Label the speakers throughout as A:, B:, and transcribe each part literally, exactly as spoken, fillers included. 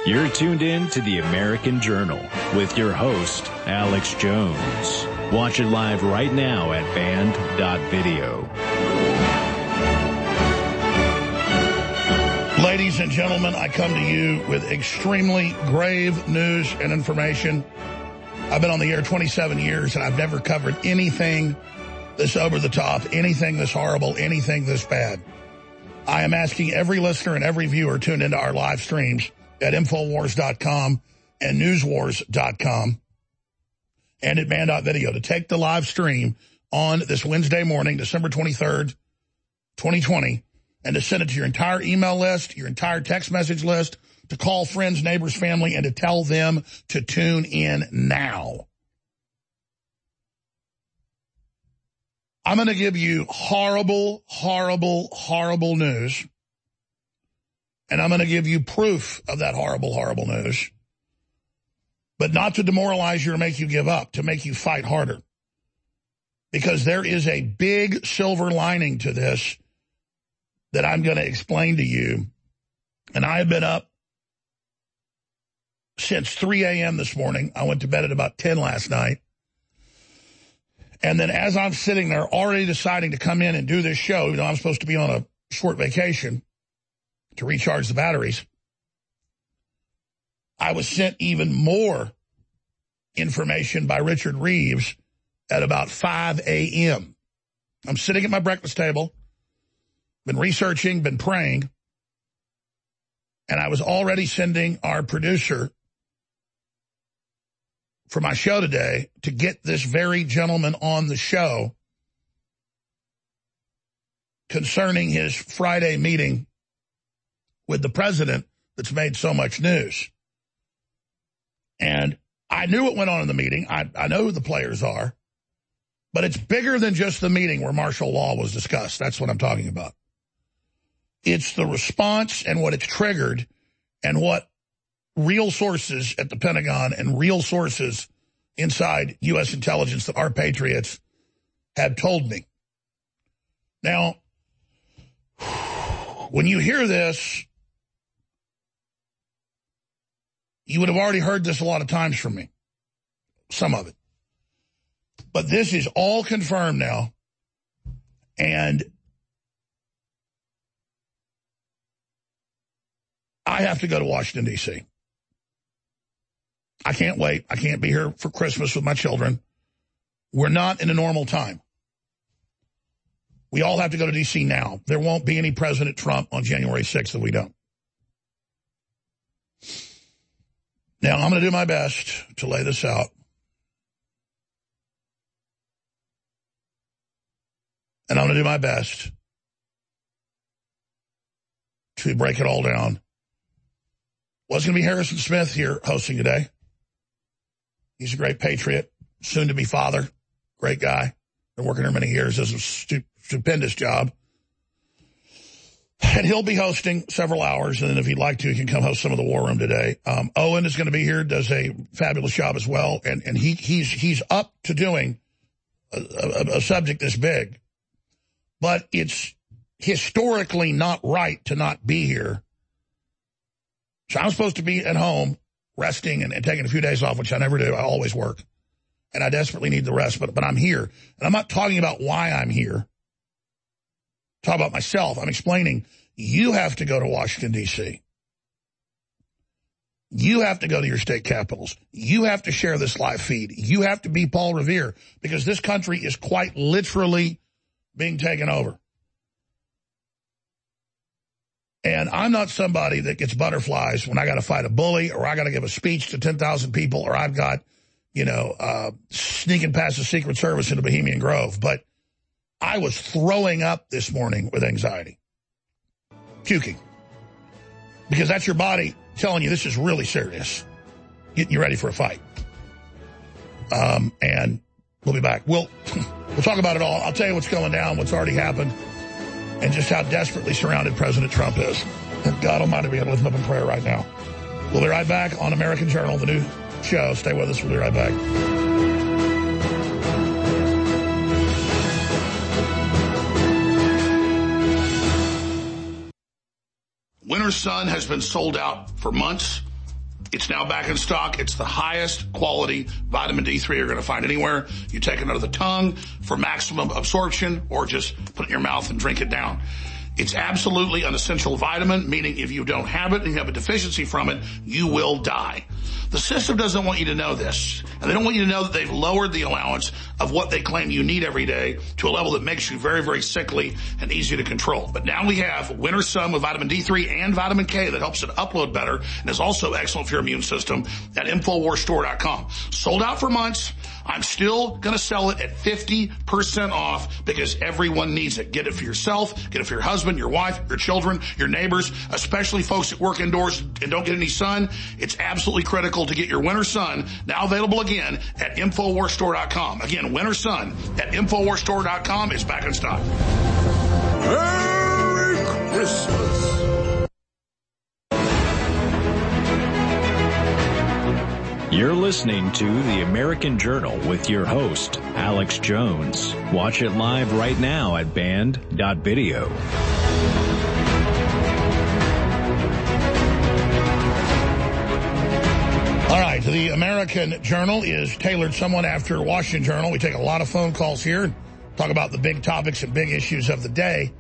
A: You're tuned in to the American Journal with your host, Alex Jones. Watch it live right now at band dot video.
B: Ladies and gentlemen, I come to you with extremely grave news and information. I've been on the air twenty-seven years, and I've never covered anything this over the top, anything this horrible, anything this bad. I am asking every listener and every viewer tuned into our live streams at Infowars dot com and News Wars dot com and at band dot video to take the live stream on this Wednesday morning, December twenty-third, twenty twenty, and to send it to your entire email list, your entire text message list, to call friends, neighbors, family, and to tell them to tune in now. I'm going to give you horrible, horrible, horrible news. And I'm going to give you proof of that horrible, horrible news. But not to demoralize you or make you give up, to make you fight harder. Because there is a big silver lining to this that I'm going to explain to you. And I have been up since three a.m. this morning. I went to bed at about ten last night. And then as I'm sitting there already deciding to come in and do this show, even though I'm supposed to be on a short vacation to recharge the batteries, I was sent even more information by Richard Reeves at about five a.m. I'm sitting at my breakfast table, been researching, been praying, and I was already sending our producer for my show today to get this very gentleman on the show concerning his Friday meeting with the president that's made so much news. And I knew what went on in the meeting. I, I know who the players are. But it's bigger than just the meeting where martial law was discussed. That's what I'm talking about. It's the response and what it's triggered and what real sources at the Pentagon and real sources inside U S intelligence that are patriots have told me. Now, when you hear this, you would have already heard this a lot of times from me, some of it. But this is all confirmed now, and I have to go to Washington, D C I can't wait. I can't be here for Christmas with my children. We're not in a normal time. We all have to go to D C now. There won't be any President Trump on January sixth if we don't. Now, I'm going to do my best to lay this out. And I'm going to do my best to break it all down. Was going to be Harrison Smith here hosting today. He's a great patriot, soon-to-be father, great guy. Been working here many years, does a stu stupendous job. And he'll be hosting several hours, and then if he'd like to, he can come host some of the War Room today. Um, Owen is going to be here, does a fabulous job as well, and, and he, he's, he's up to doing a, a, a subject this big. But it's historically not right to not be here. So I'm supposed to be at home resting and, and taking a few days off, which I never do. I always work. And I desperately need the rest, but, but I'm here. And I'm not talking about why I'm here. Talk about myself. I'm explaining you have to go to Washington, D C You have to go to your state capitals. You have to share this live feed. You have to be Paul Revere, because this country is quite literally being taken over. And I'm not somebody that gets butterflies when I got to fight a bully, or I got to give a speech to ten thousand people, or I've got, you know, uh, sneaking past the Secret Service into Bohemian Grove. But I was throwing up this morning with anxiety. Puking. Because that's your body telling you this is really serious. Getting you ready for a fight. Um, and we'll be back. We'll, we'll talk about it all. I'll tell you what's going down, what's already happened, and just how desperately surrounded President Trump is. And God Almighty, we got to lift him up in prayer right now. We'll be right back on American Journal, the new show. Stay with us. We'll be right back. Winter Sun has been sold out for months. It's now back in stock. It's the highest quality vitamin D three you're going to find anywhere. You take it under the tongue for maximum absorption, or just put it in your mouth and drink it down. It's absolutely an essential vitamin, meaning if you don't have it and you have a deficiency from it, you will die. The system doesn't want you to know this, and they don't want you to know that they've lowered the allowance of what they claim you need every day to a level that makes you very, very sickly and easy to control. But now we have Winter Sun with vitamin D three and vitamin K that helps it upload better and is also excellent for your immune system at Infowars Store dot com. Sold out for months. I'm still going to sell it at fifty percent off because everyone needs it. Get it for yourself, get it for your husband, your wife, your children, your neighbors, especially folks that work indoors and don't get any sun. It's absolutely critical to get your Winter Sun, now available again at Infowars Store dot com. Again, Winter Sun at Infowars Store dot com is back in stock. Merry Christmas.
A: You're listening to The American Journal with your host, Alex Jones. Watch it live right now at band dot video.
B: All right, the American Journal is tailored somewhat after Washington Journal. We take a lot of phone calls here and talk about the big topics and big issues of the day.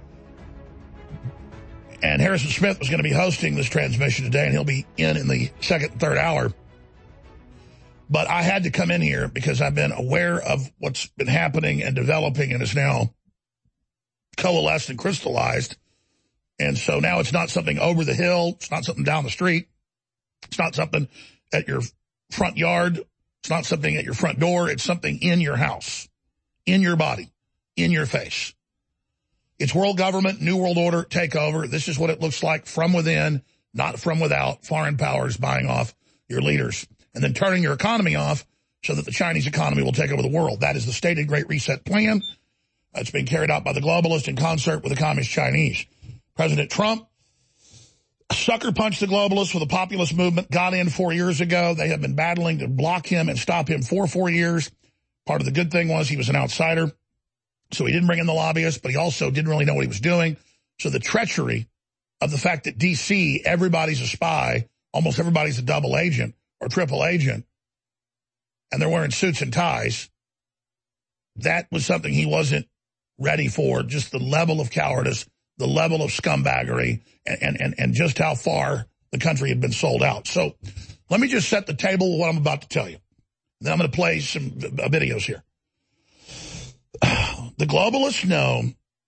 B: And Harrison Smith was going to be hosting this transmission today, and he'll be in in the second and third hour. But I had to come in here because I've been aware of what's been happening and developing and is now coalesced and crystallized. And so now it's not something over the hill. It's not something down the street. It's not something at your front yard. It's not something at your front door. It's something in your house, in your body, in your face. It's world government, new world order takeover. This is what it looks like from within, not from without. Foreign powers buying off your leaders and then turning your economy off so that the Chinese economy will take over the world. That is the stated Great Reset plan. It's being carried out by the globalists in concert with the communist Chinese. President Trump sucker punched the globalists with a populist movement, got in four years ago. They have been battling to block him and stop him for four years. Part of the good thing was he was an outsider, so he didn't bring in the lobbyists, but he also didn't really know what he was doing. So the treachery of the fact that D C, everybody's a spy, almost everybody's a double agent or triple agent, and they're wearing suits and ties, that was something he wasn't ready for, just the level of cowardice, the level of scumbaggery, and, and, and just how far the country had been sold out. So let me just set the table with what I'm about to tell you. Then I'm going to play some videos here. The globalists know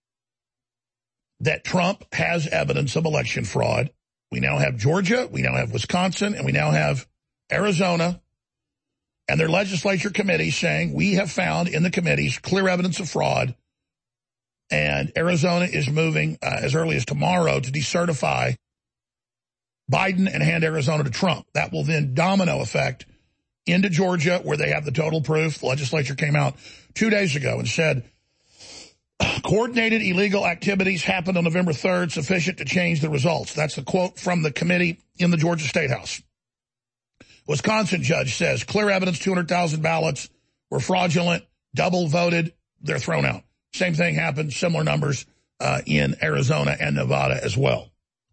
B: that Trump has evidence of election fraud. We now have Georgia, we now have Wisconsin, and we now have Arizona, and their legislature committees saying we have found in the committees clear evidence of fraud, and Arizona is moving uh, as early as tomorrow to decertify Biden and hand Arizona to Trump. That will then domino effect into Georgia, where they have the total proof. The legislature came out two days ago and said coordinated illegal activities happened on November third, sufficient to change the results. That's the quote from the committee in the Georgia State House. Wisconsin judge says clear evidence, two hundred thousand ballots were fraudulent, double voted, they're thrown out. Same thing happened, similar numbers uh, in Arizona and Nevada as well.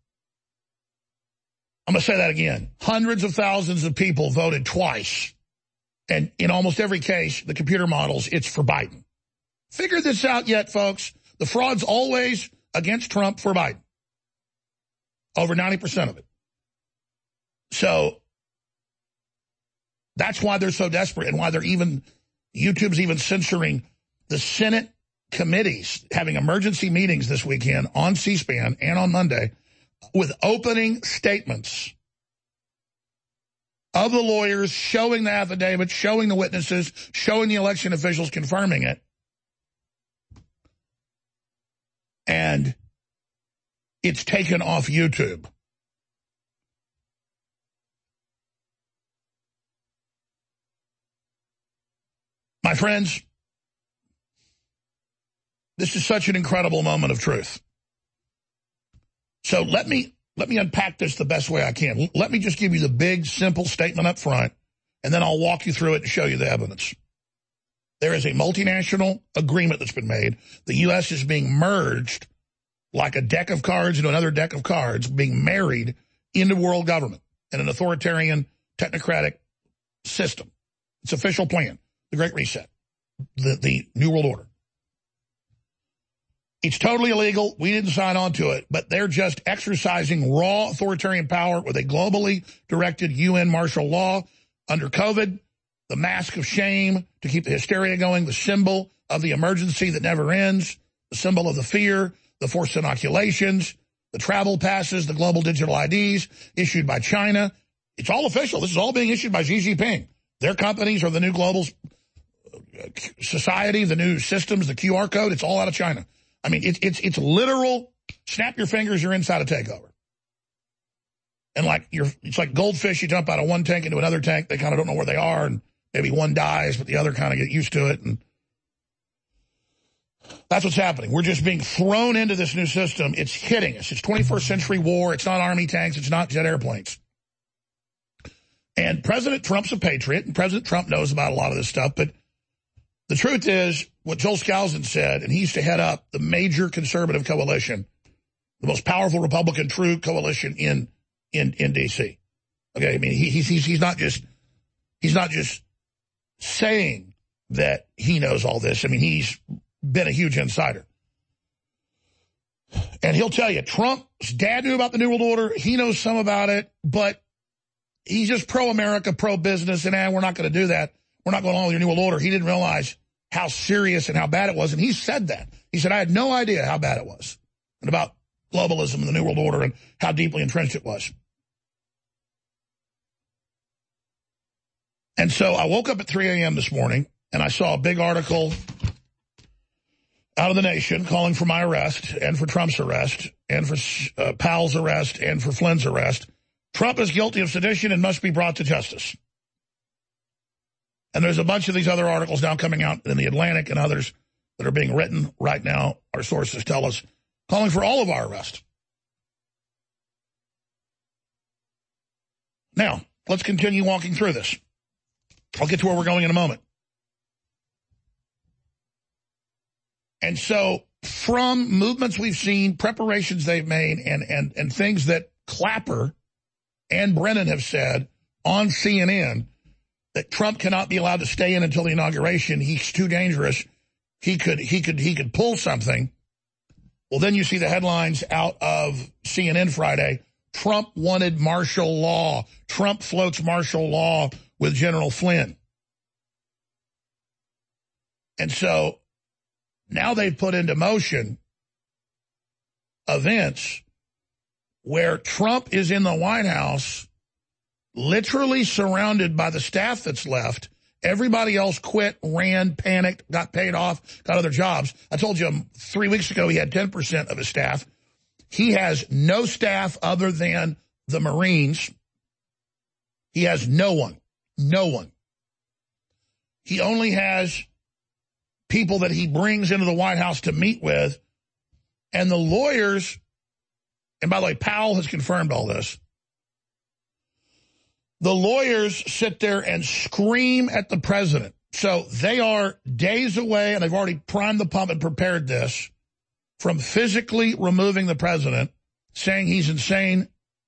B: I'm going to say that again. Hundreds of thousands of people voted twice. And in almost every case, the computer models, it's for Biden. Figure this out yet, folks. The fraud's always against Trump for Biden. Over ninety percent of it. So that's why they're so desperate and why they're even, YouTube's even censoring the Senate committees, having emergency meetings this weekend on C-SPAN and on Monday with opening statements of the lawyers, showing the affidavits, showing the witnesses, showing the election officials confirming it. And it's taken off YouTube. My friends, this is such an incredible moment of truth. So let me let me unpack this the best way I can. Let me just give you the big, simple statement up front, and then I'll walk you through it and show you the evidence. There is a multinational agreement that's been made. The U S is being merged like a deck of cards into another deck of cards, being married into world government. and an authoritarian, technocratic system. It's official plan, the Great Reset, the, the New World Order. It's totally illegal. We didn't sign on to it, but they're just exercising raw authoritarian power with a globally directed U N martial law under COVID, the mask of shame to keep the hysteria going, the symbol of the emergency that never ends, the symbol of the fear, the forced inoculations, the travel passes, the global digital I Ds issued by China. It's all official. This is all being issued by Xi Jinping. Their companies are the new global society, the new systems, the Q R code. It's all out of China. I mean, it's it's it's literal. Snap your fingers, you're inside a takeover. And like you're, it's like goldfish. You jump out of one tank into another tank. They kind of don't know where they are, and maybe one dies, but the other kind of get used to it. And that's what's happening. We're just being thrown into this new system. It's hitting us. It's twenty-first century war. It's not army tanks. It's not jet airplanes. And President Trump's a patriot, and President Trump knows about a lot of this stuff, but the truth is, what Joel Skousen said, and he used to head up the major conservative coalition, the most powerful Republican true coalition in in, in D C. Okay, I mean, he, he's he's he's not just he's not just saying that he knows all this. I mean, he's been a huge insider, and he'll tell you Trump's dad knew about the New World Order. He knows some about it, but he's just pro-America, pro-business, and eh, we're not going to do that. We're not going along with your New World Order. He didn't realize how serious and how bad it was. And he said that. He said, I had no idea how bad it was and about globalism and the New World Order and how deeply entrenched it was. And so I woke up at three a.m. this morning and I saw a big article out of the Nation calling for my arrest and for Trump's arrest and for uh, Powell's arrest and for Flynn's arrest. Trump is guilty of sedition and must be brought to justice. And there's a bunch of these other articles now coming out in the Atlantic and others that are being written right now, our sources tell us, calling for all of our arrest. Now, let's continue walking through this. I'll get to where we're going in a moment. And so from movements we've seen, preparations they've made, and, and, and things that Clapper and Brennan have said on C N N, that Trump cannot be allowed to stay in until the inauguration. He's too dangerous. He could, he could, he could pull something. Well, then you see the headlines out of C N N Friday. Trump wanted martial law. Trump floats martial law with General Flynn. And so now they've put into motion events where Trump is in the White House, literally surrounded by the staff that's left. Everybody else quit, ran, panicked, got paid off, got other jobs. I told you three weeks ago he had ten percent of his staff. He has no staff other than the Marines. He has no one, no one. He only has people that he brings into the White House to meet with. And the lawyers, and by the way, Powell has confirmed all this, the lawyers sit there and scream at the president. So they are days away, and they've already primed the pump and prepared this, from physically removing the president, saying he's insane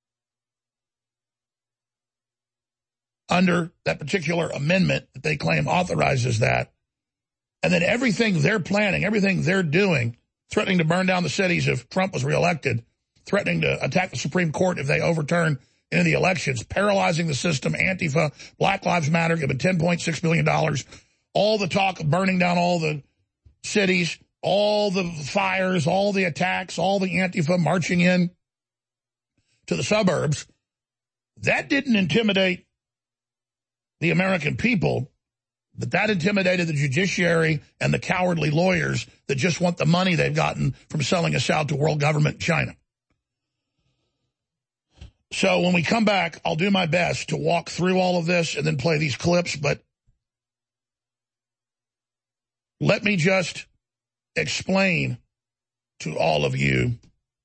B: under that particular amendment that they claim authorizes that. And then everything they're planning, everything they're doing, threatening to burn down the cities if Trump was reelected, threatening to attack the Supreme Court if they overturn any of the elections, paralyzing the system, Antifa, Black Lives Matter, given ten point six billion dollars, all the talk of burning down all the cities, all the fires, all the attacks, all the Antifa marching in to the suburbs. That didn't intimidate the American people, but that intimidated the judiciary and the cowardly lawyers that just want the money they've gotten from selling us out to world government China. So when we come back, I'll do my best to walk through all of this and then play these clips, but let me just explain to all of you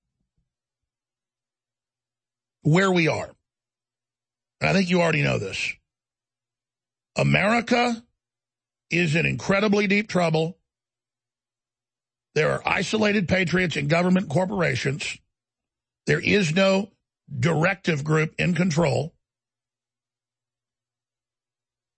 B: where we are. And I think you already know this. America is in incredibly deep trouble. There are isolated patriots in government corporations. There is no directive group in control.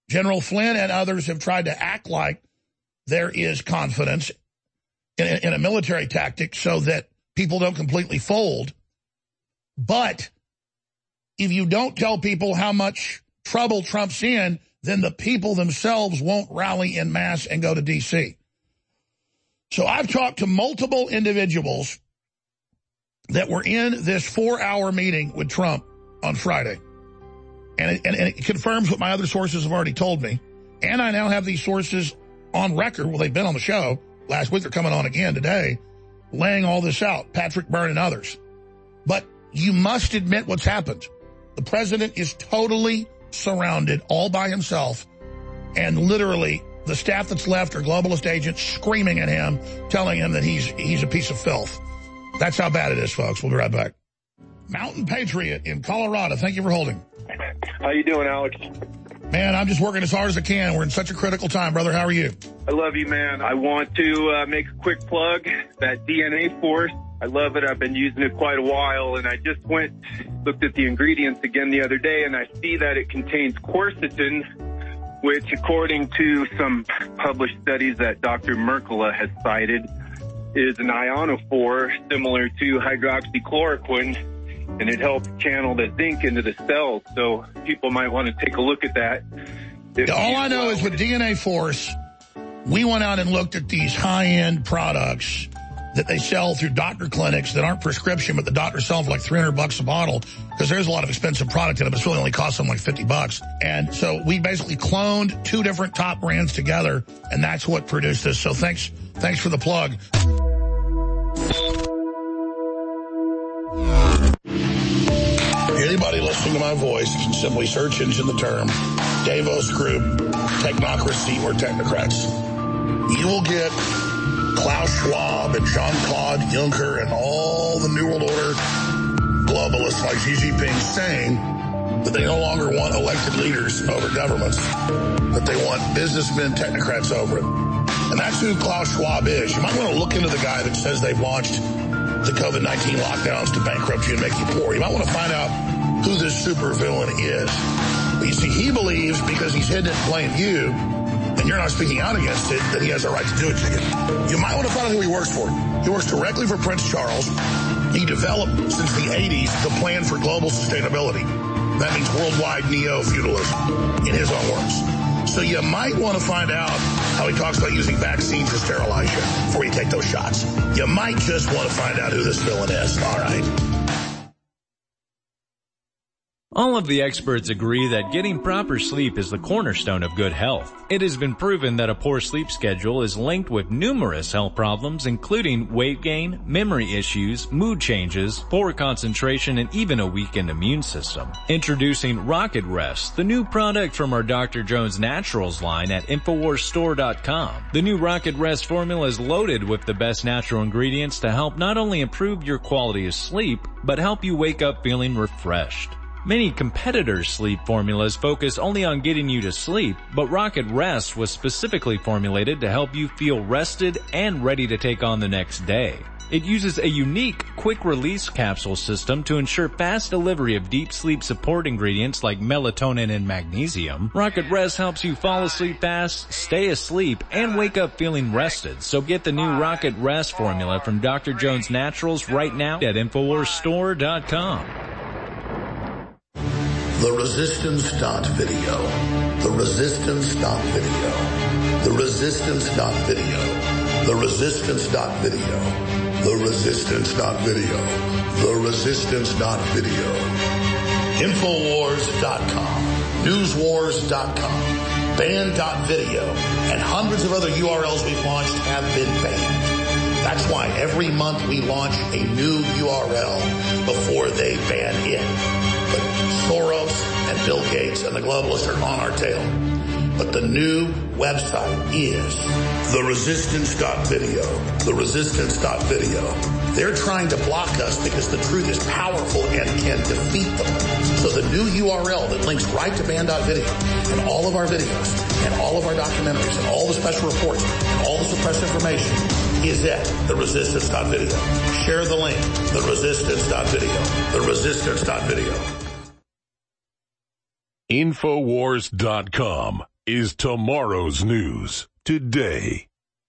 B: General Flynn and others have tried to act like there is confidence in a, in a military tactic so that people don't completely fold. But if you don't tell people how much trouble Trump's in, then the people themselves won't rally en masse and go to D C. So I've talked to multiple individuals that were in this four-hour meeting with Trump on Friday. And it, and, and it confirms what my other sources have already told me. And I now have these sources on record. Well, they've been on the show last week. They're coming on again today, laying all this out, Patrick Byrne and others. But you must admit what's happened. The president is totally surrounded all by himself, and literally the staff that's left are globalist agents screaming at him, telling him that he's he's a piece of filth. That's how bad it is, folks. We'll be right back. Mountain Patriot in Colorado. Thank you for holding.
C: How you doing, Alex?
B: Man, I'm just working as hard as I can. We're in such a critical time, brother. How are you?
C: I love you, man. I want to uh, make a quick plug. That D N A Force, I love it. I've been using it quite a while, and I just went, looked at the ingredients again the other day, and I see that it contains quercetin, which, according to some published studies that Doctor Mercola has cited, is an ionophore similar to hydroxychloroquine, and it helps channel the zinc into the cells. So people might want to take a look at that.
B: Yeah, all I know is with D N A Force, we went out and looked at these high-end products that they sell through doctor clinics that aren't prescription, but the doctors sell for like three hundred bucks a bottle, because there's a lot of expensive product in it, but it's really only costs them like fifty bucks. And so we basically cloned two different top brands together, and that's what produced this. So thanks, thanks for the plug. Anybody listening to my voice can simply search into the term Davos Group, technocracy, or technocrats. You will get Klaus Schwab and Jean-Claude Juncker and all the New World Order globalists like Xi Jinping saying that they no longer want elected leaders over governments, that they want businessmen, technocrats over it. And that's who Klaus Schwab is. You might want to look into the guy that says they've launched the COVID nineteen lockdowns to bankrupt you and make you poor. You might want to find out who this supervillain is. But you see, he believes because he's hidden it and blamed you, and you're not speaking out against it, that he has a right to do it to you. You might want to find out who he works for. He works directly for Prince Charles. He developed, since the eighties, the plan for global sustainability. That means worldwide neo-feudalism, in his own words. So you might want to find out how he talks about using vaccines to sterilize you before you take those shots. You might just want to find out who this villain is. All right.
A: All of the experts agree that getting proper sleep is the cornerstone of good health. It has been proven that a poor sleep schedule is linked with numerous health problems, including weight gain, memory issues, mood changes, poor concentration, and even a weakened immune system. Introducing Rocket Rest, the new product from our Doctor Jones Naturals line at Infowars Store dot com. The new Rocket Rest formula is loaded with the best natural ingredients to help not only improve your quality of sleep, but help you wake up feeling refreshed. Many competitors' sleep formulas focus only on getting you to sleep, but Rocket Rest was specifically formulated to help you feel rested and ready to take on the next day. It uses a unique quick-release capsule system to ensure fast delivery of deep sleep support ingredients like melatonin and magnesium. Rocket Rest helps you fall asleep fast, stay asleep, and wake up feeling rested. So get the new Rocket Rest formula from Doctor Jones Naturals right now at Infowars Store dot com.
B: The Resistance dot video. The Resistance dot video. The Resistance dot video. The Resistance dot video. The Resistance dot video. The Resistance dot video. Infowars dot com. Newswars dot com. Banned dot video. And hundreds of other U R Ls we've launched have been banned. That's why every month we launch a new U R L before they ban it. But Soros and Bill Gates and the globalists are on our tail. But the new website is the Resistance dot video. The Resistance dot video. They're trying to block us because the truth is powerful and can defeat them. So the new U R L that links right to banned dot video and all of our videos and all of our documentaries and all the special reports and all the suppressed information is at the Resistance dot video. Share the link. The Resistance dot video. The Resistance dot video.
D: Infowars dot com. is tomorrow's news today.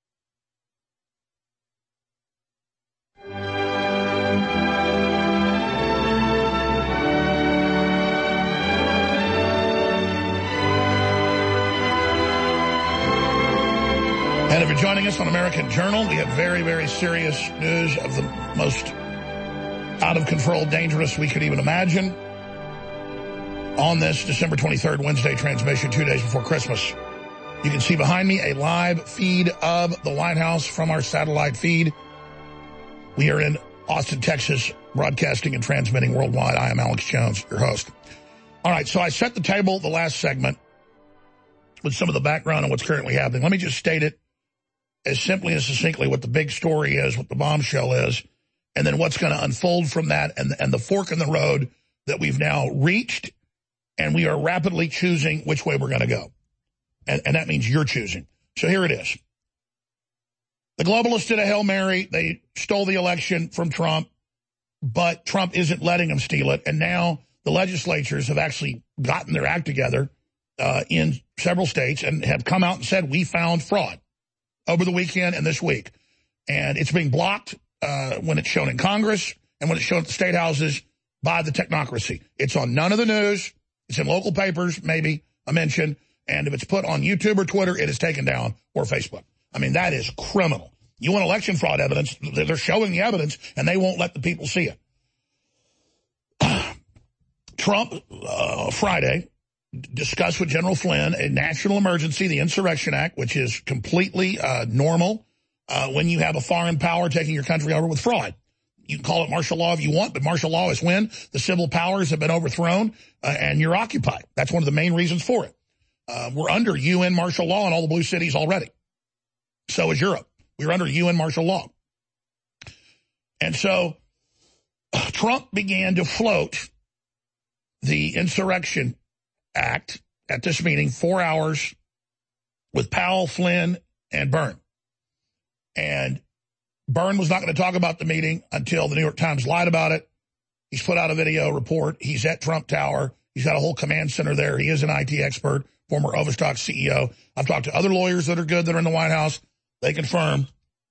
B: And if you're joining us on American Journal, we have very, very serious news of the most out-of-control, dangerous we could even imagine on this December twenty-third, Wednesday transmission, two days before Christmas. You can see behind me a live feed of the White House from our satellite feed. We are in Austin, Texas, broadcasting and transmitting worldwide. I am Alex Jones, your host. All right, so I set the table the last segment with some of the background on what's currently happening. Let me just state it as simply and succinctly what the big story is, what the bombshell is, and then what's going to unfold from that, and, and the fork in the road that we've now reached, and we are rapidly choosing which way we're going to go. And, and that means you're choosing. So here it is. The globalists did a Hail Mary. They stole the election from Trump, but Trump isn't letting them steal it. And now the legislatures have actually gotten their act together uh, in several states and have come out and said, we found fraud over the weekend and this week. And it's being blocked uh, when it's shown in Congress and when it's shown at the state houses by the technocracy. It's on none of the news. It's in local papers, maybe a mention. And if it's put on YouTube or Twitter, it is taken down, or Facebook. I mean, that is criminal. You want election fraud evidence, they're showing the evidence, and they won't let the people see it. Trump, uh, Friday, discussed with General Flynn a national emergency, the Insurrection Act, which is completely uh, normal uh, when you have a foreign power taking your country over with fraud. You can call it martial law if you want, but martial law is when the civil powers have been overthrown uh, and you're occupied. That's one of the main reasons for it. Uh, we're under U N martial law in all the blue cities already. So is Europe. We're under U N martial law. And so uh, Trump began to float the Insurrection Act at this meeting, four hours with Powell, Flynn, and Byrne. And Byrne was not going to talk about the meeting until the New York Times lied about it. He's put out a video report. He's at Trump Tower. He's got a whole command center there. He is an I T expert, former Overstock C E O. I've talked to other lawyers that are good that are in the White House. They confirm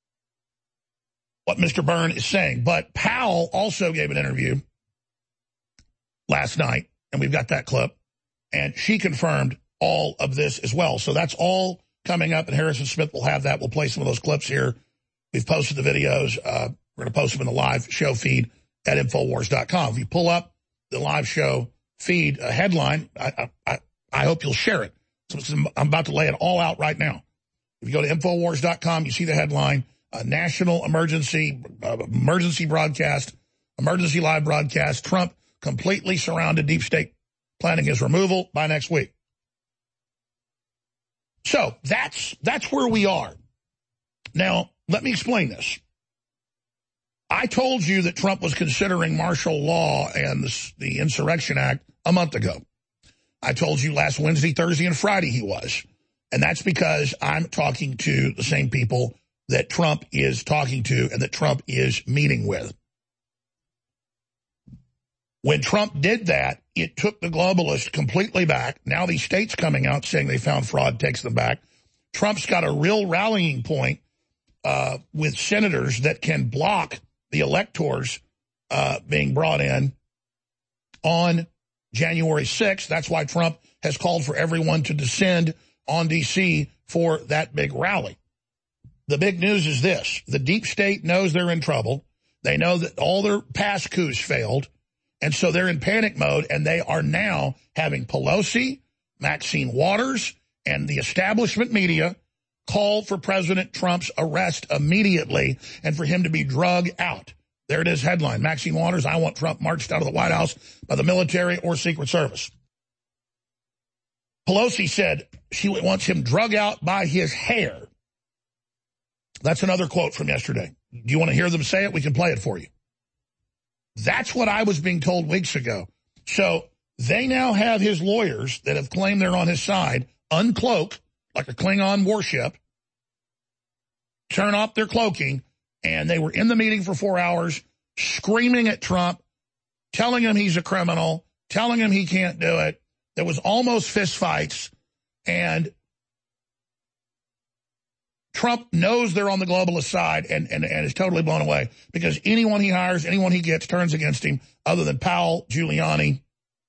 B: what Mister Byrne is saying. But Powell also gave an interview last night, and we've got that clip, and she confirmed all of this as well. So that's all coming up, and Harrison Smith will have that. We'll play some of those clips here. We've posted the videos. Uh, we're going to post them in the live show feed at Infowars dot com. If you pull up the live show feed uh, headline, I, I, I hope you'll share it. So I'm about to lay it all out right now. If you go to Infowars dot com, you see the headline, uh, National Emergency, uh, emergency broadcast, emergency live broadcast, Trump completely surrounded, deep state planning his removal by next week. So that's that's where we are. Now, let me explain this. I told you that Trump was considering martial law and the, the Insurrection Act a month ago. I told you last Wednesday, Thursday, and Friday he was. And that's because I'm talking to the same people that Trump is talking to and that Trump is meeting with. When Trump did that, it took the globalists completely back. Now these states coming out saying they found fraud takes them back. Trump's got a real rallying point uh, with senators that can block the electors uh, being brought in on January sixth. That's why Trump has called for everyone to descend on D C for that big rally. The big news is this. The deep state knows they're in trouble. They know that all their past coups failed. And so they're in panic mode, and they are now having Pelosi, Maxine Waters, and the establishment media call for President Trump's arrest immediately and for him to be drug out. There it is, headline. Maxine Waters, I want Trump marched out of the White House by the military or Secret Service. Pelosi said she wants him drug out by his hair. That's another quote from yesterday. Do you want to hear them say it? We can play it for you. That's what I was being told weeks ago. So they now have his lawyers that have claimed they're on his side uncloak like a Klingon warship, turn off their cloaking, and they were in the meeting for four hours screaming at Trump, telling him he's a criminal, telling him he can't do it. There was almost fistfights, and Trump knows they're on the globalist side and, and, and is totally blown away because anyone he hires, anyone he gets turns against him other than Powell, Giuliani,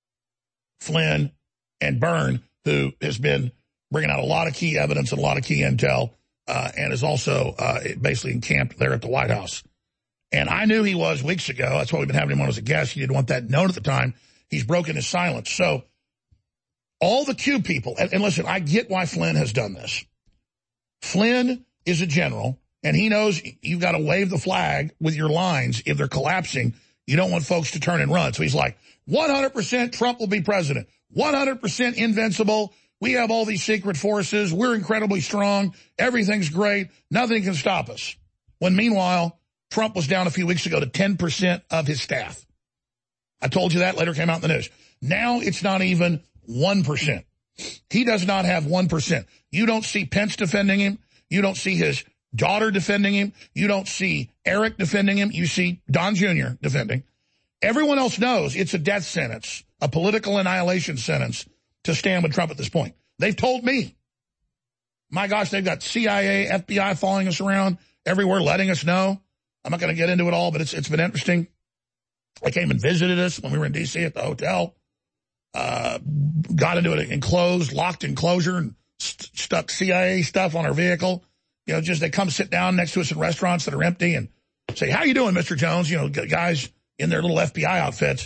B: Flynn, and Byrne, who has been bringing out a lot of key evidence and a lot of key intel uh, and is also uh, basically encamped there at the White House. And I knew he was weeks ago. That's why we've been having him on as a guest. He didn't want that known at the time. He's broken his silence. So all the Q people, and, and listen, I get why Flynn has done this. Flynn is a general, and he knows you've got to wave the flag with your lines if they're collapsing. You don't want folks to turn and run. So he's like, one hundred percent Trump will be president. one hundred percent invincible. We have all these secret forces. We're incredibly strong. Everything's great. Nothing can stop us. When meanwhile, Trump was down a few weeks ago to ten percent of his staff. I told you that. Later came out in the news. Now it's not even one percent. He does not have one percent. You don't see Pence defending him. You don't see his daughter defending him. You don't see Eric defending him. You see Don Junior defending. Everyone else knows it's a death sentence, a political annihilation sentence to stand with Trump at this point. They've told me. My gosh, they've got C I A, F B I following us around everywhere, letting us know. I'm not going to get into it all, but it's it's been interesting. They came and visited us when we were in D C at the hotel. Uh, got into an enclosed, locked enclosure and st stuck C I A stuff on our vehicle. You know, just they come sit down next to us in restaurants that are empty and say, how you doing, Mister Jones? You know, guys in their little F B I outfits.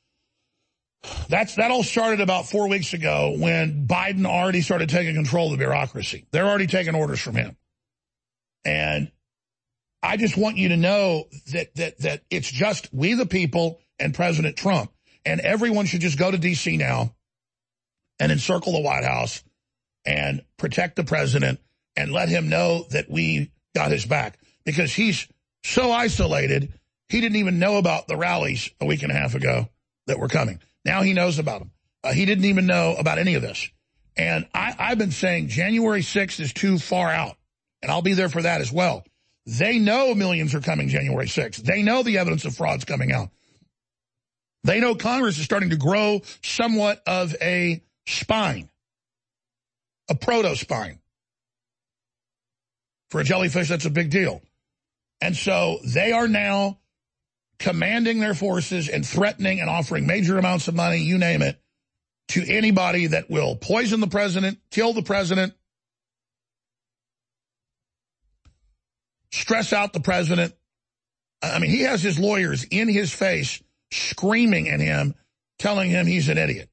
B: That's That all started about four weeks ago when Biden already started taking control of the bureaucracy. They're already taking orders from him. And I just want you to know that that that it's just we the people and President Trump. And everyone should just go to D C now and encircle the White House and protect the president and let him know that we got his back. Because he's so isolated, he didn't even know about the rallies a week and a half ago that were coming. Now he knows about them. Uh, he didn't even know about any of this. And I, I've been saying January sixth is too far out. And I'll be there for that as well. They know millions are coming January sixth. They know the evidence of fraud's coming out. They know Congress is starting to grow somewhat of a spine, a proto-spine. For a jellyfish, that's a big deal. And so they are now commanding their forces and threatening and offering major amounts of money, you name it, to anybody that will poison the president, kill the president, stress out the president. I mean, he has his lawyers in his face screaming at him, telling him he's an idiot.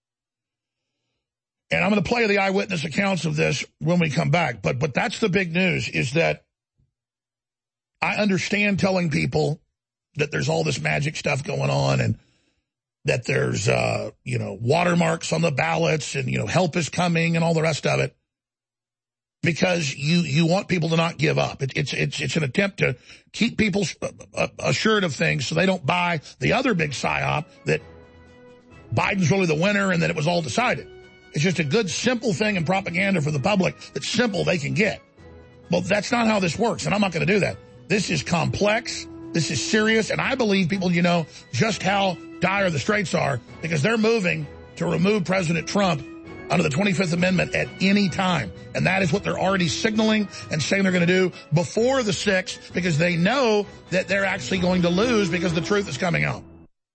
B: And I'm going to play the eyewitness accounts of this when we come back. But but that's the big news, is that I understand telling people that there's all this magic stuff going on and that there's, uh, you know, watermarks on the ballots and, you know, help is coming and all the rest of it. Because you, you want people to not give up. It, it's, it's, it's an attempt to keep people assured of things so they don't buy the other big psyop that Biden's really the winner and that it was all decided. It's just a good, simple thing in propaganda for the public that's simple they can get. Well, that's not how this works, and I'm not going to do that. This is complex. This is serious, and I believe people, you know, just how dire the straits are because they're moving to remove President Trump under the twenty-fifth Amendment at any time. And that is what they're already signaling and saying they're going to do before the sixth because they know that they're actually going to lose because the truth is coming out.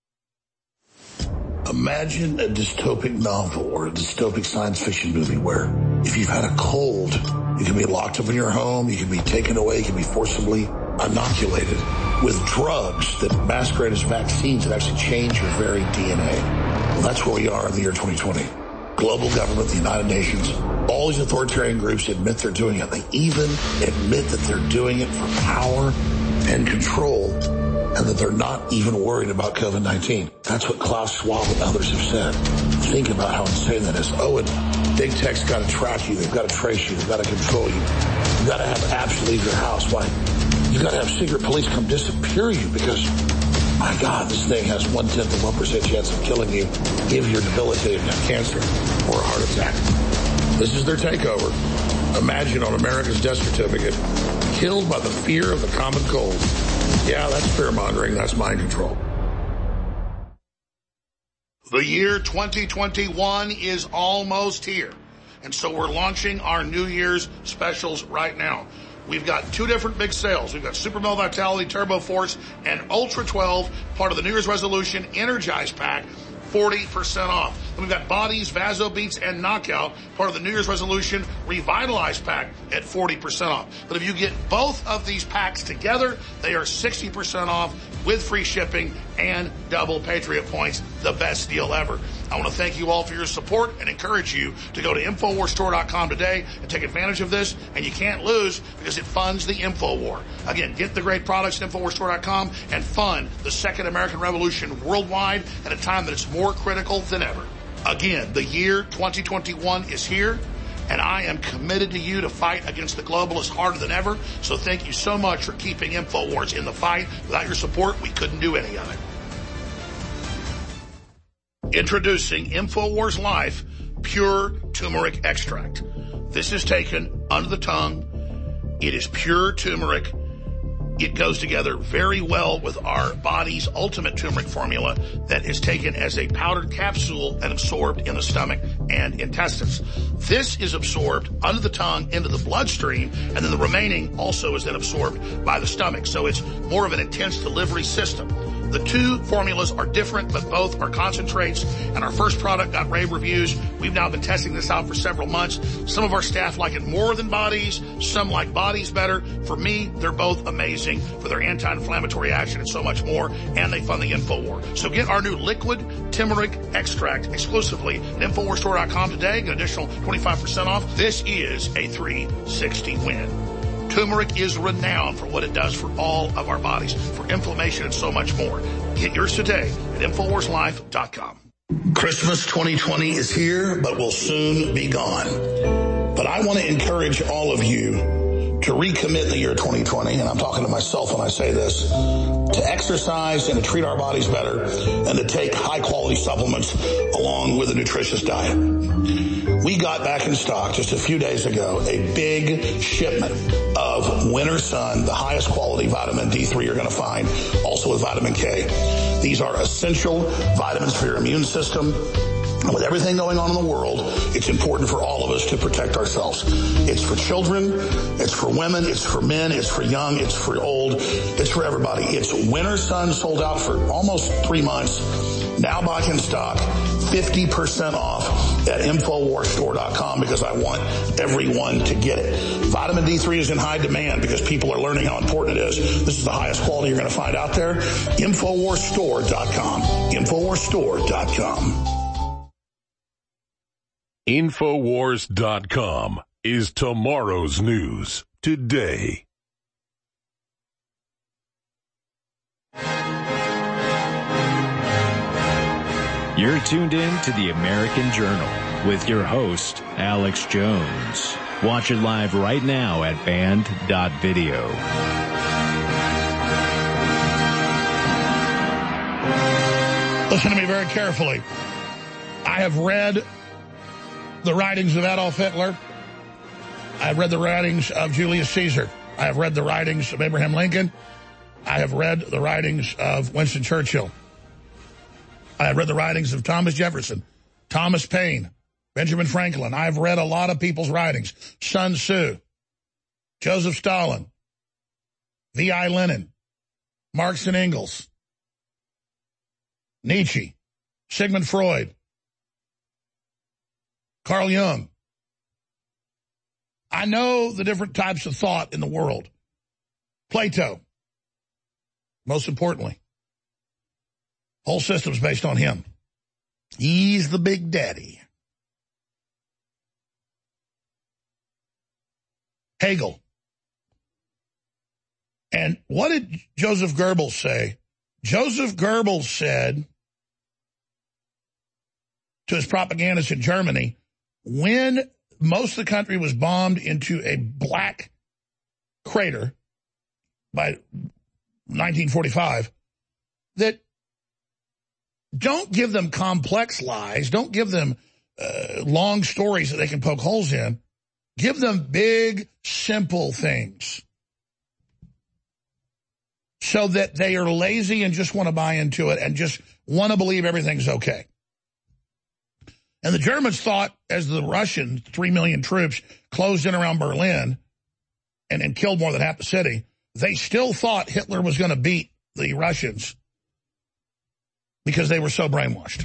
E: Imagine a dystopic novel or a dystopic science fiction movie where if you've had a cold, you can be locked up in your home, you can be taken away, you can be forcibly inoculated with drugs that masquerade as vaccines that actually change your very D N A. Well, that's where we are in the year twenty twenty. Global government, the United Nations, all these authoritarian groups admit they're doing it. They even admit that they're doing it for power and control and that they're not even worried about COVID nineteen. That's what Klaus Schwab and others have said. Think about how insane that is. Oh, and big tech's got to track you. They've got to trace you. They've got to control you. You've got to have apps to leave your house. Why? You've got to have secret police come disappear you because, my God, this thing has one-tenth of one percent chance of killing you if you're debilitated and have cancer or a heart attack. This is their takeover. Imagine on America's death certificate, killed by the fear of the common cold. Yeah, that's fear-mongering. That's mind control. The year twenty twenty-one is almost here.
B: And so we're launching our New Year's specials right now. We've got two different big sales. We've got Super Male Vitality, Turbo Force, and Ultra twelve, part of the New Year's Resolution Energize Pack, forty percent off. Then we've got Bodies, Vaso Beats, and Knockout, part of the New Year's Resolution Revitalize Pack at forty percent off. But if you get both of these packs together, they are sixty percent off with free shipping and double Patriot points. The best deal ever. I want to thank you all for your support and encourage you to go to Infowars Store dot com today and take advantage of this. And you can't lose because it funds the InfoWar. Again, get the great products at Infowars Store dot com and fund the Second American Revolution worldwide at a time that it's more critical than ever. Again, the year twenty twenty-one is here, and I am committed to you to fight against the globalists harder than ever. So thank you so much for keeping InfoWars in the fight. Without your support, we couldn't do any of it. Introducing InfoWars Life Pure Turmeric Extract. This is taken under the tongue. It is pure turmeric. It goes together very well with our body's ultimate turmeric formula that is taken as a powdered capsule and absorbed in the stomach and intestines. This is absorbed under the tongue into the bloodstream, and then the remaining also is then absorbed by the stomach. So it's more of an intense delivery system. The two formulas are different, but both are concentrates, and our first product got rave reviews. We've now been testing this out for several months. Some of our staff like it more than Bodies. Some like Bodies better. For me, they're both amazing for their anti-inflammatory action and so much more, and they fund the InfoWar. So get our new liquid turmeric extract exclusively at Infowars Store dot com today. Get an additional twenty-five percent off. This is a three sixty win. Turmeric is renowned for what it does for all of our bodies, for inflammation and so much more. Get yours today at Infowars Life dot com.
E: Christmas twenty twenty is here, but will soon be gone. But I want to encourage all of you to recommit in the year twenty twenty, and I'm talking to myself when I say this, to exercise and to treat our bodies better and to take high-quality supplements along with a nutritious diet. We got back in stock just a few days ago a big shipment of Winter Sun, the highest quality vitamin D three you're going to find, also with vitamin K. These are essential vitamins for your immune system. And with everything going on in the world, it's important for all of us to protect ourselves. It's for children, it's for women, it's for men, it's for young, it's for old, it's for everybody. It's Winter Sun, sold out for almost three months. Now back in stock, fifty percent off at Infowars Store dot com because I want everyone to get it. Vitamin D three is in high demand because people are learning how important it is. This is the highest quality you're going to find out there. Infowars Store dot com. Infowars Store dot com.
D: Infowars dot com is tomorrow's news today.
A: You're tuned in to the American Journal with your host, Alex Jones. Watch it live right now at band dot video.
B: Listen to me very carefully. I have read the writings of Adolf Hitler. I've read the writings of Julius Caesar. I have read the writings of Abraham Lincoln. I have read the writings of Winston Churchill. I have read the writings of Thomas Jefferson, Thomas Paine, Benjamin Franklin. I've read a lot of people's writings. Sun Tzu, Joseph Stalin, V I Lenin, Marx and Engels, Nietzsche, Sigmund Freud, Carl Jung. I know the different types of thought in the world. Plato, most importantly. Whole system's based on him. He's the big daddy. Hegel. And what did Joseph Goebbels say? Joseph Goebbels said to his propagandists in Germany, when most of the country was bombed into a black crater by nineteen forty-five, that don't give them complex lies. Don't give them uh, long stories that they can poke holes in. Give them big, simple things so that they are lazy and just want to buy into it and just want to believe everything's okay. And the Germans thought, as the Russians, three million troops, closed in around Berlin and, and killed more than half the city, they still thought Hitler was going to beat the Russians because they were so brainwashed.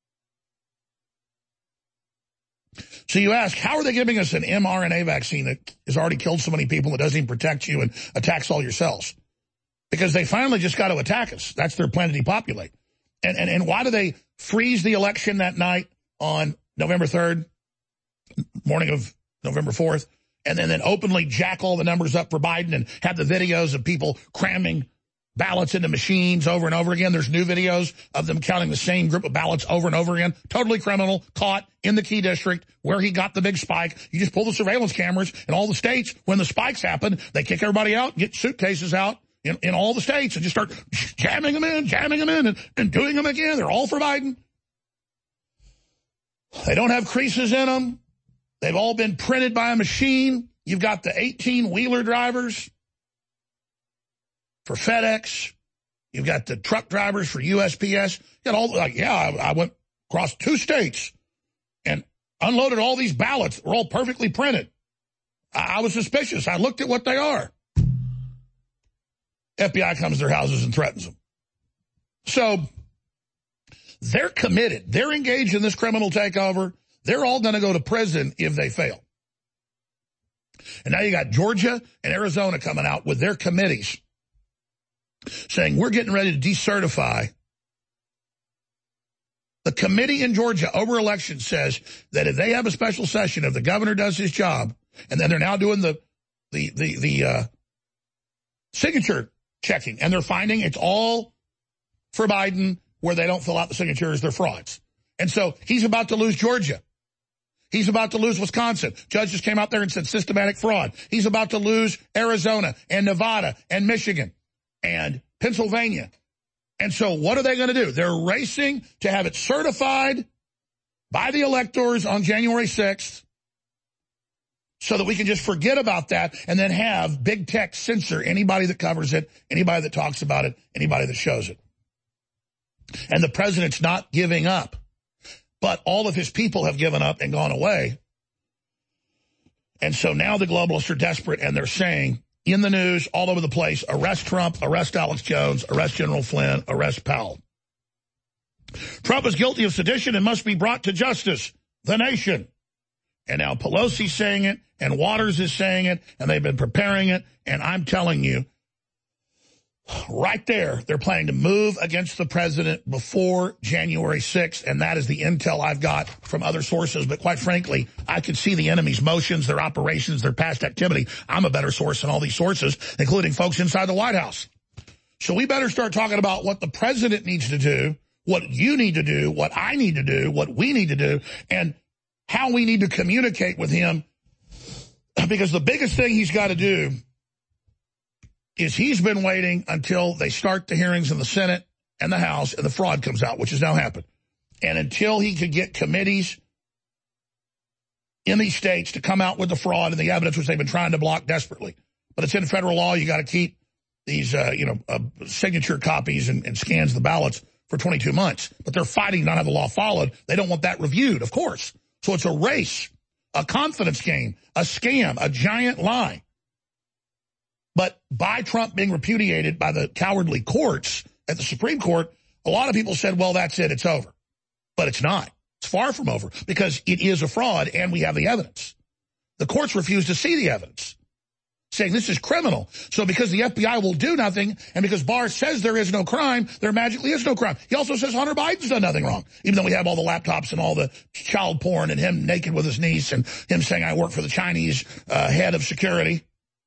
B: So you ask, how are they giving us an mRNA vaccine that has already killed so many people that doesn't even protect you and attacks all your cells? Because they finally just got to attack us. That's their plan to depopulate. And, and, and why do they freeze the election that night on November third, morning of November fourth, and then, then openly jack all the numbers up for Biden and have the videos of people cramming ballots into machines over and over again? There's new videos of them counting the same group of ballots over and over again. Totally criminal, caught in the key district where he got the big spike. You just pull the surveillance cameras in all the states. When the spikes happen, they kick everybody out, get suitcases out in, in all the states and just start jamming them in, jamming them in, and, and doing them again. They're all for Biden. They don't have creases in them. They've all been printed by a machine. You've got the eighteen-wheeler drivers for FedEx. You've got the truck drivers for U S P S. You got all, like, yeah, I, I went across two states and unloaded all these ballots. They're all perfectly printed. I, I was suspicious. I looked at what they are. F B I comes to their houses and threatens them. So they're committed. They're engaged in this criminal takeover. They're all going to go to prison if they fail. And now you got Georgia and Arizona coming out with their committees saying, we're getting ready to decertify. The committee in Georgia over election says that if they have a special session, if the governor does his job, and then they're now doing the the the, the uh, signature checking, and they're finding it's all for Biden where they don't fill out the signatures, they're frauds. And so he's about to lose Georgia. He's about to lose Wisconsin. Judge just came out there and said systematic fraud. He's about to lose Arizona and Nevada and Michigan and Pennsylvania. And so what are they going to do? They're racing to have it certified by the electors on January sixth so that we can just forget about that and then have big tech censor anybody that covers it, anybody that talks about it, anybody that shows it. And the president's not giving up. But all of his people have given up and gone away. And so now the globalists are desperate, and they're saying in the news all over the place, arrest Trump, arrest Alex Jones, arrest General Flynn, arrest Powell. Trump is guilty of sedition and must be brought to justice. The nation. And now Pelosi's saying it, and Waters is saying it, and they've been preparing it. And I'm telling you, right there, they're planning to move against the president before January sixth, and that is the intel I've got from other sources. But quite frankly, I can see the enemy's motions, their operations, their past activity. I'm a better source than all these sources, including folks inside the White House. So we better start talking about what the president needs to do, what you need to do, what I need to do, what we need to do, and how we need to communicate with him. Because the biggest thing he's got to do is he's been waiting until they start the hearings in the Senate and the House and the fraud comes out, which has now happened. And until he could get committees in these states to come out with the fraud and the evidence, which they've been trying to block desperately. But it's in federal law. You got to keep these, uh, you know, uh, signature copies and, and scans of the ballots for twenty-two months. But they're fighting not have the law followed. They don't want that reviewed, of course. So it's a race, a confidence game, a scam, a giant lie. But by Trump being repudiated by the cowardly courts at the Supreme Court, a lot of people said, well, that's it, it's over. But it's not. It's far from over because it is a fraud and we have the evidence. The courts refuse to see the evidence, saying this is criminal. So because the F B I will do nothing and because Barr says there is no crime, there magically is no crime. He also says Hunter Biden's done nothing wrong, even though we have all the laptops and all the child porn and him naked with his niece and him saying I work for the Chinese uh, head of security.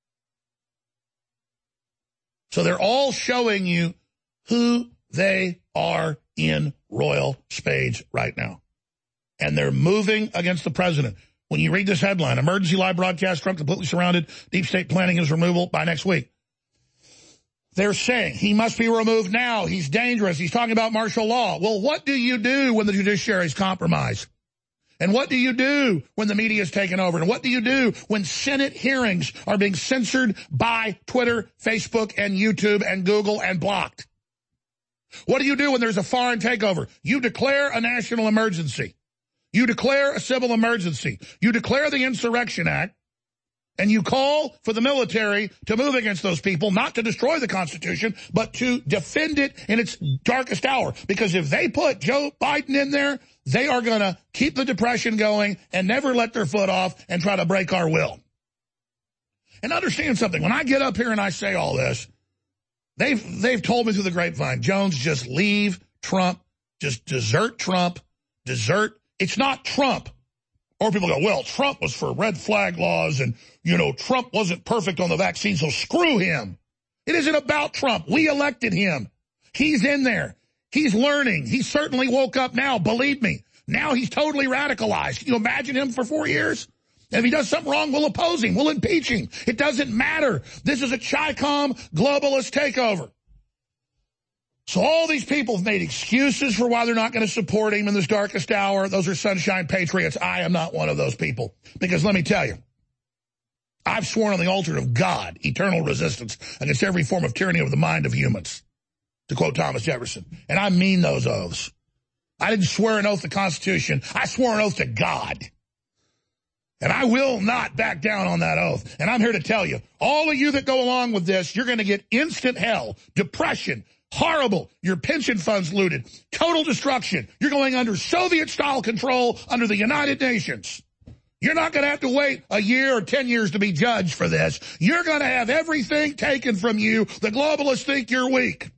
B: So they're all showing you who they are in royal spades right now. And they're moving against the president. When you read this headline, emergency live broadcast, Trump completely surrounded, deep state planning his removal by next week. They're saying he must be removed now. He's dangerous. He's talking about martial law. Well, what do you do when the judiciary is compromised? And what do you do when the media is taken over? And what do you do when Senate hearings are being censored by Twitter, Facebook, and YouTube, and Google, and blocked? What do you do when there's a foreign takeover? You declare a national emergency. You declare a civil emergency. You declare the Insurrection Act, and you call for the military to move against those people, not to destroy the Constitution, but to defend it in its darkest hour. Because if they put Joe Biden in there, they are going to keep the Depression going and never let their foot off and try to break our will. And understand something. When I get up here and I say all this, they've, they've told me through the grapevine, Jones, just leave Trump, just desert Trump, desert. It's not Trump. Or people go, well, Trump was for red flag laws and, you know, Trump wasn't perfect on the vaccine, so screw him. It isn't about Trump. We elected him. He's in there. He's learning. He certainly woke up now, believe me. Now he's totally radicalized. Can you imagine him for four years? And if he does something wrong, we'll oppose him. We'll impeach him. It doesn't matter. This is a Chi-Com globalist takeover. So all these people have made excuses for why they're not going to support him in this darkest hour. Those are sunshine patriots. I am not one of those people. Because let me tell you, I've sworn on the altar of God, eternal resistance against every form of tyranny of the mind of humans, to quote Thomas Jefferson. And I mean those oaths. I didn't swear an oath to the Constitution. I swore an oath to God. And I will not back down on that oath. And I'm here to tell you, all of you that go along with this, you're going to get instant hell, depression, horrible, your pension funds looted, total destruction. You're going under Soviet-style control under the United Nations. You're not going to have to wait a year or ten years to be judged for this. You're going to have everything taken from you. The globalists think you're weak.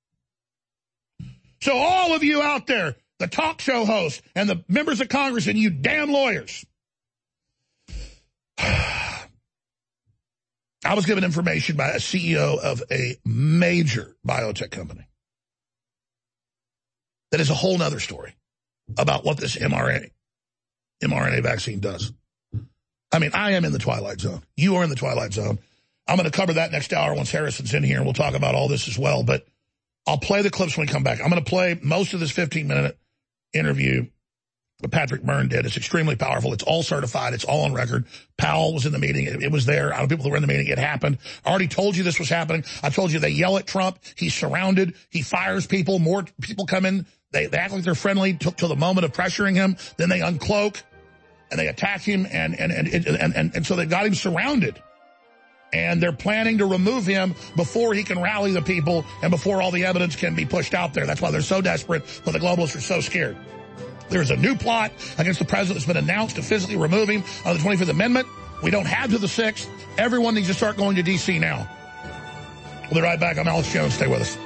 B: So all of you out there, the talk show hosts and the members of Congress and you damn lawyers, I was given information by a C E O of a major biotech company that is a whole nother story about what this mRNA, mRNA vaccine does. I mean, I am in the twilight zone. You are in the twilight zone. I'm going to cover that next hour once Harrison's in here, and we'll talk about all this as well. But I'll play the clips when we come back. I'm going to play most of this fifteen-minute interview that Patrick Byrne did. It's extremely powerful. It's all certified. It's all on record. Powell was in the meeting. It, it was there. I know people that were in the meeting. It happened. I already told you this was happening. I told you they yell at Trump. He's surrounded. He fires people. More people come in. They, they act like they're friendly till, till the moment of pressuring him. Then they uncloak and they attack him. And, and, and, and, and, and so they've got him surrounded. And they're planning to remove him before he can rally the people and before all the evidence can be pushed out there. That's why they're so desperate, but the globalists are so scared. There's a new plot against the president that's been announced to physically remove him under the twenty-fifth Amendment. We don't have to the sixth. Everyone needs to start going to D C now. We'll be right back. I'm Alex Jones. Stay with us.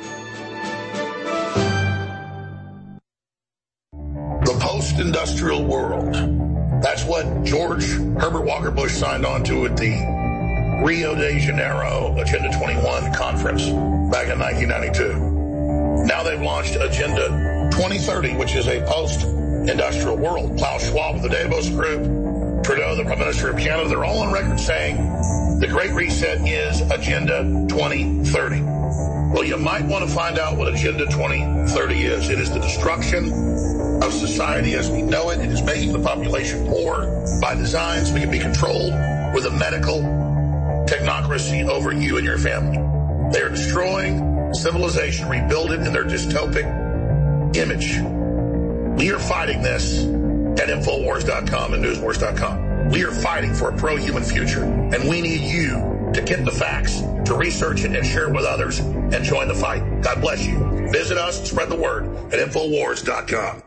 E: The post-industrial world. That's what George Herbert Walker Bush signed on to at the Rio de Janeiro Agenda twenty-one conference back in nineteen ninety-two. Now they've launched Agenda twenty thirty, which is a post-industrial world. Klaus Schwab of the Davos Group, Trudeau, the Prime Minister of Canada, they're all on record saying the Great Reset is Agenda twenty thirty. Well, you might want to find out what Agenda twenty thirty is. It is the destruction of society as we know it. It is making the population poor by design so we can be controlled with a medical technocracy over you and your family. They are destroying civilization, rebuild it in their dystopic image. We are fighting this at Infowars dot com and Newswars dot com. We are fighting for a pro-human future, and we need you to get the facts, to research it and share it with others, and join the fight. God bless you. Visit us and spread the word at Infowars dot com.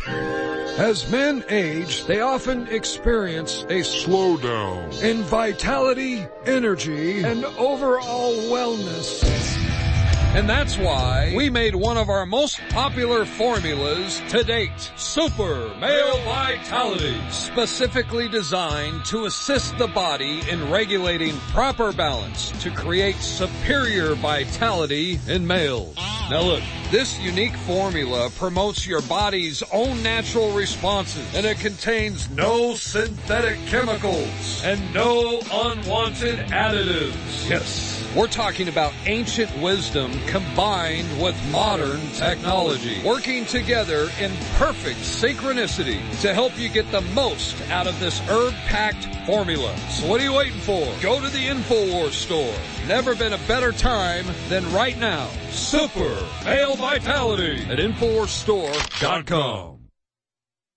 F: As men age, they often experience a slowdown in vitality, energy, and overall wellness. And that's why we made one of our most popular formulas to date, Super Male Vitality, specifically designed to assist the body in regulating proper balance to create superior vitality in males. Now look, this unique formula promotes your body's own natural responses, and it contains no synthetic chemicals and no unwanted additives. Yes. We're talking about ancient wisdom combined with modern technology, working together in perfect synchronicity to help you get the most out of this herb-packed formula. So what are you waiting for? Go to the InfoWars store. Never been a better time than right now. Super Male Vitality at Infowars Store dot com.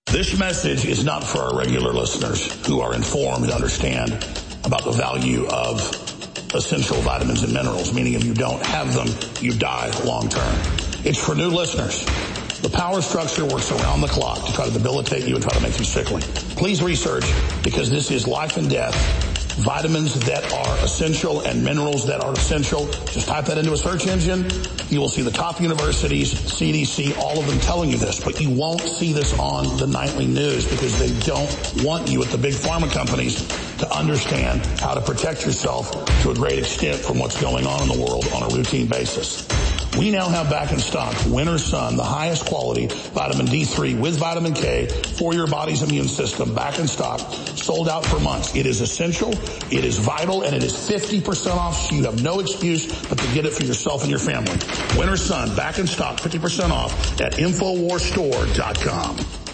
E: This message is not for our regular listeners who are informed and understand about the value of essential vitamins and minerals, meaning if you don't have them, you die long term. It's for new listeners. The power structure works around the clock to try to debilitate you and try to make you sickly. Please research, because this is life and death. Vitamins that are essential and minerals that are essential. Just type that into a search engine. You will see the top universities, C D C, all of them telling you this. But you won't see this on the nightly news because they don't want you at the big pharma companies to understand how to protect yourself to a great extent from what's going on in the world on a routine basis. We now have back in stock Winter Sun, the highest quality vitamin D three with vitamin K for your body's immune system, back in stock, sold out for months. It is essential, it is vital, and it is fifty percent off, so you have no excuse but to get it for yourself and your family. Winter Sun, back in stock, fifty percent off at infowars store dot com.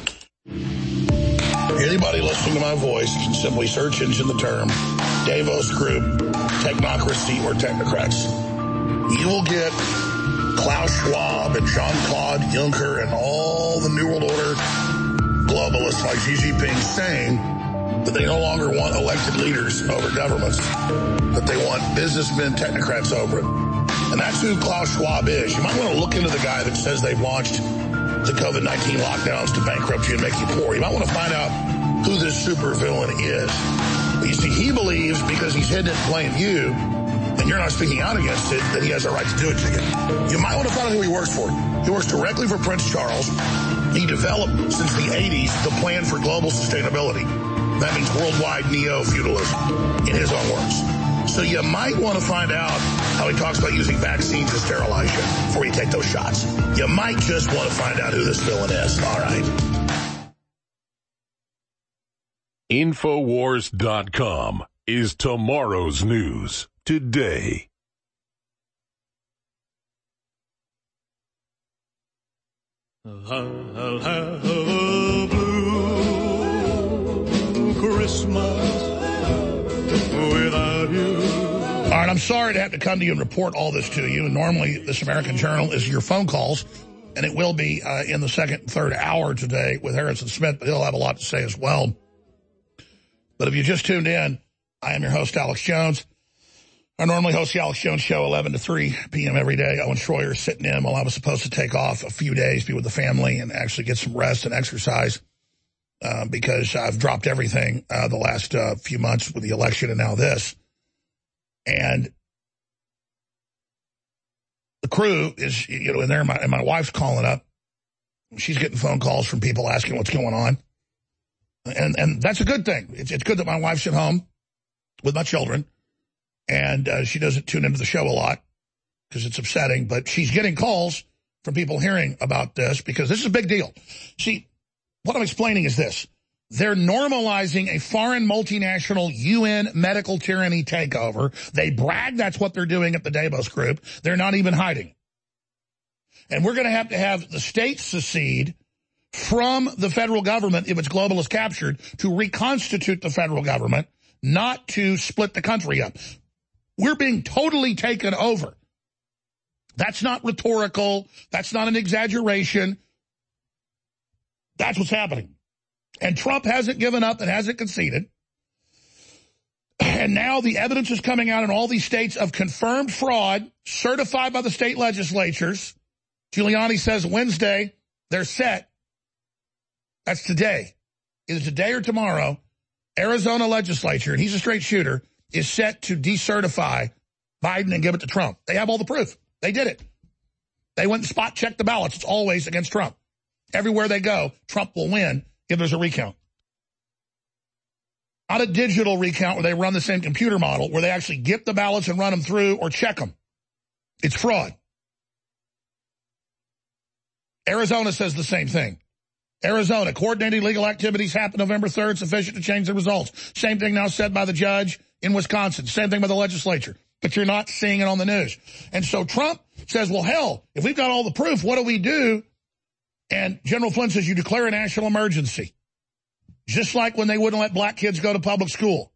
E: Anybody listening to my voice can simply search engine the term Davos Group, technocracy, or technocrats. You will get Klaus Schwab and Jean-Claude Juncker and all the New World Order globalists like Xi Jinping saying that they no longer want elected leaders over governments, that they want businessmen, technocrats over it. And that's who Klaus Schwab is. You might want to look into the guy that says they've launched the COVID nineteen lockdowns to bankrupt you and make you poor. You might want to find out who this supervillain is. But you see, he believes because he's hidden it in plain view, and you're not speaking out against it, that he has a right to do it to you. You might want to find out who he works for. He works directly for Prince Charles. He developed, since the eighties, the plan for global sustainability. That means worldwide neo-feudalism, in his own words. So you might want to find out how he talks about using vaccines to sterilize you before you take those shots. You might just want to find out who this villain is. All right.
D: Infowars dot com is tomorrow's news today.
G: I'll have a blue Christmas without you.
B: All right, I'm sorry to have to come to you and report all this to you. And normally, This American Journal is your phone calls, and it will be uh, in the second and third hour today with Harrison Smith, but he'll have a lot to say as well. But if you just tuned in, I am your host, Alex Jones. I normally host the Alex Jones Show eleven to three p.m. every day. Owen Schroyer is sitting in while I was supposed to take off a few days, be with the family, and actually get some rest and exercise uh, because I've dropped everything uh, the last uh, few months with the election and now this. And the crew is, you know, in there, my, and my wife's calling up. She's getting phone calls from people asking what's going on. And and that's a good thing. It's, it's good that my wife's at home with my children. And uh, she doesn't tune into the show a lot because it's upsetting. But she's getting calls from people hearing about this because this is a big deal. See, what I'm explaining is this. They're normalizing a foreign multinational U N medical tyranny takeover. They brag that's what they're doing at the Davos Group. They're not even hiding. And we're going to have to have the states secede from the federal government if it's globalist captured to reconstitute the federal government, not to split the country up. We're being totally taken over. That's not rhetorical. That's not an exaggeration. That's what's happening. And Trump hasn't given up and hasn't conceded. And now the evidence is coming out in all these states of confirmed fraud, certified by the state legislatures. Giuliani says Wednesday they're set. That's today. Either today or tomorrow, Arizona legislature, and he's a straight shooter, is set to decertify Biden and give it to Trump. They have all the proof. They did it. They went and spot checked the ballots. It's always against Trump. Everywhere they go, Trump will win if there's a recount. Not a digital recount where they run the same computer model, where they actually get the ballots and run them through or check them. It's fraud. Arizona says the same thing. Arizona, coordinating legal activities happened November third, sufficient to change the results. Same thing now said by the judge in Wisconsin. Same thing by the legislature. But you're not seeing it on the news. And so Trump says, well, hell, if we've got all the proof, what do we do? And General Flynn says you declare a national emergency. Just like when they wouldn't let black kids go to public school.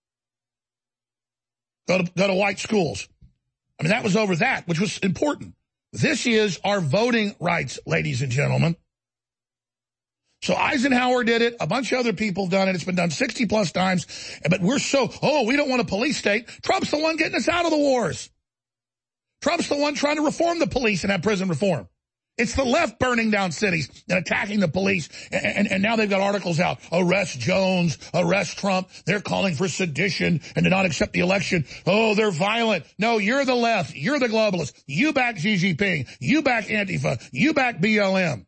B: Go to, go to white schools. I mean, that was over that, which was important. This is our voting rights, ladies and gentlemen. So Eisenhower did it. A bunch of other people have done it. It's been done sixty plus times. But we're so, oh, we don't want a police state. Trump's the one getting us out of the wars. Trump's the one trying to reform the police and have prison reform. It's the left burning down cities and attacking the police. And, and, and now they've got articles out. Arrest Jones, arrest Trump. They're calling for sedition and to not accept the election. Oh, they're violent. No, you're the left. You're the globalists. You back Xi Jinping. You back Antifa. You back B L M.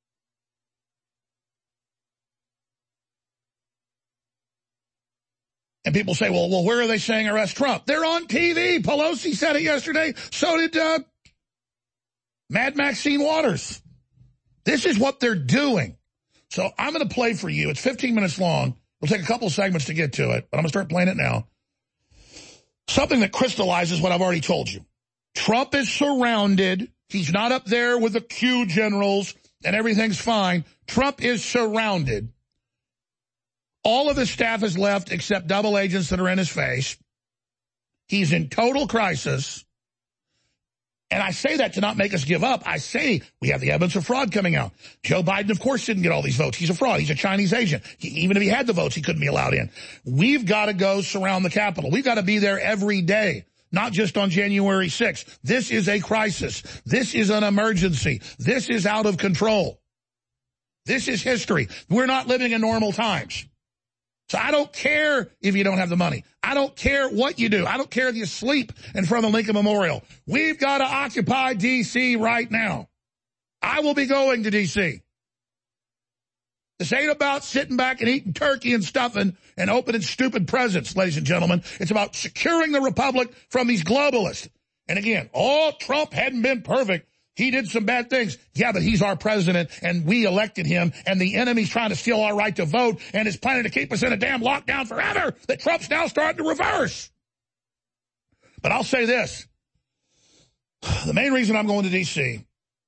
B: And people say, well, well, where are they saying arrest Trump? They're on T V. Pelosi said it yesterday. So did uh, Mad Maxine Waters. This is what they're doing. So I'm going to play for you. It's fifteen minutes long. We'll take a couple of segments to get to it, but I'm going to start playing it now. Something that crystallizes what I've already told you. Trump is surrounded. He's not up there with the Q generals and everything's fine. Trump is surrounded. All of his staff is left except double agents that are in his face. He's in total crisis. And I say that to not make us give up. I say we have the evidence of fraud coming out. Joe Biden, of course, didn't get all these votes. He's a fraud. He's a Chinese agent. He, even if he had the votes, he couldn't be allowed in. We've got to go surround the Capitol. We've got to be there every day, not just on January sixth. This is a crisis. This is an emergency. This is out of control. This is history. We're not living in normal times. So I don't care if you don't have the money. I don't care what you do. I don't care if you sleep in front of the Lincoln Memorial. We've got to occupy D C right now. I will be going to D C This ain't about sitting back and eating turkey and stuffing and opening stupid presents, ladies and gentlemen. It's about securing the republic from these globalists. And again, oh, Trump hadn't been perfect. He did some bad things. Yeah, but he's our president, and we elected him, and the enemy's trying to steal our right to vote and is planning to keep us in a damn lockdown forever that Trump's now starting to reverse. But I'll say this. The main reason I'm going to D C,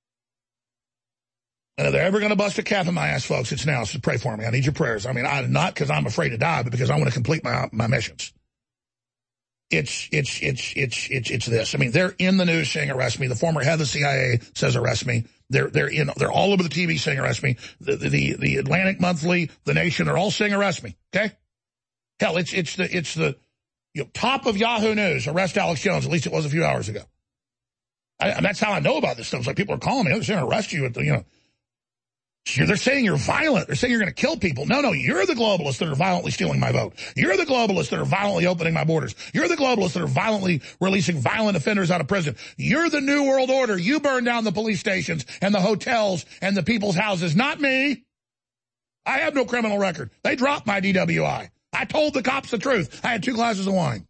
B: and if they're ever going to bust a cap in my ass, folks, it's now. So pray for me. I need your prayers. I mean, I, not because I'm afraid to die, but because I want to complete my, my missions. It's, it's, it's, it's, it's, it's this. I mean, they're in the news saying arrest me. The former head of the C I A says arrest me. They're, they're in, they're all over the T V saying arrest me. The, the, the Atlantic Monthly, The Nation, they're all saying arrest me. Okay? Hell, it's, it's the, it's the, you know, top of Yahoo News, arrest Alex Jones. At least it was a few hours ago. I, and that's how I know about this stuff. It's like people are calling me. They're saying arrest you at the, you know. They're saying you're violent. They're saying you're going to kill people. No, no, you're the globalists that are violently stealing my vote. You're the globalists that are violently opening my borders. You're the globalists that are violently releasing violent offenders out of prison. You're the New World Order. You burn down the police stations and the hotels and the people's houses, not me. I have no criminal record. They dropped my D W I. I told the cops the truth. I had two glasses of wine.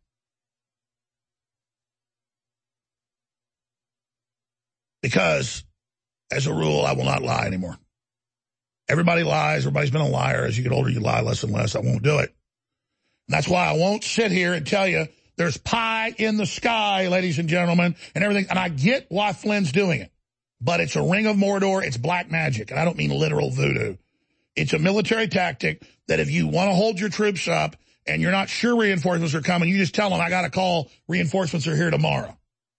B: Because, as a rule, I will not lie anymore. Everybody lies. Everybody's been a liar. As you get older, you lie less and less. I won't do it. And that's why I won't sit here and tell you there's pie in the sky, ladies and gentlemen, and everything. And I get why Flynn's doing it. But it's a ring of Mordor. It's black magic. And I don't mean literal voodoo. It's a military tactic that if you want to hold your troops up and you're not sure reinforcements are coming, you just tell them, I got to call, reinforcements are here tomorrow.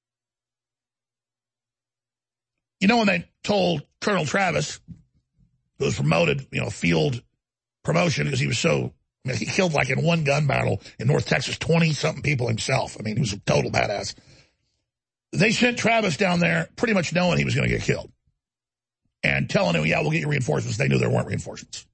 B: You know when they told Colonel Travis, who was promoted, you know, field promotion because he was so, I mean, he killed like in one gun battle in North Texas, twenty-something people himself. I mean, he was a total badass. They sent Travis down there pretty much knowing he was going to get killed and telling him, yeah, we'll get you reinforcements. They knew there weren't reinforcements.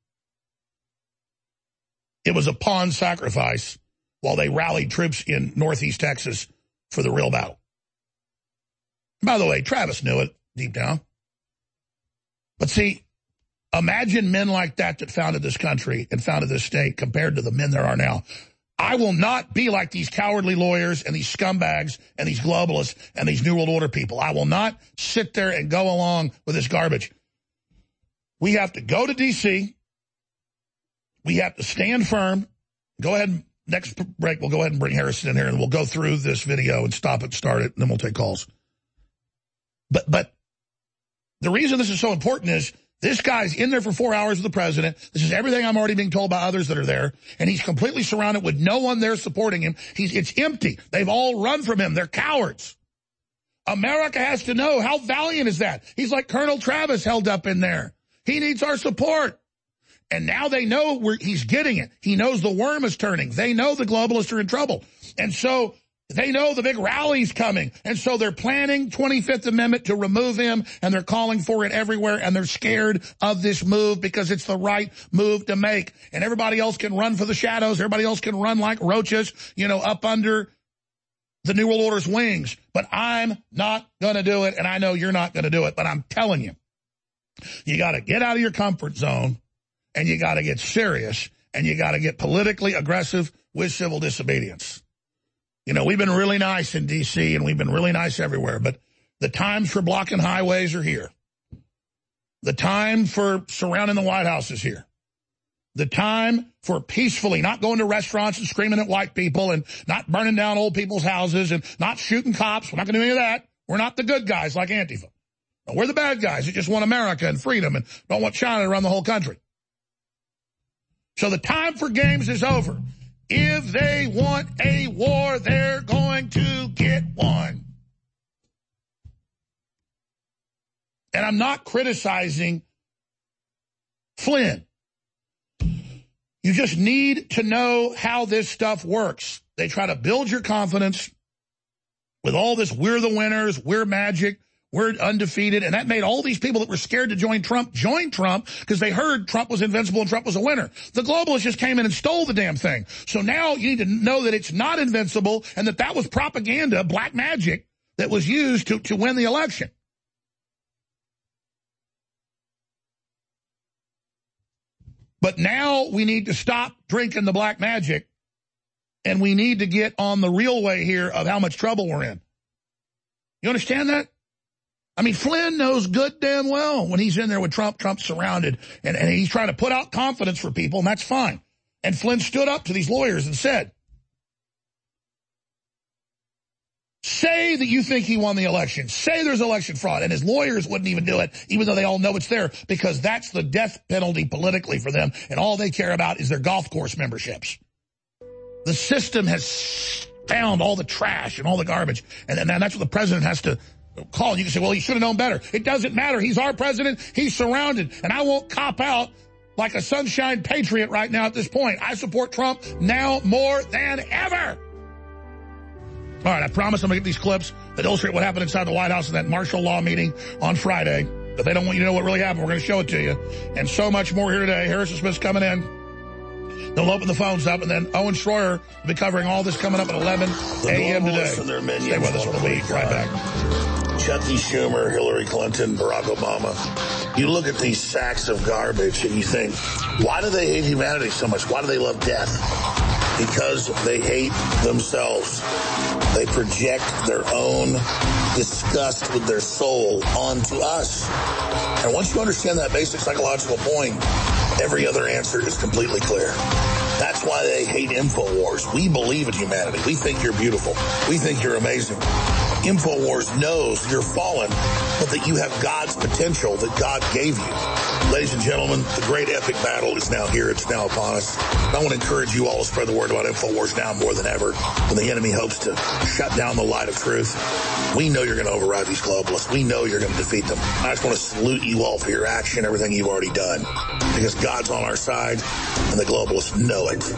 B: It was a pawn sacrifice while they rallied troops in Northeast Texas for the real battle. By the way, Travis knew it deep down. But see, imagine men like that that founded this country and founded this state compared to the men there are now. I will not be like these cowardly lawyers and these scumbags and these globalists and these New World Order people. I will not sit there and go along with this garbage. We have to go to D C. We have to stand firm. Go ahead. Next break, we'll go ahead and bring Harrison in here, and we'll go through this video and stop it, start it, and then we'll take calls. But, but the reason this is so important is this guy's in there for four hours with the president. This is everything I'm already being told by others that are there. And he's completely surrounded with no one there supporting him. He's, it's empty. They've all run from him. They're cowards. America has to know how valiant is that. He's like Colonel Travis held up in there. He needs our support. And now they know where he's getting it. He knows the worm is turning. They know the globalists are in trouble. And so they know the big rally's coming. And so they're planning twenty-fifth Amendment to remove him, and they're calling for it everywhere, and they're scared of this move because it's the right move to make. And everybody else can run for the shadows. Everybody else can run like roaches, you know, up under the New World Order's wings. But I'm not going to do it, and I know you're not going to do it. But I'm telling you, you got to get out of your comfort zone, and you got to get serious, and you got to get politically aggressive with civil disobedience. You know, we've been really nice in D C, and we've been really nice everywhere, but the times for blocking highways are here. The time for surrounding the White House is here. The time for peacefully not going to restaurants and screaming at white people and not burning down old people's houses and not shooting cops. We're not going to do any of that. We're not the good guys like Antifa. No, we're the bad guys who just want America and freedom and don't want China to run the whole country. So the time for games is over. If they want a war, they're going to get one. And I'm not criticizing Flynn. You just need to know how this stuff works. They try to build your confidence with all this, we're the winners, we're magic, we're undefeated, and that made all these people that were scared to join Trump join Trump because they heard Trump was invincible and Trump was a winner. The globalists just came in and stole the damn thing. So now you need to know that it's not invincible and that that was propaganda, black magic, that was used to, to win the election. But now we need to stop drinking the black magic, and we need to get on the real way here of how much trouble we're in. You understand that? I mean, Flynn knows good damn well when he's in there with Trump, Trump's surrounded, and, and he's trying to put out confidence for people, and that's fine. And Flynn stood up to these lawyers and said, say that you think he won the election. Say there's election fraud. And his lawyers wouldn't even do it, even though they all know it's there, because that's the death penalty politically for them, and all they care about is their golf course memberships. The system has found all the trash and all the garbage, and then that's what the president has to call. You can say, well, he should have known better. It doesn't matter. He's our president. He's surrounded. And I won't cop out like a sunshine patriot right now at this point. I support Trump now more than ever. All right, I promise I'm going to get these clips that illustrate what happened inside the White House in that martial law meeting on Friday. But they don't want you to know what really happened. We're going to show it to you. And so much more here today. Harrison Smith's coming in. They'll open the phones up, and then Owen Schroyer will be covering all this coming up at eleven a.m. today. Stay with us. We'll be right back.
E: Chucky Schumer, Hillary Clinton, Barack Obama. You look at these sacks of garbage and you think, why do they hate humanity so much? Why do they love death? Because they hate themselves. They project their own disgust with their soul onto us. And once you understand that basic psychological point, every other answer is completely clear. That's why they hate InfoWars. We believe in humanity. We think you're beautiful. We think you're amazing. InfoWars knows you're fallen, but that you have God's potential that God gave you. Ladies and gentlemen, the great epic battle is now here. It's now upon us. I want to encourage you all to spread the word about InfoWars now more than ever when the enemy hopes to shut down the light of truth. We know you're going to override these globalists. We know you're going to defeat them. I just want to salute you all for your action, everything you've already done, because God's on our side and the globalists know it.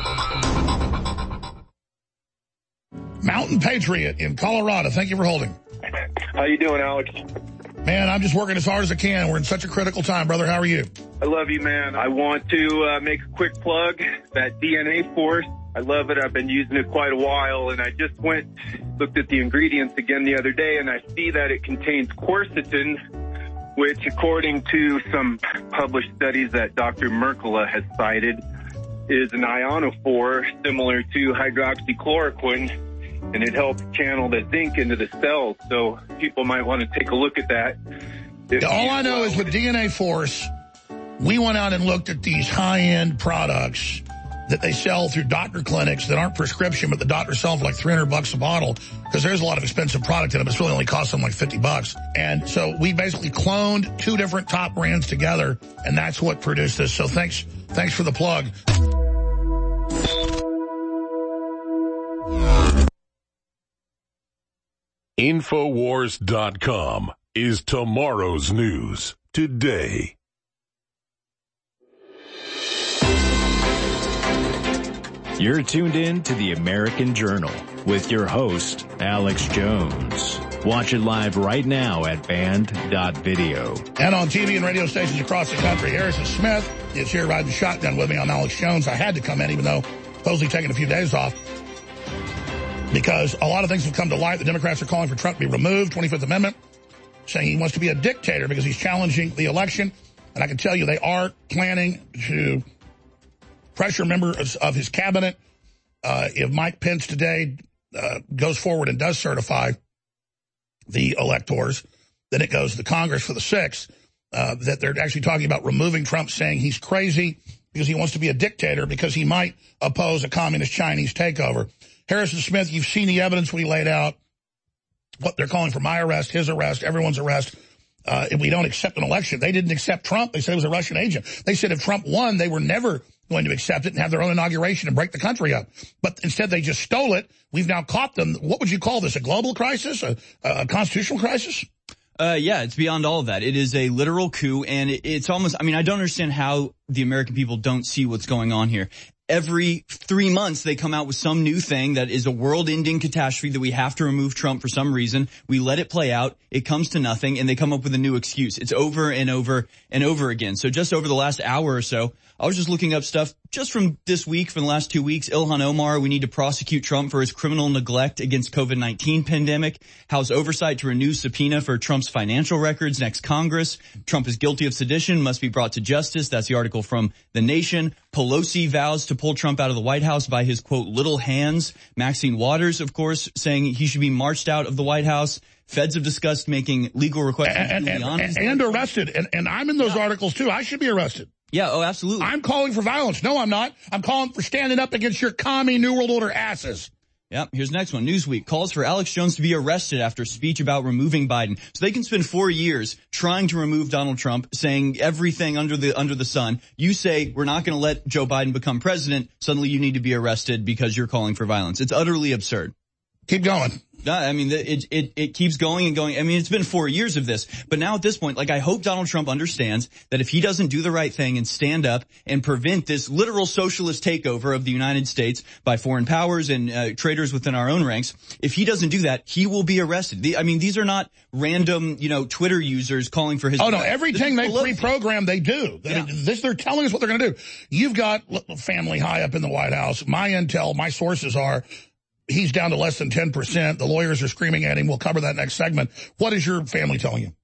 B: Mountain Patriot in Colorado. Thank you for holding.
C: How you doing, Alex?
B: Man, I'm just working as hard as I can. We're in such a critical time, brother. How are you?
C: I love you, man. I want to uh, make a quick plug. That D N A Force, I love it. I've been using it quite a while, and I just went, looked at the ingredients again the other day, and I see that it contains quercetin, which, according to some published studies that Doctor Mercola has cited, is an ionophore similar to hydroxychloroquine, and it helps channel the zinc into the cells. So people might want to take a look at that. If
B: All I know is with D N A Force, we went out and looked at these high-end products that they sell through doctor clinics that aren't prescription, but the doctors sell for like three hundred bucks a bottle, because there's a lot of expensive product in them. It's really only costs them like fifty bucks. And so we basically cloned two different top brands together, and that's what produced this. So thanks, thanks for the plug.
D: Infowars dot com is tomorrow's news today.
A: You're tuned in to the American Journal with your host, Alex Jones. Watch it live right now at band dot video.
B: And on T V and radio stations across the country. Harrison Smith is here riding shotgun with me. I'm Alex Jones. I had to come in, even though supposedly taking a few days off, because a lot of things have come to light. The Democrats are calling for Trump to be removed, twenty-fifth Amendment, saying he wants to be a dictator because he's challenging the election. And I can tell you they are planning to pressure members of his cabinet. Uh, if Mike Pence today uh, goes forward and does certify the electors, then it goes to Congress for the sixth, uh, that they're actually talking about removing Trump, saying he's crazy because he wants to be a dictator, because he might oppose a communist Chinese takeover. Harrison Smith, you've seen the evidence we laid out, what they're calling for my arrest, his arrest, everyone's arrest. Uh, if we don't accept an election, they didn't accept Trump. They said it was a Russian agent. They said if Trump won, they were never going to accept it and have their own inauguration and break the country up. But instead, they just stole it. We've now caught them. What would you call this? A global crisis? A, a constitutional crisis?
H: Uh, yeah, it's beyond all of that. It is a literal coup, and it, it's almost, I mean, I don't understand how the American people don't see what's going on here. Every three months, they come out with some new thing that is a world-ending catastrophe that we have to remove Trump for some reason. We let it play out. It comes to nothing, and they come up with a new excuse. It's over and over and over again. So just over the last hour or so, I was just looking up stuff just from this week, from the last two weeks. Ilhan Omar, we need to prosecute Trump for his criminal neglect against COVID nineteen pandemic. House oversight to renew subpoena for Trump's financial records next Congress. Trump is guilty of sedition, must be brought to justice. That's the article from The Nation. Pelosi vows to pull Trump out of the White House by his, quote, little hands. Maxine Waters, of course, saying he should be marched out of the White House. Feds have discussed making legal requests.
B: And, and, and, and arrested. And, and I'm in those yeah. articles, too. I should be arrested.
H: Yeah, oh, absolutely.
B: I'm calling for violence. No, I'm not. I'm calling for standing up against your commie New World Order asses.
H: Yep, here's the next one. Newsweek calls for Alex Jones to be arrested after speech about removing Biden. So they can spend four years trying to remove Donald Trump, saying everything under the under the sun. You say we're not going to let Joe Biden become president. Suddenly you need to be arrested because you're calling for violence. It's utterly absurd.
B: Keep going.
H: No, I mean, it, it, it keeps going and going. I mean, it's been four years of this, but now at this point, like, I hope Donald Trump understands that if he doesn't do the right thing and stand up and prevent this literal socialist takeover of the United States by foreign powers and uh, traitors within our own ranks, if he doesn't do that, he will be arrested. The, I mean, these are not random, you know, Twitter users calling for his.
B: Oh, no, everything they pre-program, they do. Yeah. This, they're telling us what they're going to do. You've got family high up in the White House. My intel, my sources are, he's down to less than ten percent. The lawyers are screaming at him. We'll cover that next segment. What is your family telling you?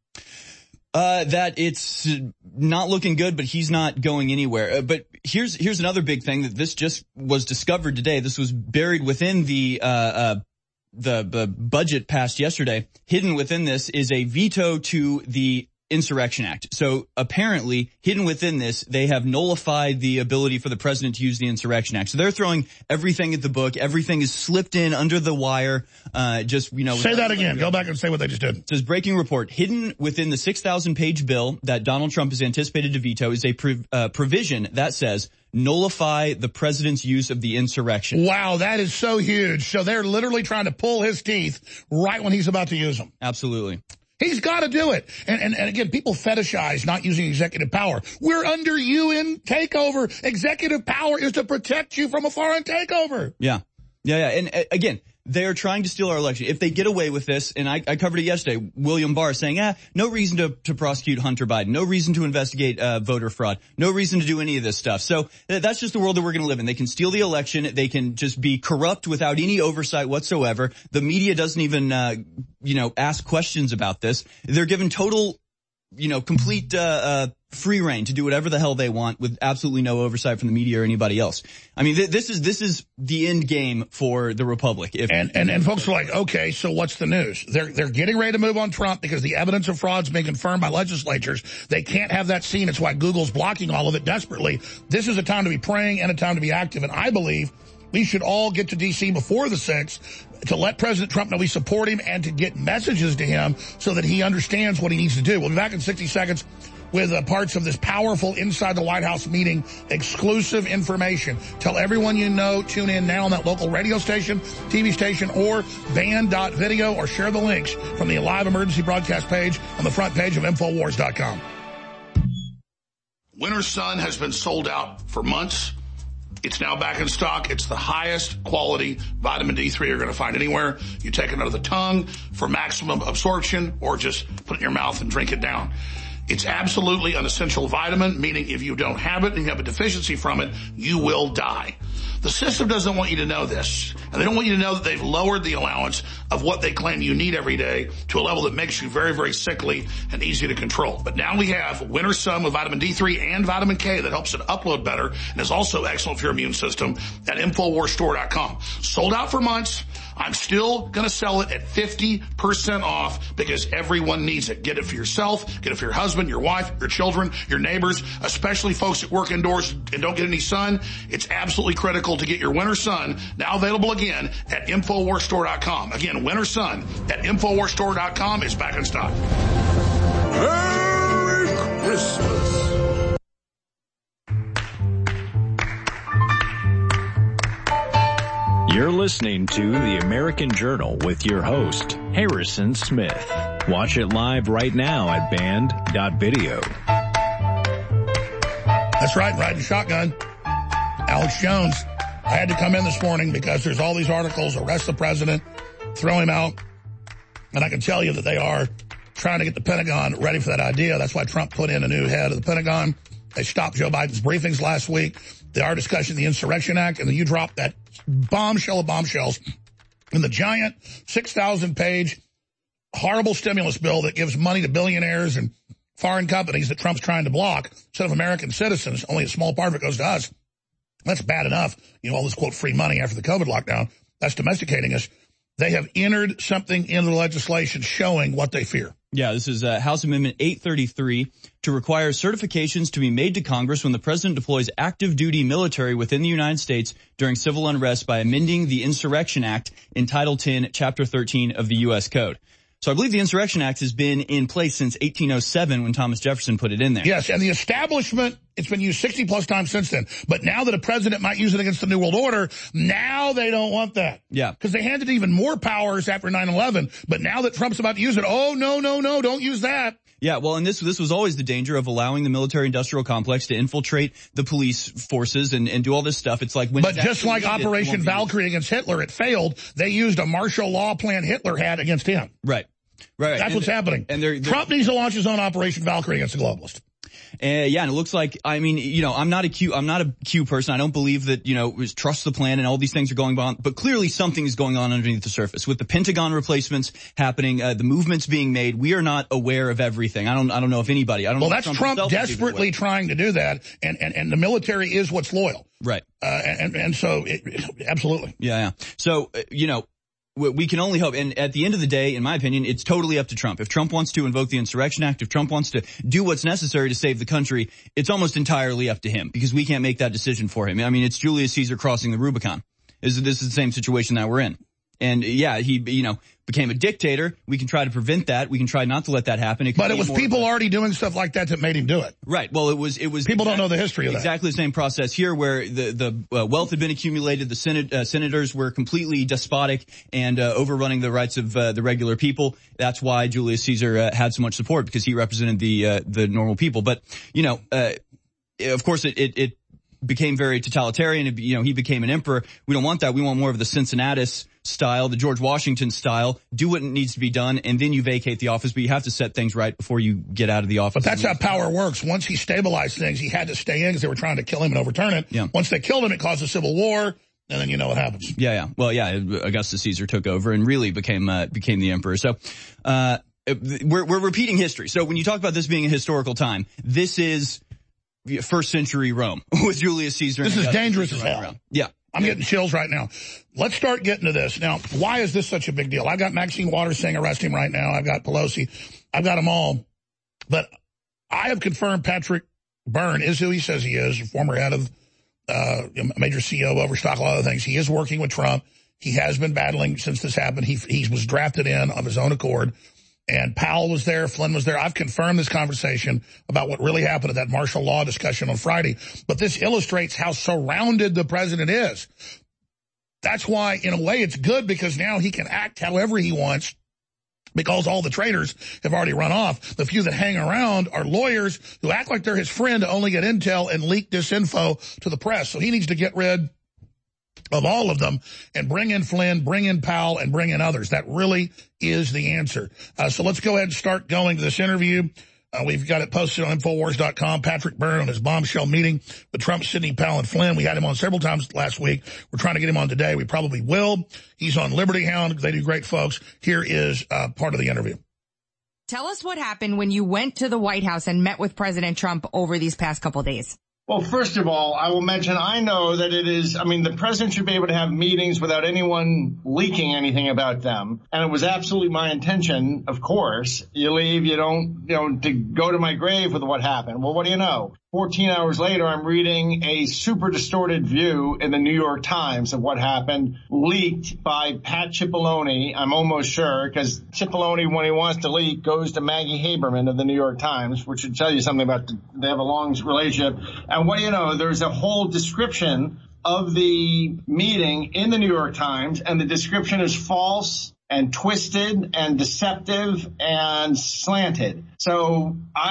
H: Uh, that it's not looking good, but he's not going anywhere. Uh, but here's, here's another big thing that this just was discovered today. This was buried within the, uh, uh, the, the budget passed yesterday. Hidden within this is a veto to the Insurrection Act. So apparently, hidden within this, they have nullified the ability for the president to use the Insurrection Act. So they're throwing everything at the book. Everything is slipped in under the wire. Uh, just, you know.
B: Say that again. Go back and say what they just did.
H: It says breaking report. Hidden within the six thousand page bill that Donald Trump is anticipated to veto is a pre- uh, provision that says nullify the president's use of the insurrection.
B: Wow, that is so huge. So they're literally trying to pull his teeth right when he's about to use them.
H: Absolutely.
B: He's got to do it. And, and, and again, people fetishize not using executive power. We're under U N takeover. Executive power is to protect you from a foreign takeover.
H: Yeah. Yeah, yeah. And uh, again, they're trying to steal our election. If they get away with this, and I, I covered it yesterday, William Barr saying, ah, no reason to, to prosecute Hunter Biden, no reason to investigate uh, voter fraud, no reason to do any of this stuff. So th- that's just the world that we're going to live in. They can steal the election. They can just be corrupt without any oversight whatsoever. The media doesn't even, uh, you know, ask questions about this. They're given total, you know, complete uh, uh free reign to do whatever the hell they want with absolutely no oversight from the media or anybody else. I mean, th- this is this is the end game for the Republic. If
B: and, and and folks are like, okay, so what's the news? They're they're getting ready to move on Trump because the evidence of fraud's been confirmed by legislatures. They can't have that seen. It's why Google's blocking all of it desperately. This is a time to be praying and a time to be active. And I believe we should all get to D C before the sixth to let President Trump know we support him and to get messages to him so that he understands what he needs to do. We'll be back in sixty seconds with uh, parts of this powerful Inside the White House meeting, exclusive information. Tell everyone you know, tune in now on that local radio station, T V station, or band dot video, or share the links from the live emergency broadcast page on the front page of Infowars dot com. Winter Sun has been sold out for months. It's now back in stock. It's the highest quality vitamin D three you're going to find anywhere. You take it under the tongue for maximum absorption or just put it in your mouth and drink it down. It's absolutely an essential vitamin, meaning if you don't have it and you have a deficiency from it, you will die. The system doesn't want you to know this, and they don't want you to know that they've lowered the allowance of what they claim you need every day to a level that makes you very, very sickly and easy to control. But now we have Winter Sun with vitamin D three and vitamin K that helps it upload better and is also excellent for your immune system at Infowars Store dot com. Sold out for months. I'm still going to sell it at fifty percent off because everyone needs it. Get it for yourself, get it for your husband, your wife, your children, your neighbors, especially folks that work indoors and don't get any sun. It's absolutely critical to get your Winter Sun, now available again at Infowars Store dot com. Again, Winter Sun at Infowars Store dot com is back in stock.
G: Merry Christmas.
A: You're listening to The American Journal with your host, Harrison Smith. Watch it live right now at band dot video.
B: That's right, riding shotgun. Alex Jones. I had to come in this morning because there's all these articles, arrest the president, throw him out. And I can tell you that they are trying to get the Pentagon ready for that idea. That's why Trump put in a new head of the Pentagon. They stopped Joe Biden's briefings last week. They are discussing the Insurrection Act, and then you drop that bombshell of bombshells in the giant six thousand page horrible stimulus bill that gives money to billionaires and foreign companies that Trump's trying to block instead of American citizens. Only a small part of it goes to us. That's bad enough. You know, all this, quote, free money after the COVID lockdown. That's domesticating us. They have entered something into the legislation showing what they fear.
H: Yeah, this is uh, House Amendment eight thirty-three to require certifications to be made to Congress when the president deploys active duty military within the United States during civil unrest by amending the Insurrection Act in Title ten, Chapter thirteen of the U S Code. So I believe the Insurrection Act has been in place since eighteen oh seven when Thomas Jefferson put it in there.
B: Yes, and the establishment, it's been used sixty plus times since then. But now that a president might use it against the New World Order, now they don't want that.
H: Yeah.
B: Because they handed even more powers after nine eleven. But now that Trump's about to use it, oh, no, no, no, don't use that.
H: Yeah, well, and this this was always the danger of allowing the military-industrial complex to infiltrate the police forces and, and do all this stuff. It's like when
B: But just like Operation Valkyrie against Hitler, it failed. They used a martial law plan Hitler had against him.
H: Right. Right.
B: That's
H: and
B: what's happening.
H: And they're, they're,
B: Trump needs to launch his own Operation Valkyrie against the globalists.
H: Uh, yeah, and it looks like, I mean, you know, I'm not a Q, I'm not a Q person. I don't believe that, you know, trust the plan and all these things are going on, but clearly something is going on underneath the surface. With the Pentagon replacements happening, uh, the movements being made, we are not aware of everything. I don't, I don't know if anybody, I don't
B: well,
H: know.
B: Well, that's
H: Trump,
B: Trump desperately trying to do that, and, and, and the military is what's loyal.
H: Right.
B: Uh, and, and so, it, absolutely.
H: Yeah, yeah. So, uh, you know, we can only hope, and at the end of the day, in my opinion, it's totally up to Trump. If Trump wants to invoke the Insurrection Act, if Trump wants to do what's necessary to save the country, it's almost entirely up to him, because we can't make that decision for him. I mean, it's Julius Caesar crossing the Rubicon. This is, this is the same situation that we're in. And yeah, he, you know, became a dictator. We can try to prevent that. We can try not to let that happen. It
B: but it was people already doing stuff like that that made him do it.
H: Right. Well, it was, it was.
B: People exactly, don't know the history of that.
H: Exactly the same process here where the, the uh, wealth had been accumulated. The Senate, uh, senators were completely despotic and, uh, overrunning the rights of, uh, the regular people. That's why Julius Caesar, uh, had so much support, because he represented the, uh, the normal people. But, you know, uh, of course it, it, it became very totalitarian. It, you know, he became an emperor. We don't want that. We want more of the Cincinnatus style, the George Washington style. Do what needs to be done, and then you vacate the office, but you have to set things right before you get out of the office.
B: But that's how power works. Once he stabilized things, he had to stay in because they were trying to kill him and overturn it.
H: Yeah.
B: Once they killed him, it caused a civil war, and then you know what happens.
H: Yeah, yeah. Well, yeah, Augustus Caesar took over and really became uh, became the emperor. So, uh, we're we're repeating history. So when you talk about this being a historical time, this is first century Rome with Julius Caesar.
B: This
H: and
B: is dangerous as hell.
H: Around. Yeah.
B: I'm getting chills right now. Let's start getting to this. Now, why is this such a big deal? I've got Maxine Waters saying arrest him right now. I've got Pelosi. I've got them all. But I have confirmed Patrick Byrne is who he says he is, former head of uh, a major C E O, Overstock, a lot of things. He is working with Trump. He has been battling since this happened. He, he was drafted in of his own accord. And Powell was there, Flynn was there. I've confirmed this conversation about what really happened at that martial law discussion on Friday. But this illustrates how surrounded the president is. That's why, in a way, it's good, because now he can act however he wants because all the traitors have already run off. The few that hang around are lawyers who act like they're his friend to only get intel and leak disinfo to the press. So he needs to get rid of all of them and bring in Flynn, bring in Powell, and bring in others. That really is the answer. Uh, so let's go ahead and start going to this interview. Uh, we've got it posted on Infowars dot com. Patrick Byrne on his bombshell meeting with Trump, Sidney Powell, and Flynn. We had him on several times last week. We're trying to get him on today. We probably will. He's on Liberty Hound. They do great, folks. Here is uh, part of the interview.
I: Tell us what happened when you went to the White House and met with President Trump over these past couple days.
J: Well, first of all, I will mention, I know that it is, I mean, the president should be able to have meetings without anyone leaking anything about them. And it was absolutely my intention, of course. You leave, you don't, you know, to go to my grave with what happened. Well, what do you know? fourteen hours later, I'm reading a super distorted view in the New York Times of what happened, leaked by Pat Cipollone, I'm almost sure, because Cipollone, when he wants to leak, goes to Maggie Haberman of the New York Times, which should tell you something about, the, they have a long relationship. And what do you know? There's a whole description of the meeting in the New York Times, and the description is false and twisted and deceptive and slanted. So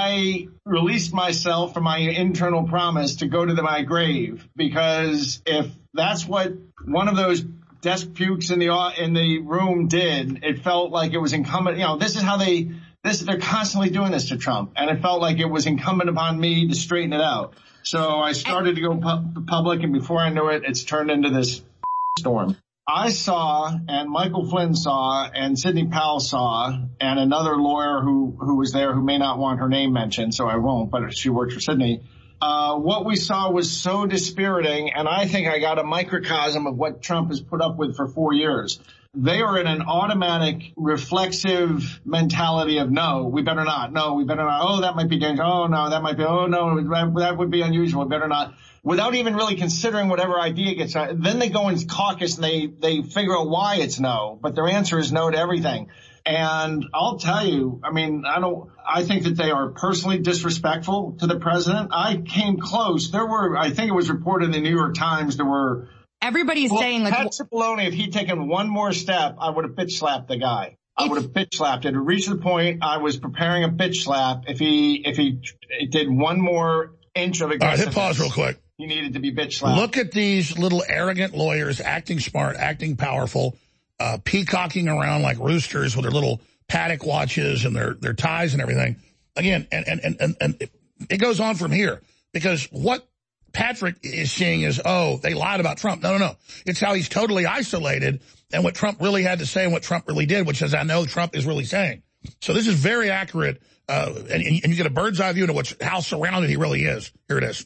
J: I released myself from my internal promise to go to the, my grave, because if that's what one of those desk pukes in the in the room did, it felt like it was incumbent. You know, this is how they this they're constantly doing this to Trump, and it felt like it was incumbent upon me to straighten it out. So I started to go pu- public, and before I knew it, it's turned into this storm. I saw, and Michael Flynn saw, and Sidney Powell saw, and another lawyer who, who was there who may not want her name mentioned, so I won't, but she worked for Sidney. Uh, what we saw was so dispiriting, and I think I got a microcosm of what Trump has put up with for four years. They are in an automatic, reflexive mentality of, no, we better not. No, we better not. Oh, that might be dangerous. Oh, no, that might be. Oh, no, that, that would be unusual. We better not. Without even really considering whatever idea gets out. Then they go and caucus and they, they figure out why it's no. But their answer is no to everything. And I'll tell you, I mean, I don't, I think that they are personally disrespectful to the president. I came close. There were, I think it was reported in the New York Times, there were.
I: Everybody's
J: well,
I: saying like.
J: Pat Cipollone, if he'd taken one more step, I would have bitch slapped the guy. I would have bitch slapped it. It reached the point I was preparing a bitch slap. If he, if he did one more inch of aggressiveness.
B: All right, hit pause real quick.
J: He needed to be bitch slapped.
B: Look at these little arrogant lawyers acting smart, acting powerful, uh, peacocking around like roosters with their little paddock watches and their, their ties and everything. Again, and, and, and, and, and it goes on from here, because what Patrick is seeing is, oh, they lied about Trump. No, no, no. It's how he's totally isolated and what Trump really had to say and what Trump really did, which is I know Trump is really saying. So this is very accurate, uh, and, and you get a bird's eye view into what's, how surrounded he really is. Here it is.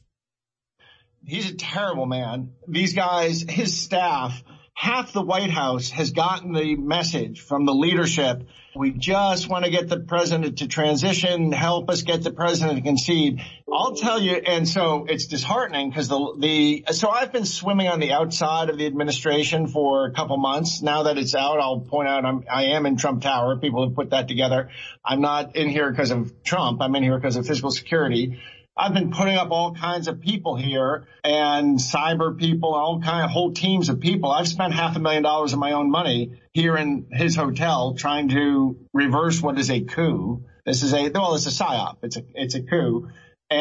J: He's a terrible man. These guys, his staff, half the White House has gotten the message from the leadership. We just want to get the president to transition, help us get the president to concede. I'll tell you, and so it's disheartening because the, the, so I've been swimming on the outside of the administration for a couple months. Now that it's out, I'll point out I'm, I am in Trump Tower. People have put that together. I'm not in here because of Trump. I'm in here because of physical security. I've been putting up all kinds of people here and cyber people, all kind of whole teams of people. I've spent half a million dollars of my own money here in his hotel trying to reverse what is a coup. This is a, well, it's a psyop. It's a, it's a coup.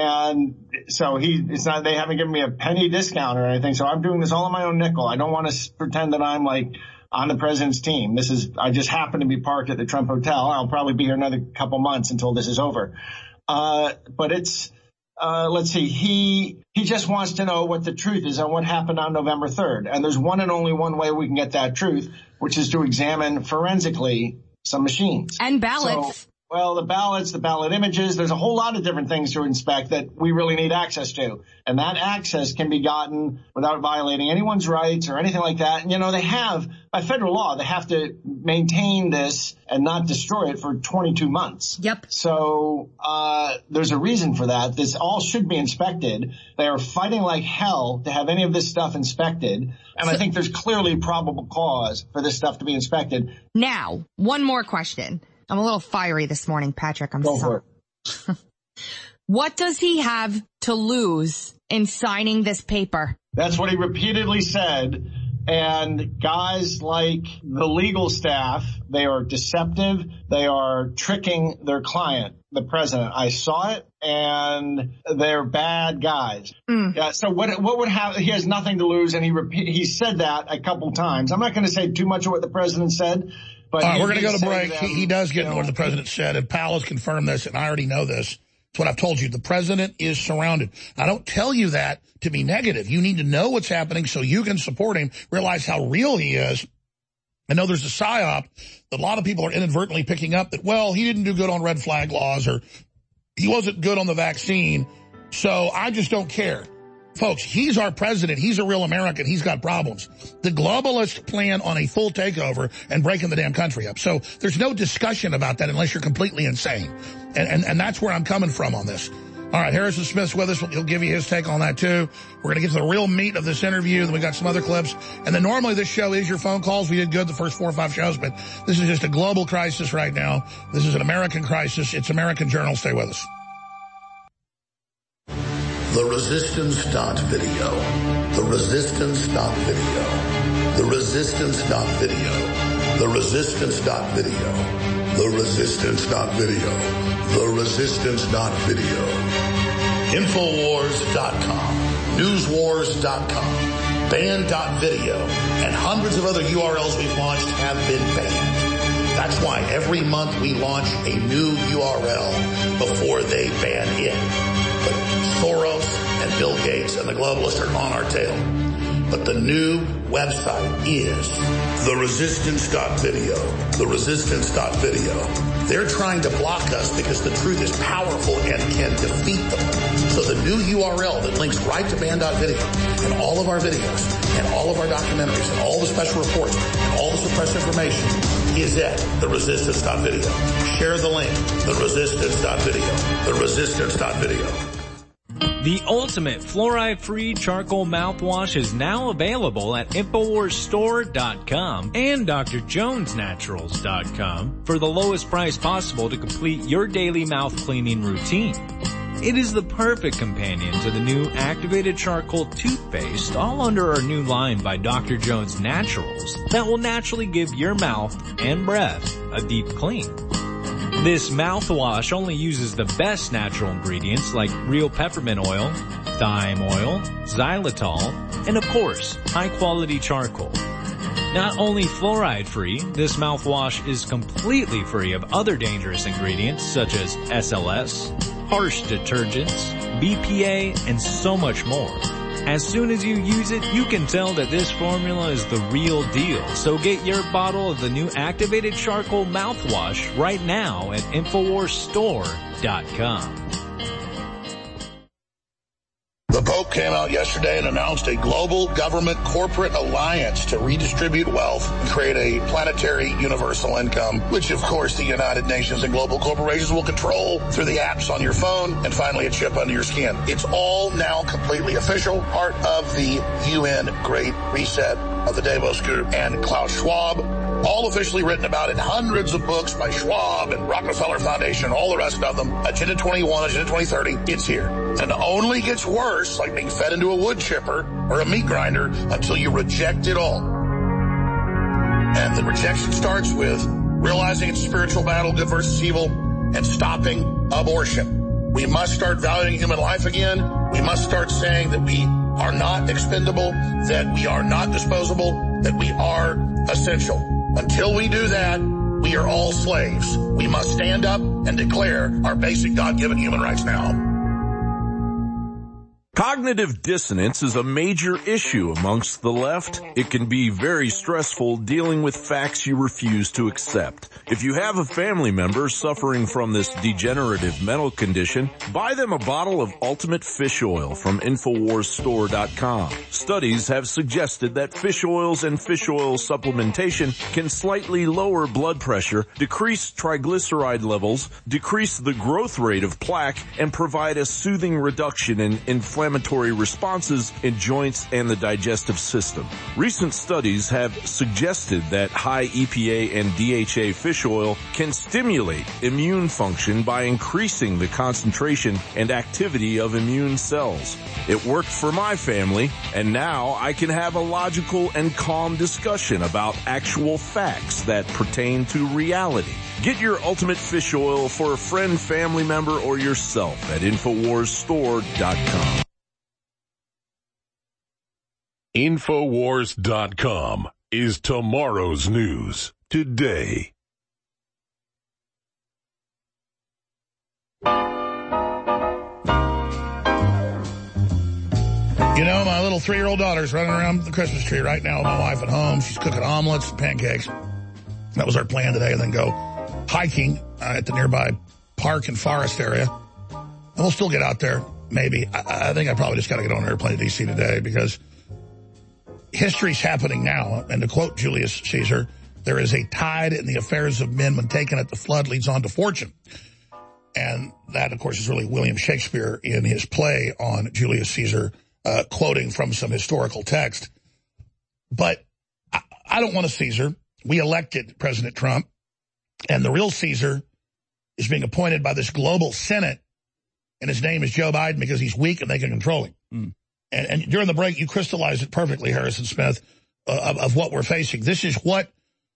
J: And so he, it's not, they haven't given me a penny discount or anything. So I'm doing this all on my own nickel. I don't want to pretend that I'm like on the president's team. This is, I just happen to be parked at the Trump Hotel. I'll probably be here another couple months until this is over. Uh, but it's, Uh, let's see, he, he just wants to know what the truth is on what happened on November third. And there's one and only one way we can get that truth, which is to examine forensically some machines.
I: And ballots.
J: So, well, the ballots, the ballot images, there's a whole lot of different things to inspect that we really need access to. And that access can be gotten without violating anyone's rights or anything like that. And, you know, they have, by federal law, they have to maintain this and not destroy it for twenty-two months.
I: Yep.
J: So, uh, there's a reason for that. This all should be inspected. They are fighting like hell to have any of this stuff inspected. And so, I think there's clearly probable cause for this stuff to be inspected.
I: Now, one more question. I'm a little fiery this morning, Patrick. I'm
J: Go
I: sorry.
J: for it.
I: What does he have to lose in signing this paper?
J: That's what he repeatedly said. And guys like the legal staff, they are deceptive. They are tricking their client, the president. I saw it, and they're bad guys. Mm. Yeah. So what what would happen? He has nothing to lose, and he repeat, he said that a couple times. I'm not going to say too much of what the president said. But
B: All right, we're going to go to break. Them, he, he does get into what the president said, and Powell has confirmed this, and I already know this. It's what I've told you. The president is surrounded. I don't tell you that to be negative. You need to know what's happening so you can support him, realize how real he is. I know there's a psyop that a lot of people are inadvertently picking up that, well, he didn't do good on red flag laws or he wasn't good on the vaccine, so I just don't care. Folks, he's our president. He's a real American. He's got problems. The globalists plan on a full takeover and breaking the damn country up. So there's no discussion about that unless you're completely insane. And, and, and that's where I'm coming from on this. All right, Harrison Smith's with us. He'll give you his take on that, too. We're going to get to the real meat of this interview. Then we got some other clips. And then normally this show is your phone calls. We did good the first four or five shows, but this is just a global crisis right now. This is an American crisis. It's American Journal. Stay with us.
E: The Resistance dot video. The Resistance dot video. The Resistance dot video. The Resistance dot video. The Resistance dot video. The Resistance dot video. Infowars dot com. Newswars dot com. Banned dot video. And hundreds of other U R Ls we've launched have been banned. That's why every month we launch a new U R L before they ban it. But Soros and Bill Gates and the globalists are on our tail. But the new website is the Resistance dot video. The Resistance dot video. They're trying to block us because the truth is powerful and can defeat them. So the new U R L that links right to banned dot video and all of our videos and all of our documentaries and all the special reports and all the suppressed information is at the Resistance dot video. Share the link. The Resistance dot video. The Resistance dot video.
A: The ultimate fluoride-free charcoal mouthwash is now available at Infowars Store dot com and D R Jones Naturals dot com for the lowest price possible to complete your daily mouth cleaning routine. It is the perfect companion to the new activated charcoal toothpaste, all under our new line by D R Jones Naturals, that will naturally give your mouth and breath a deep clean. This mouthwash only uses the best natural ingredients like real peppermint oil, thyme oil, xylitol, and of course, high-quality charcoal. Not only fluoride-free, this mouthwash is completely free of other dangerous ingredients such as S L S, harsh detergents, B P A, and so much more. As soon as you use it, you can tell that this formula is the real deal. So get your bottle of the new activated charcoal mouthwash right now at Infowars Store dot com.
B: The Pope came out yesterday and announced a global government corporate alliance to redistribute wealth and create a planetary universal income, which of course the United Nations and global corporations will control through the apps on your phone and finally a chip under your skin. It's all now completely official, part of the U N Great Reset of the Davos Group and Klaus Schwab, all officially written about in hundreds of books by Schwab and Rockefeller Foundation and all the rest of them. Agenda twenty-one, Agenda twenty thirty, it's here. And it only gets worse, like being fed into a wood chipper or a meat grinder, until you reject it all. And the rejection starts with realizing it's a spiritual battle, good versus evil, and stopping abortion. We must start valuing human life again. We must start saying that we are not expendable, that we are not disposable, that we are essential. Until we do that, we are all slaves. We must stand up and declare our basic God-given human rights now.
D: Cognitive dissonance is a major issue amongst the left. It can be very stressful dealing with facts you refuse to accept. If you have a family member suffering from this degenerative mental condition, buy them a bottle of Ultimate Fish Oil from Infowars Store dot com. Studies have suggested that fish oils and fish oil supplementation can slightly lower blood pressure, decrease triglyceride levels, decrease the growth rate of plaque, and provide a soothing reduction in inflammation inflammatory responses in joints and the digestive system. Recent studies have suggested that high E P A and D H A fish oil can stimulate immune function by increasing the concentration and activity of immune cells. It worked for my family, and now I can have a logical and calm discussion about actual facts that pertain to reality. Get your ultimate fish oil for a friend, family member, or yourself at infowars store dot com.
G: infowars dot com is tomorrow's news today.
B: You know, my little three-year-old daughter's running around the Christmas tree right now with my wife at home. She's cooking omelets and pancakes. That was our plan today, and then go hiking uh, at the nearby park and forest area. And we'll still get out there, maybe. I, I think I probably just got to get on an airplane to D C today because history's happening now. And to quote Julius Caesar, there is a tide in the affairs of men when taken at the flood leads on to fortune. And that, of course, is really William Shakespeare in his play on Julius Caesar, uh, quoting from some historical text. But I, I don't want a Caesar. We elected President Trump, and the real Caesar is being appointed by this global Senate, and his name is Joe Biden because he's weak and they can control him. Mm. And, and during the break, you crystallized it perfectly, Harrison Smith, uh, of, of what we're facing. This is what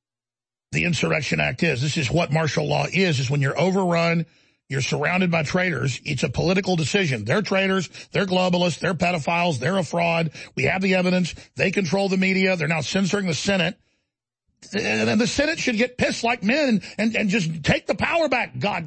B: the Insurrection Act is. This is what martial law is, is when you're overrun, you're surrounded by traitors. It's a political decision. They're traitors. They're globalists. They're pedophiles. They're a fraud. We have the evidence. They control the media. They're now censoring the Senate. And the Senate should get pissed like men and, and, and just take the power back. God.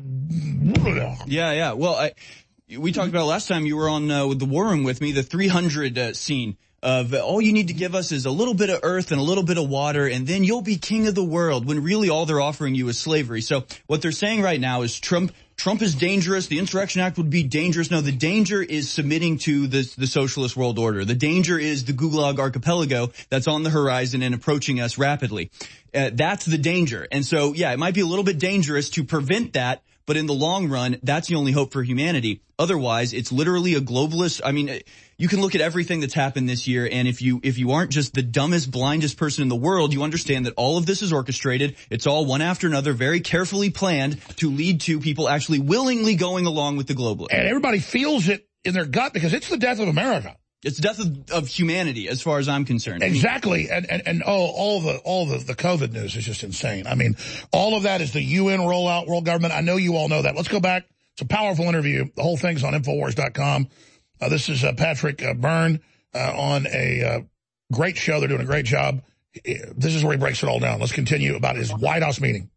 H: Yeah, yeah. Well, I, we talked about it last time you were on uh, with the War Room with me, the three hundred uh, scene of uh, all you need to give us is a little bit of earth and a little bit of water, and then you'll be king of the world, when really all they're offering you is slavery. So what they're saying right now is Trump Trump is dangerous. The Insurrection Act would be dangerous. No, the danger is submitting to the, the socialist world order. The danger is the Gulag archipelago that's on the horizon and approaching us rapidly. Uh, that's the danger. And so, yeah, it might be a little bit dangerous to prevent that, but in the long run, that's the only hope for humanity. Otherwise, it's literally a globalist. I mean, you can look at everything that's happened this year, and if you if you aren't just the dumbest, blindest person in the world, you understand that all of this is orchestrated. It's all one after another, very carefully planned to lead to people actually willingly going along with the globalists.
B: And everybody feels it in their gut because it's the death of America.
H: It's the death of, of humanity, as far as I'm concerned.
B: Exactly. And, and, and oh, all the, all the, the COVID news is just insane. I mean, all of that is the U N rollout, world government. I know you all know that. Let's go back. It's a powerful interview. The whole thing's on infowars dot com. Uh, this is uh, Patrick uh, Byrne uh, on a uh, great show. They're doing a great job. This is where he breaks it all down. Let's continue about his White House meeting.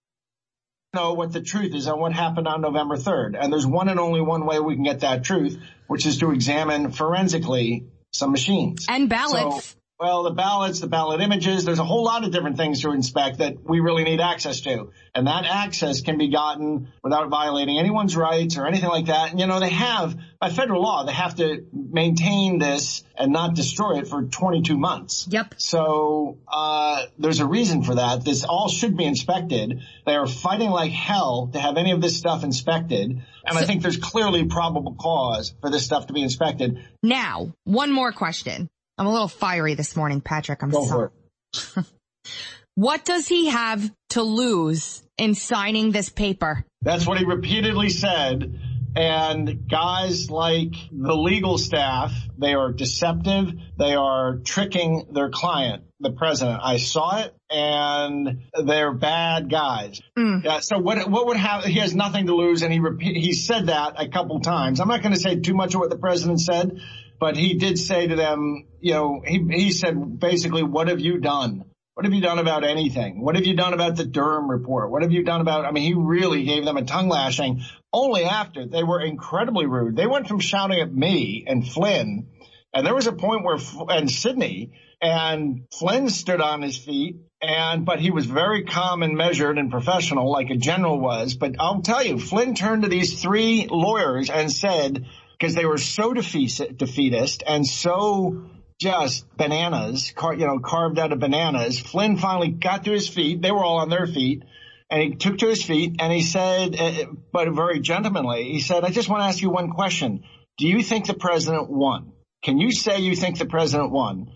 J: Know what the truth is on what happened on November third. And there's one and only one way we can get that truth, which is to examine forensically some machines.
I: And ballots.
J: So, well, the ballots, the ballot images, there's a whole lot of different things to inspect that we really need access to. And that access can be gotten without violating anyone's rights or anything like that. And, you know, they have, by federal law, they have to maintain this and not destroy it for twenty-two months.
I: Yep.
J: So uh there's a reason for that. This all should be inspected. They are fighting like hell to have any of this stuff inspected. And so, I think there's clearly probable cause for this stuff to be inspected.
I: Now, one more question. I'm a little fiery this morning, Patrick. I'm
J: Go
I: sorry.
J: for it.
I: What does he have to lose in signing this paper?
J: That's what he repeatedly said. And guys like the legal staff, they are deceptive. They are tricking their client, the president. I saw it, and they're bad guys. Mm. Yeah, so what what would happen? He has nothing to lose, and he repeat, he said that a couple times. I'm not going to say too much of what the president said, but he did say to them, you know, he he said basically, what have you done? What have you done about anything? What have you done about the Durham report? What have you done about, I mean, he really gave them a tongue lashing only after they were incredibly rude. They went from shouting at me and Flynn, and there was a point where, and Sidney, and Flynn stood on his feet, and, but he was very calm and measured and professional like a general was. But I'll tell you, Flynn turned to these three lawyers and said, because they were so defeatist and so just bananas, car, you know, carved out of bananas. Flynn finally got to his feet. They were all on their feet. And he took to his feet and he said, uh, but very gentlemanly, he said, I just want to ask you one question. do you think the president won? Can you say you think the president won?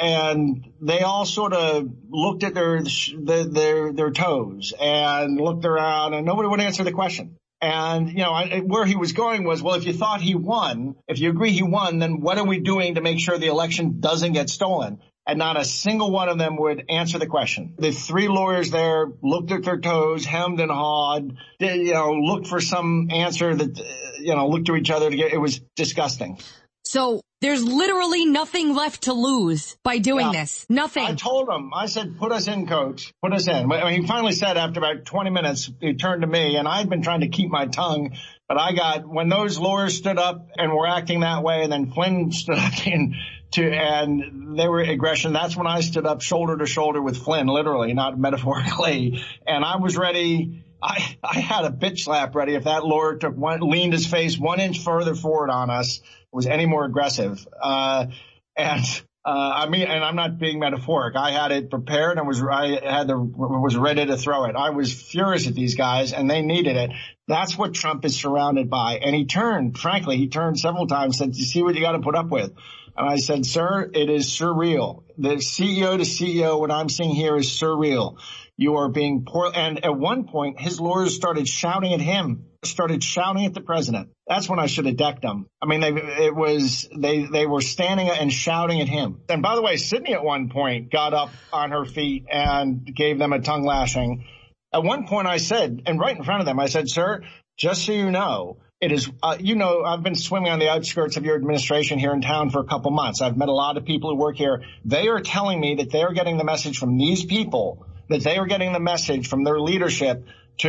J: And they all sort of looked at their, their, their toes and looked around, and nobody would answer the question. And, you know, I, where he was going was, well, if you thought he won, if you agree he won, then what are we doing to make sure the election doesn't get stolen? And not a single one of them would answer the question. The three lawyers there looked at their toes, hemmed and hawed, you know, looked for some answer that, you know, looked to each other to get, it was disgusting.
I: So there's literally nothing left to lose by doing yeah. this. Nothing.
J: I told him, I said, put us in, coach. Put us in. I mean, he finally said after about twenty minutes, he turned to me, and I'd been trying to keep my tongue. But I got, when those lawyers stood up and were acting that way, and then Flynn stood up and, to, and they were aggression, that's when I stood up shoulder to shoulder with Flynn, literally, not metaphorically. And I was ready. I, I had a bitch slap ready if that lawyer took one, leaned his face one inch further forward on us, was any more aggressive. Uh, and, uh, I mean, and I'm not being metaphoric. I had it prepared and was, I had the, was ready to throw it. I was furious at these guys, and they needed it. That's what Trump is surrounded by. And he turned, frankly, he turned several times, said, you see what you got to put up with? And I said, sir, it is surreal. The C E O to C E O, what I'm seeing here is surreal. You are being poor. And at one point, his lawyers started shouting at him, started shouting at the president. That's when I should have decked them. I mean, they, it was, they, they were standing and shouting at him. And by the way, Sydney at one point got up on her feet and gave them a tongue lashing. At one point I said, and right in front of them, I said, sir, just so you know, it is, uh, you know, I've been swimming on the outskirts of your administration here in town for a couple months. I've met a lot of people who work here. They are telling me that they're getting the message from these people, that they are getting the message from their leadership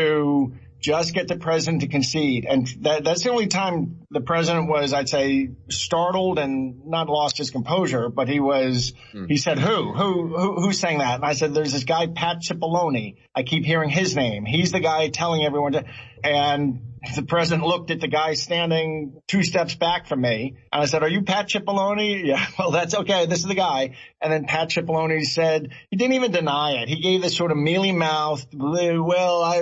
J: to just get the president to concede. And that, that's the only time the president was, I'd say, startled and not lost his composure, but he was, mm. he said, who? Who, who, who's saying that? And I said, there's this guy, Pat Cipollone. I keep hearing his name. He's the guy telling everyone to, and the president looked at the guy standing two steps back from me, and I said, are you Pat Cipollone? Yeah, well, that's okay. This is the guy. And then Pat Cipollone said, he didn't even deny it. He gave this sort of mealy mouth, well, I,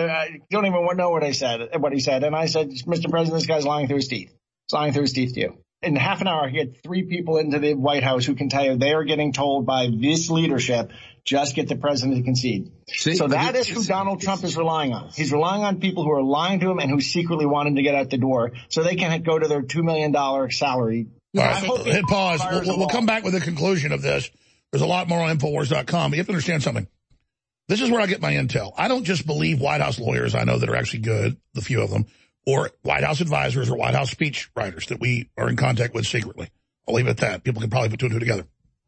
J: I don't even know what I said, what he said. And I said, Mister President, this guy's lying through his teeth. He's lying through his teeth to you. In half an hour, he had three people into the White House who can tell you they are getting told by this leadership, just get the president to concede. See, so that is who Donald Trump is relying on. He's relying on people who are lying to him and who secretly want him to get out the door so they can go to their two million dollars salary.
B: All right, hit pause. We'll, we'll come back with the conclusion of this. There's a lot more on Infowars dot com. But you have to understand something. This is where I get my intel. I don't just believe White House lawyers I know that are actually good, the few of them, or White House advisors or White House speech writers that we are in contact with secretly. I'll leave it at that. People can probably put two and two together.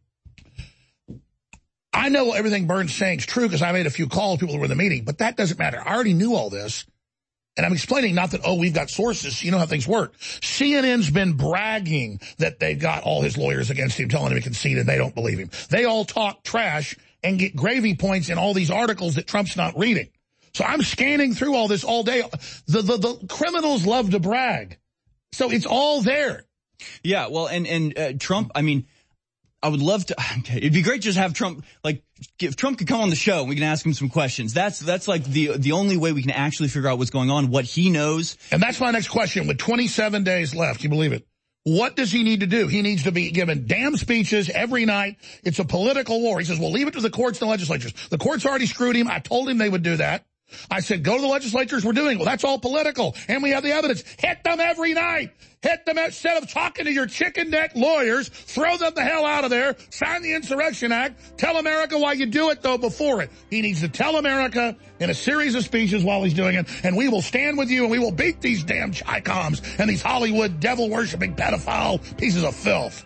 B: I know everything Byrne's saying is true because I made a few calls, people who were in the meeting, but that doesn't matter. I already knew all this. And I'm explaining not that, oh, we've got sources. You know how things work. C N N's been bragging that they've got all his lawyers against him, telling him he conceded. They don't believe him. They all talk trash and get gravy points in all these articles that Trump's not reading. So I'm scanning through all this all day. The, the, the criminals love to brag. So it's all there.
H: Yeah, well, and, and uh, Trump, I mean, I would love to, okay, it'd be great just to have Trump, like, if Trump could come on the show and we can ask him some questions. That's, that's like the, the only way we can actually figure out what's going on, what he knows.
B: And that's my next question. With twenty-seven days left, you believe it? What does he need to do? He needs to be given damn speeches every night. It's a political war. He says, well, leave it to the courts and the legislatures. The courts already screwed him. I told him they would do that. I said, go to the legislatures. We're doing it. Well, that's all political. And we have the evidence. Hit them every night. Hit them instead of talking to your chicken neck lawyers. Throw them the hell out of there. Sign the Insurrection Act. Tell America why you do it, though, before it. He needs to tell America in a series of speeches while he's doing it. And we will stand with you and we will beat these damn Chi-Coms and these Hollywood devil-worshipping pedophile pieces of filth.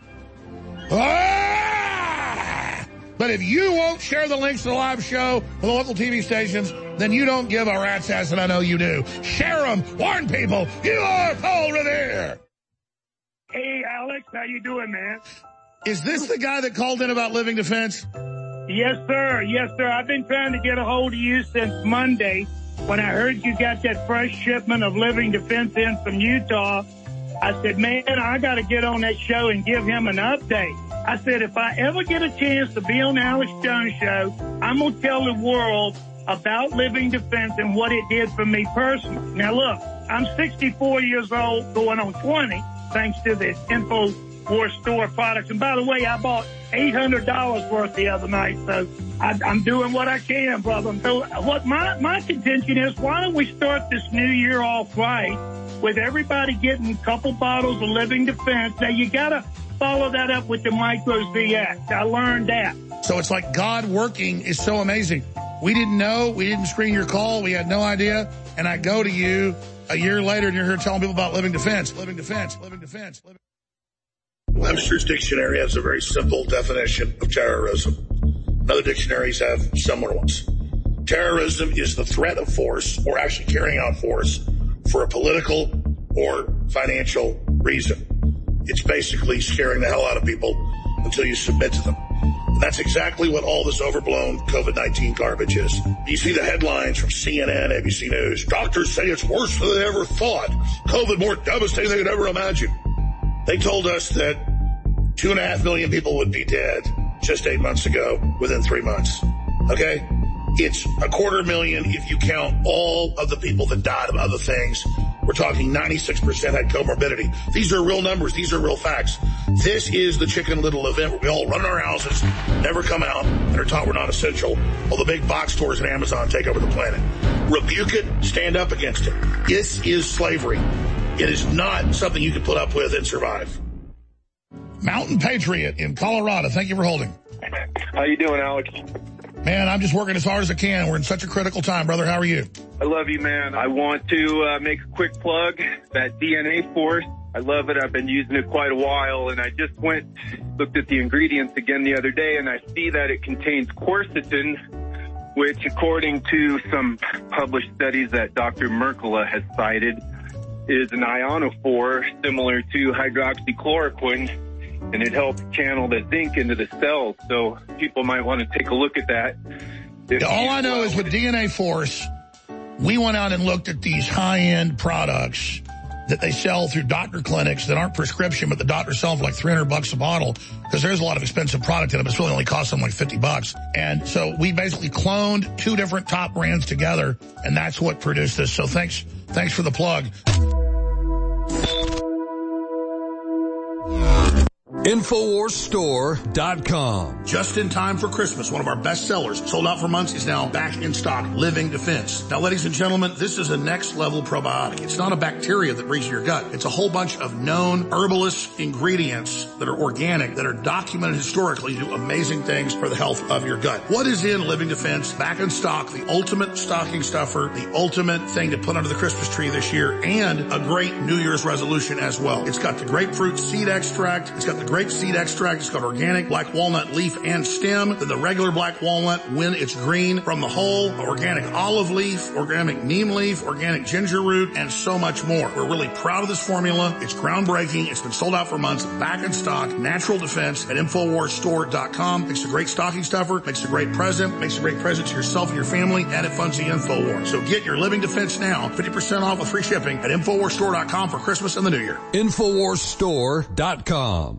B: Ah! But if you won't share the links to the live show with the local T V stations, then you don't give a rat's ass, and I know you do. Share them. Warn people. You are Paul Revere.
K: Hey, Alex. How you doing, man?
B: Is this the guy that called in about Living Defense?
K: Yes, sir. Yes, sir. I've been trying to get a hold of you since Monday when I heard you got that fresh shipment of Living Defense in from Utah. I said, man, I got to get on that show and give him an update. I said, if I ever get a chance to be on the Alex Jones show, I'm going to tell the world about Living Defense and what it did for me personally. Now, look, I'm sixty-four years old, going on twenty, thanks to the InfoWars store products. And by the way, I bought eight hundred dollars worth the other night, so I, I'm doing what I can, brother. So what my, my contention is, why don't we start this new year off right with everybody getting a couple bottles of Living Defense? Now, you got to follow that up with the Micros V X. I learned that.
B: So it's like God working is so amazing. We didn't know. We didn't screen your call. We had no idea. And I go to you a year later, and you're here telling people about Living Defense, Living Defense, Living Defense. Living... Webster's dictionary has a very simple definition of terrorism. Other dictionaries have similar ones. Terrorism is the threat of force or actually carrying out force for a political or financial reason. It's basically scaring the hell out of people until you submit to them. And that's exactly what all this overblown COVID nineteen garbage is. You see the headlines from C N N, A B C News. Doctors say it's worse than they ever thought. COVID more devastating than they could ever imagine. They told us that two and a half million people would be dead just eight months ago within three months. Okay? It's a quarter million if you count all of the people that died of other things. We're talking ninety-six percent had comorbidity. These are real numbers. These are real facts. This is the Chicken Little event where we all run in our houses, never come out, and are taught we're not essential, while the big box stores and Amazon take over the planet. Rebuke it. Stand up against it. This is slavery. It is not something you can put up with and survive. Mountain Patriot in Colorado. Thank you for holding.
C: How you doing, Alex?
B: Man, I'm just working as hard as I can. We're in such a critical time, brother. How are you?
C: I love you, man. I want to uh, make a quick plug. That D N A Force, I love it. I've been using it quite a while, and I just went, looked at the ingredients again the other day, and I see that it contains quercetin, which, according to some published studies that Doctor Mercola has cited, is an ionophore similar to hydroxychloroquine, and it helps channel the zinc into the cells. So people might want to take a look at that.
B: Yeah, all I know is with D N A Force, we went out and looked at these high-end products that they sell through doctor clinics that aren't prescription, but the doctors sell for like three hundred bucks a bottle, because there's a lot of expensive product in them. It's really only costs them like fifty bucks. And so we basically cloned two different top brands together, and that's what produced this. So thanks, thanks for the plug.
F: Infowars Store dot com.
B: Just in time for Christmas, one of our best sellers, sold out for months, is now back in stock. Living Defense. Now, ladies and gentlemen, this is a next level probiotic. It's not a bacteria that breeds in your gut. It's a whole bunch of known herbalist ingredients that are organic, that are documented historically to do amazing things for the health of your gut. What is in Living Defense? Back in stock, the ultimate stocking stuffer, the ultimate thing to put under the Christmas tree this year, and a great New Year's resolution as well. It's got the grapefruit seed extract. It's got the grape seed extract. It's got organic black walnut leaf and stem, than the regular black walnut when it's green from the whole, organic olive leaf, organic neem leaf, organic ginger root, and so much more. We're really proud of this formula. It's groundbreaking. It's been sold out for months. Back in stock. Natural Defense at Infowars Store dot com. Makes a great stocking stuffer. Makes a great present. Makes a great present to yourself and your family. And it funds the InfoWars. So get your Living Defense now. fifty percent off with free shipping at Infowars Store dot com for Christmas and the New Year.
F: Infowars Store dot com.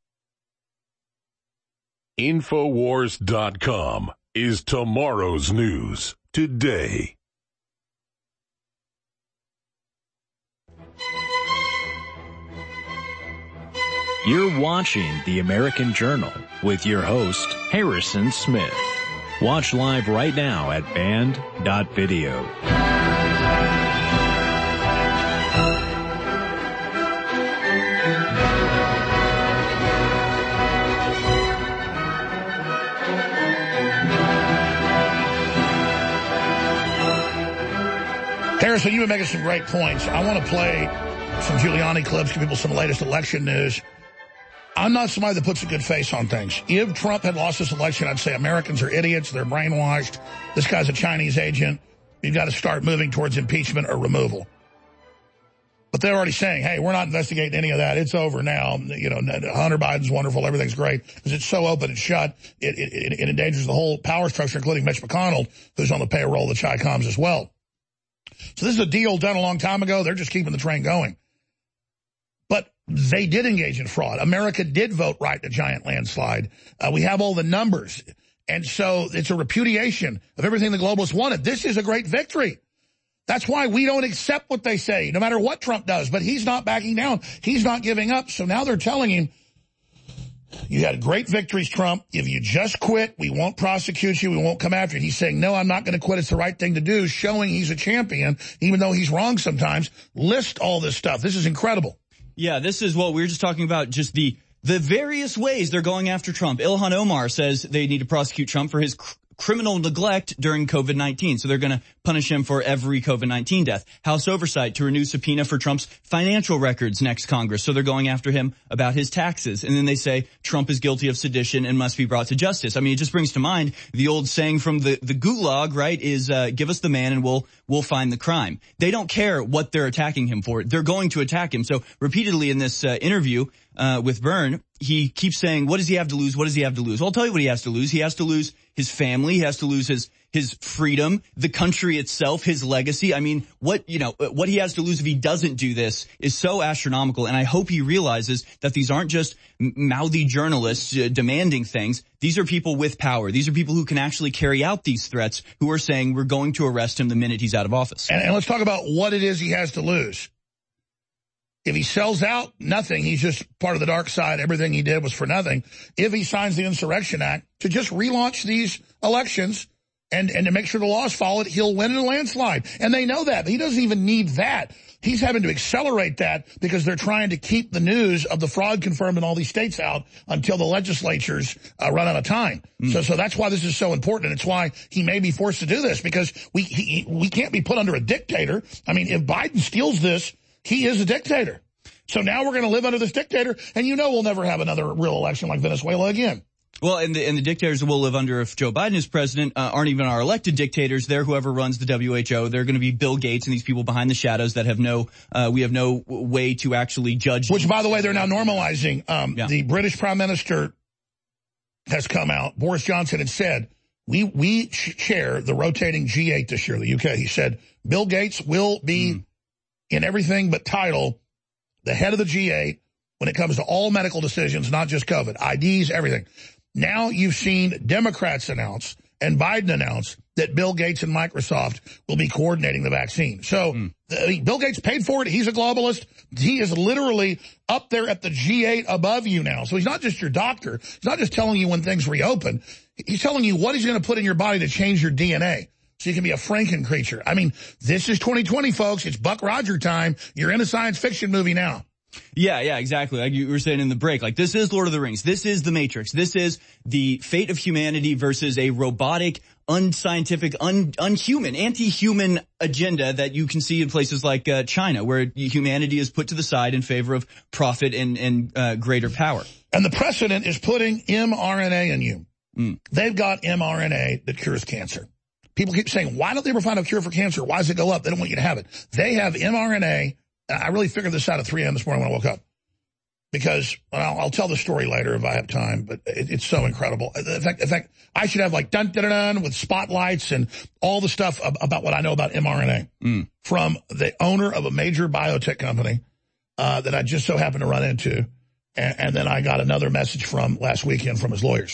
G: Infowars dot com is tomorrow's news today.
A: You're watching The American Journal with your host, Harrison Smith. Watch live right now at band dot video.
B: Harrison, you've been making some great points. I want to play some Giuliani clips, give people some latest election news. I'm not somebody that puts a good face on things. If Trump had lost this election, I'd say Americans are idiots. They're brainwashed. This guy's a Chinese agent. You've got to start moving towards impeachment or removal. But they're already saying, hey, we're not investigating any of that. It's over now. You know, Hunter Biden's wonderful. Everything's great. Because it's so open and shut, it, it, it endangers the whole power structure, including Mitch McConnell, who's on the payroll of the Chi Coms as well. So this is a deal done a long time ago. They're just keeping the train going. But they did engage in fraud. America did vote right in a giant landslide. Uh, we have all the numbers. And so it's a repudiation of everything the globalists wanted. This is a great victory. That's why we don't accept what they say, no matter what Trump does. But he's not backing down. He's not giving up. So now they're telling him, you had great victories, Trump. If you just quit, we won't prosecute you. We won't come after you. He's saying, no, I'm not going to quit. It's the right thing to do, showing he's a champion, even though he's wrong sometimes. List all this stuff. This is incredible.
H: Yeah, this is what we were just talking about, just the the various ways they're going after Trump. Ilhan Omar says they need to prosecute Trump for his cr- criminal neglect during COVID nineteen. So they're going to punish him for every COVID nineteen death. House Oversight to renew subpoena for Trump's financial records next Congress. So they're going after him about his taxes. And then they say Trump is guilty of sedition and must be brought to justice. I mean, it just brings to mind the old saying from the, the gulag, right, is uh, give us the man and we'll we'll find the crime. They don't care what they're attacking him for. They're going to attack him. So repeatedly in this uh, interview uh, with Byrne, he keeps saying, what does he have to lose? What does he have to lose? Well, I'll tell you what he has to lose. He has to lose his family. He has to lose his his freedom, the country itself, his legacy. I mean, what, you know, what he has to lose if he doesn't do this is so astronomical. And I hope he realizes that these aren't just mouthy journalists uh, demanding things. These are people with power. These are people who can actually carry out these threats, who are saying we're going to arrest him the minute he's out of office.
B: And, and let's talk about what it is he has to lose. If he sells out, nothing. He's just part of the dark side. Everything he did was for nothing. If he signs the Insurrection Act to just relaunch these elections and, and to make sure the laws followed, he'll win in a landslide. And they know that. He doesn't even need that. He's having to accelerate that because they're trying to keep the news of the fraud confirmed in all these states out until the legislatures uh, run out of time. Mm. So, so that's why this is so important. And it's why he may be forced to do this, because we, he, we can't be put under a dictator. I mean, if Biden steals this, he is a dictator. So now we're going to live under this dictator, and you know we'll never have another real election like Venezuela again.
H: Well, and the, and the dictators we'll live under if Joe Biden is president uh, aren't even our elected dictators. They're whoever runs the W H O. They're going to be Bill Gates and these people behind the shadows that have no, uh, we have no way to actually judge.
B: Which, by the way, they're now normalizing. Um, yeah. The British Prime Minister has come out. Boris Johnson had said, we, we chair the rotating G eight this year, the U K. He said, Bill Gates will be mm. in everything but title the head of the G eight when it comes to all medical decisions, not just COVID, I Ds, everything. Now you've seen Democrats announce and Biden announce that Bill Gates and Microsoft will be coordinating the vaccine. So mm. uh, Bill Gates paid for it. He's a globalist. He is literally up there at the G eight above you now. So he's not just your doctor. He's not just telling you when things reopen. He's telling you what he's going to put in your body to change your D N A. So you can be a Franken creature. I mean, this is twenty twenty, folks. It's Buck Roger time. You're in a science fiction movie now.
H: Yeah, yeah, exactly. Like you were saying in the break, like this is Lord of the Rings. This is the Matrix. This is the fate of humanity versus a robotic, unscientific, un, unhuman, anti-human agenda that you can see in places like uh, China, where humanity is put to the side in favor of profit and, and uh, greater power.
B: And the precedent is putting mRNA in you. Mm. They've got mRNA that cures cancer. People keep saying, why don't they ever find a cure for cancer? Why does it go up? They don't want you to have it. They have mRNA. I really figured this out at three a m this morning when I woke up. Because, well, I'll, I'll tell the story later if I have time, but it, it's so incredible. In fact, in fact, I should have like dun dun dun with spotlights and all the stuff ab about what I know about mRNA mm. from the owner of a major biotech company uh, that I just so happened to run into. And, and then I got another message from last weekend from his lawyers.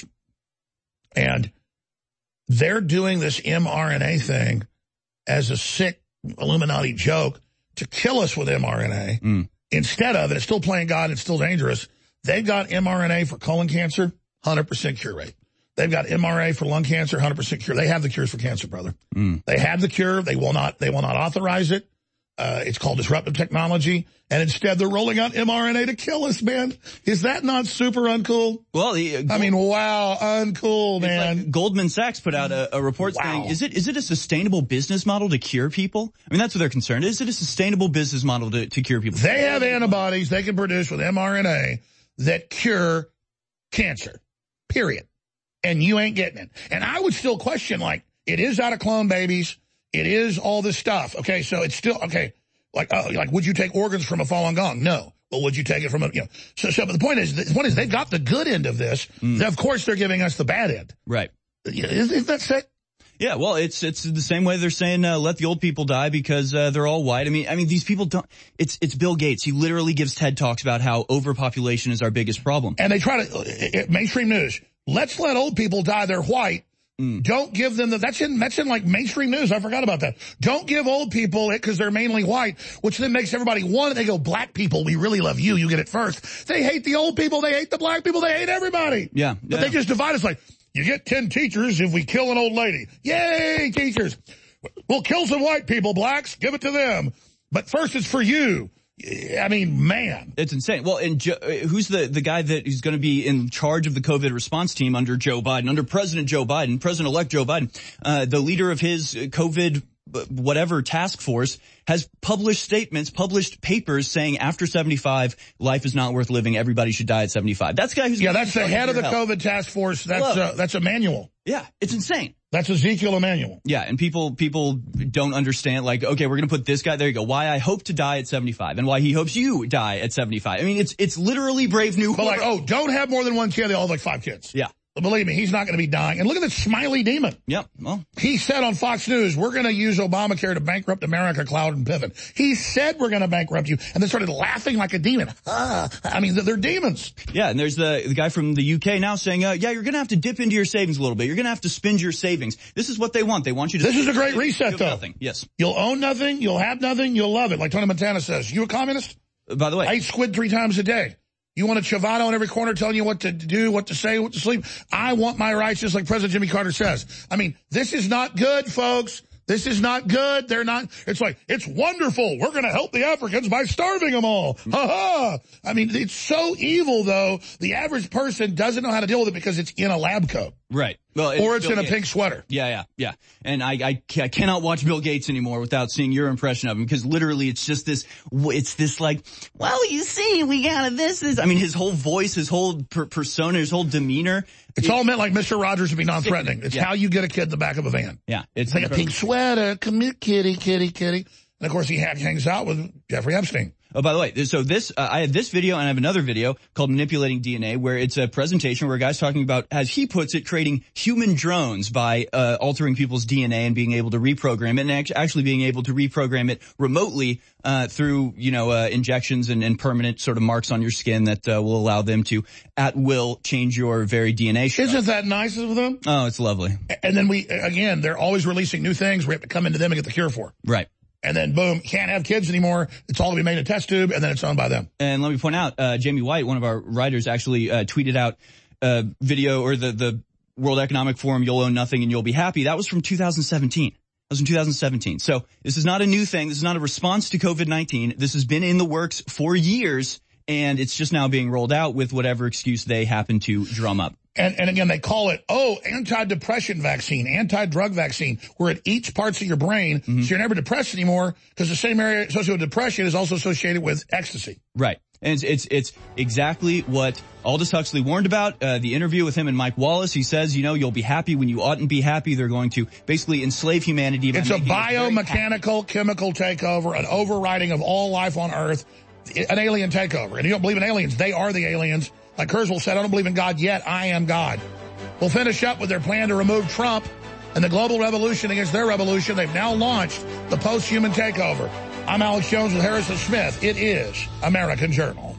B: And they're doing this mRNA thing as a sick Illuminati joke to kill us with mRNA. Mm. Instead of, and it's still playing God, it's still dangerous, they've got mRNA for colon cancer, one hundred percent cure rate. They've got M R A for lung cancer, one hundred percent cure. They have the cures for cancer, brother. Mm. They have the cure. They will not, they will not authorize it. Uh, it's called disruptive technology. And instead they're rolling out mRNA to kill us, man. Is that not super uncool?
H: Well, the, uh,
B: I mean, wow, uncool, man.
H: Like Goldman Sachs put out a, a report wow. saying, is it, is it a sustainable business model to cure people? I mean, that's what they're concerned. Is it a sustainable business model to, to cure people?
B: They have antibodies they can produce with mRNA that cure cancer, period. And you ain't getting it. And I would still question, like, it is out of clone babies. It is all this stuff. Okay, so it's still, okay, like, uh, like, would you take organs from a Falun Gong? No. Well, would you take it from a, you know, so, so, but the point is, the point is they've got the good end of this. Mm. Of course, they're giving us the bad end.
H: Right.
B: Isn't, isn't that sick?
H: Yeah, well, it's, it's the same way they're saying, uh, let the old people die because, uh, they're all white. I mean, I mean, these people don't, it's, it's Bill Gates. He literally gives TED Talks about how overpopulation is our biggest problem.
B: And they try to, uh, mainstream news, let's let old people die, they're white. Mm. Don't give them the, that's in, that's in like mainstream news. I forgot about that. Don't give old people it because they're mainly white, which then makes everybody one. They go, black people, we really love you. You get it first. They hate the old people. They hate the black people. They hate everybody.
H: Yeah.
B: But
H: yeah.
B: they just divide us like, you get ten teachers if we kill an old lady. Yay, teachers. We'll kill some white people, blacks. Give it to them. But first it's for you. I mean, man.
H: It's insane. Well, and jo- who's the, the guy that is going to be in charge of the COVID response team under Joe Biden, under President Joe Biden, President-elect Joe Biden? Uh, the leader of his COVID whatever task force has published statements, published papers saying after seventy-five, life is not worth living. Everybody should die at seventy-five. That's the guy who's...
B: Yeah, that's the head of the
H: health.
B: COVID task force. That's uh, that's Emmanuel.
H: Yeah, it's insane.
B: That's Ezekiel Emanuel.
H: Yeah, and people people don't understand, like, okay, we're going to put this guy, there you go, why I hope to die at seventy-five, and why he hopes you die at seventy-five. I mean, it's it's literally Brave New World.
B: But like, oh, don't have more than one kid. They all have like five kids.
H: Yeah.
B: But believe me, he's not going to be dying. And look at this smiley demon.
H: Yep. Well,
B: he said on Fox News, we're going to use Obamacare to bankrupt America, Cloud and Piven. He said we're going to bankrupt you, and then started laughing like a demon. Ah, I mean, they're demons.
H: Yeah, and there's the, the guy from the U K now saying, uh, yeah, you're going to have to dip into your savings a little bit. You're going to have to spend your savings. This is what they want. They want you to...
B: This is a great reset, though.
H: Nothing. Yes.
B: You'll own nothing, you'll have nothing, you'll love it. Like Tony Montana says, you a communist?
H: Uh, by the way...
B: I eat squid three times a day. You want a Chivato in every corner telling you what to do, what to say, what to sleep? I want my rights just like President Jimmy Carter says. I mean, this is not good, folks. This is not good. They're not, it's like, it's wonderful. We're going to help the Africans by starving them all. Ha ha. I mean, it's so evil, though. The average person doesn't know how to deal with it because it's in a lab coat.
H: Right. Well,
B: or it's in a pink sweater.
H: Yeah, yeah, yeah. And I, I, I cannot watch Bill Gates anymore without seeing your impression of him, because literally it's just this, it's this like, well, you see, we got this, this. I mean, his whole voice, his whole per persona, his whole demeanor.
B: It's it, all meant like Mister Rogers to be non-threatening. It's yeah. how you get a kid in the back of a van.
H: Yeah.
B: It's like a pink sweater. Come here, kitty, kitty, kitty. And of course he hangs out with Jeffrey Epstein.
H: Oh, by the way, so this, uh, I have this video and I have another video called Manipulating D N A, where it's a presentation where a guy's talking about, as he puts it, creating human drones by uh, altering people's D N A and being able to reprogram it, and act actually being able to reprogram it remotely uh through, you know, uh injections and, and permanent sort of marks on your skin that uh, will allow them to, at will, change your very D N A structure.
B: Isn't that nice of them?
H: Oh, it's lovely.
B: And then we, again, they're always releasing new things we have to come into them and get the cure for.
H: Right.
B: And then, boom, can't have kids anymore. It's all to be made in a test tube, and then it's owned by them.
H: And let me point out, uh, Jamie White, one of our writers, actually uh, tweeted out a video, or the, the World Economic Forum, you'll own nothing and you'll be happy. That was from two thousand seventeen. That was in two thousand seventeen. So this is not a new thing. This is not a response to COVID nineteen. This has been in the works for years, and it's just now being rolled out with whatever excuse they happen to drum up.
B: And, and again, they call it, oh, anti-depression vaccine, anti-drug vaccine, where it eats parts of your brain, mm-hmm. so you're never depressed anymore, because the same area associated with depression is also associated with ecstasy.
H: Right. And it's, it's, it's exactly what Aldous Huxley warned about. Uh, the interview with him and Mike Wallace, he says, you know, you'll be happy when you oughtn't be happy. They're going to basically enslave humanity.
B: It's a biomechanical, chemical takeover, an overriding of all life on Earth, an alien takeover. And you don't believe in aliens, they are the aliens. Like Kurzweil said, I don't believe in God yet, I am God. We'll finish up with their plan to remove Trump and the global revolution against their revolution. They've now launched the post-human takeover. I'm Alex Jones with Harrison Smith. It is American Journal.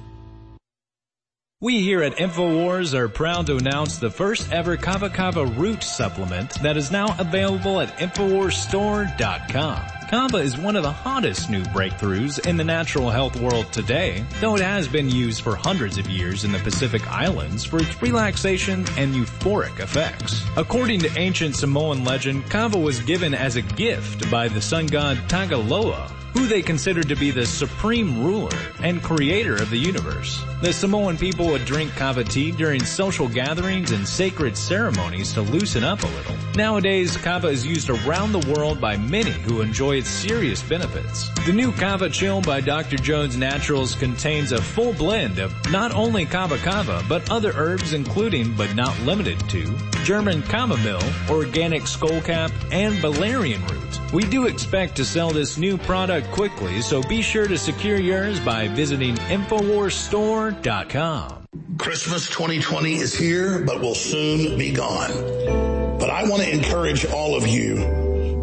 A: We here at InfoWars are proud to announce the first ever Kava Kava root supplement that is now available at InfoWars Store dot com. Kava is one of the hottest new breakthroughs in the natural health world today, though it has been used for hundreds of years in the Pacific Islands for its relaxation and euphoric effects. According to ancient Samoan legend, Kava was given as a gift by the sun god Tagaloa, who they considered to be the supreme ruler and creator of the universe. The Samoan people would drink kava tea during social gatherings and sacred ceremonies to loosen up a little. Nowadays, kava is used around the world by many who enjoy its serious benefits. The new Kava Chill by Doctor Jones Naturals contains a full blend of not only kava kava, but other herbs including, but not limited to, German chamomile, organic skullcap, and valerian root. We do expect to sell this new product quickly, so be sure to secure yours by visiting InfoWars Store dot com.
E: Christmas twenty twenty is here, but will soon be gone. But I want to encourage all of you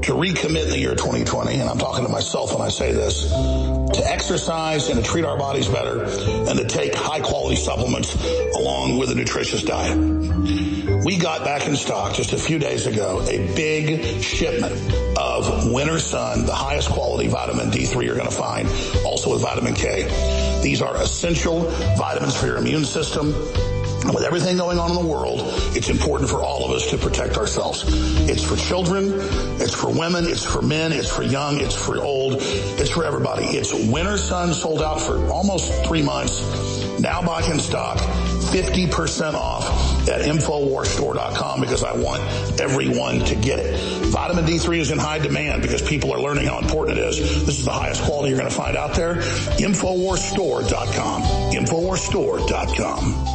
E: to recommit in the year twenty twenty, and I'm talking to myself when I say this, to exercise and to treat our bodies better and to take high-quality supplements along with a nutritious diet. We got back in stock just a few days ago a big shipment of Winter Sun, the highest quality vitamin D three you're going to find, also with vitamin K. These are essential vitamins for your immune system. And with everything going on in the world, it's important for all of us to protect ourselves. It's for children, it's for women, it's for men, it's for young, it's for old, it's for everybody. It's Winter Sun, sold out for almost three months. Now back in stock, fifty percent off at Infowars Store dot com because I want everyone to get it. Vitamin D three is in high demand because people are learning how important it is. This is the highest quality you're going to find out there. Infowars Store dot com. Infowars Store dot com.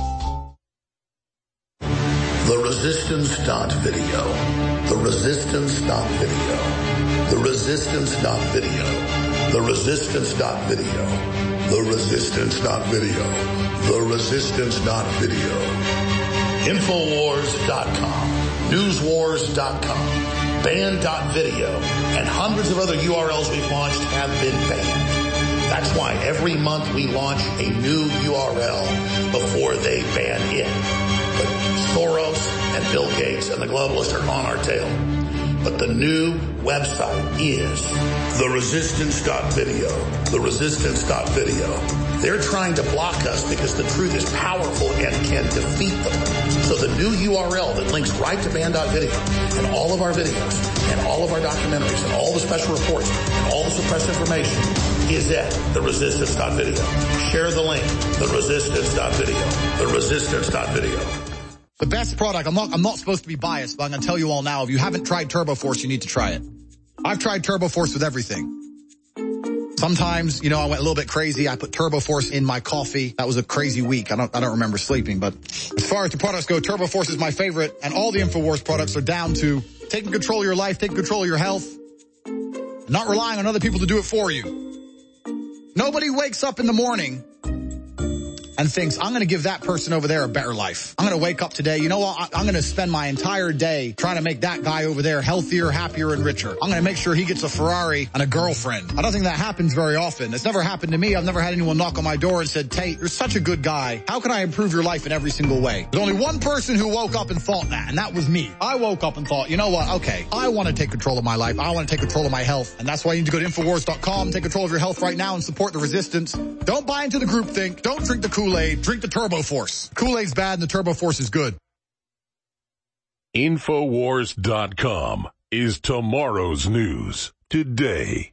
E: The Resistance Dot Video. The Resistance Dot Video. The Resistance Dot Video. The Resistance Dot Video. The Resistance Dot Video. The Resistance Dot Video. Infowars dot com. Newswars dot com. Banned dot video. And hundreds of other U R Ls we've launched have been banned. That's why every month we launch a new U R L before they ban it. But Soros and Bill Gates and the globalists are on our tail. But the new website is the resistance dot video. The resistance dot video. They're trying to block us because the truth is powerful and can defeat them. So the new U R L that links right to banned dot video and all of our videos and all of our documentaries and all the special reports and all the suppressed information is at the resistance dot video. Share the link. The resistance dot video. The resistance dot video.
L: The best product, I'm not, I'm not supposed to be biased, but I'm going to tell you all now, if you haven't tried TurboForce, you need to try it. I've tried TurboForce with everything. Sometimes, you know, I went a little bit crazy. I put TurboForce in my coffee. That was a crazy week. I don't, I don't remember sleeping, but as far as the products go, TurboForce is my favorite, and all the InfoWars products are down to taking control of your life, taking control of your health, not relying on other people to do it for you. Nobody wakes up in the morning and thinks, I'm going to give that person over there a better life. I'm going to wake up today, you know what, I'm going to spend my entire day trying to make that guy over there healthier, happier, and richer. I'm going to make sure he gets a Ferrari and a girlfriend. I don't think that happens very often. It's never happened to me. I've never had anyone knock on my door and said, Tate, you're such a good guy. How can I improve your life in every single way? There's only one person who woke up and thought that, and that was me. I woke up and thought, you know what, okay, I want to take control of my life. I want to take control of my health, and that's why you need to go to Infowars dot com, take control of your health right now, and support the resistance. Don't buy into the groupthink. Don't drink the Kool-Aid. Drink the TurboForce. Kool-Aid's bad and the TurboForce is good.
G: Infowars dot com is tomorrow's news today.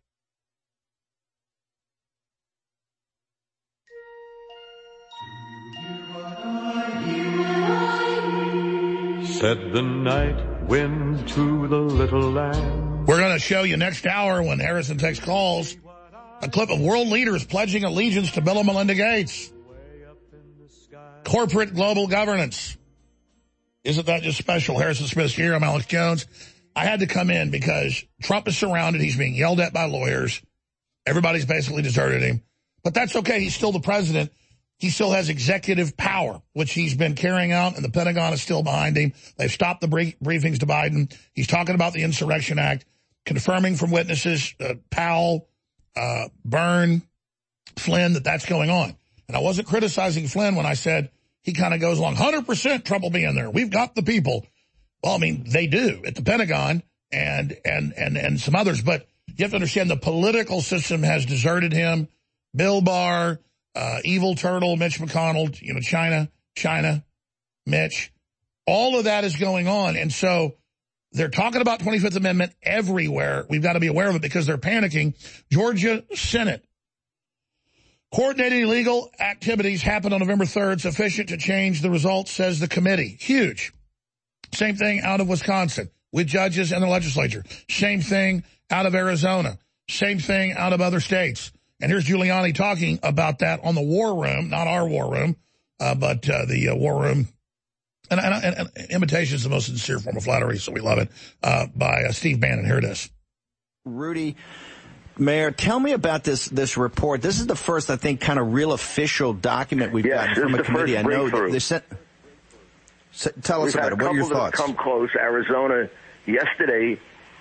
M: Said the night wind to the little land.
B: We're going to show you next hour when Harrison takes calls a clip of world leaders pledging allegiance to Bill and Melinda Gates. Corporate global governance. Isn't that just special? Harrison Smith's here. I'm Alex Jones. I had to come in because Trump is surrounded. He's being yelled at by lawyers. Everybody's basically deserted him. But that's okay. He's still the president. He still has executive power, which he's been carrying out, and the Pentagon is still behind him. They've stopped the brief briefings to Biden. He's talking about the Insurrection Act, confirming from witnesses, uh, Powell, uh, Byrne, Flynn, that that's going on. And I wasn't criticizing Flynn when I said he kind of goes along, one hundred percent Trump will be in there. We've got the people. Well, I mean, they do at the Pentagon and, and, and, and some others. But you have to understand the political system has deserted him. Bill Barr, uh, Evil Turtle, Mitch McConnell, you know, China, China, Mitch. All of that is going on. And so they're talking about twenty-fifth Amendment everywhere. We've got to be aware of it because they're panicking. Georgia Senate. Coordinated illegal activities happened on November third, sufficient to change the results, says the committee. Huge. Same thing out of Wisconsin with judges and the legislature. Same thing out of Arizona. Same thing out of other states. And here's Giuliani talking about that on the War Room, not our War Room, uh, but uh, the uh, War Room. And, and, and, and imitation is the most sincere form of flattery, so we love it, uh, by uh, Steve Bannon. Here it is.
N: Rudy, Mayor, tell me about this this report. This is the first, I think, kind of real official document we've
O: yes,
N: gotten from a committee. I know that they sent. Tell us
O: We've
N: about it.
O: What
N: are your
O: thoughts? We've had a couple that have come close. Arizona yesterday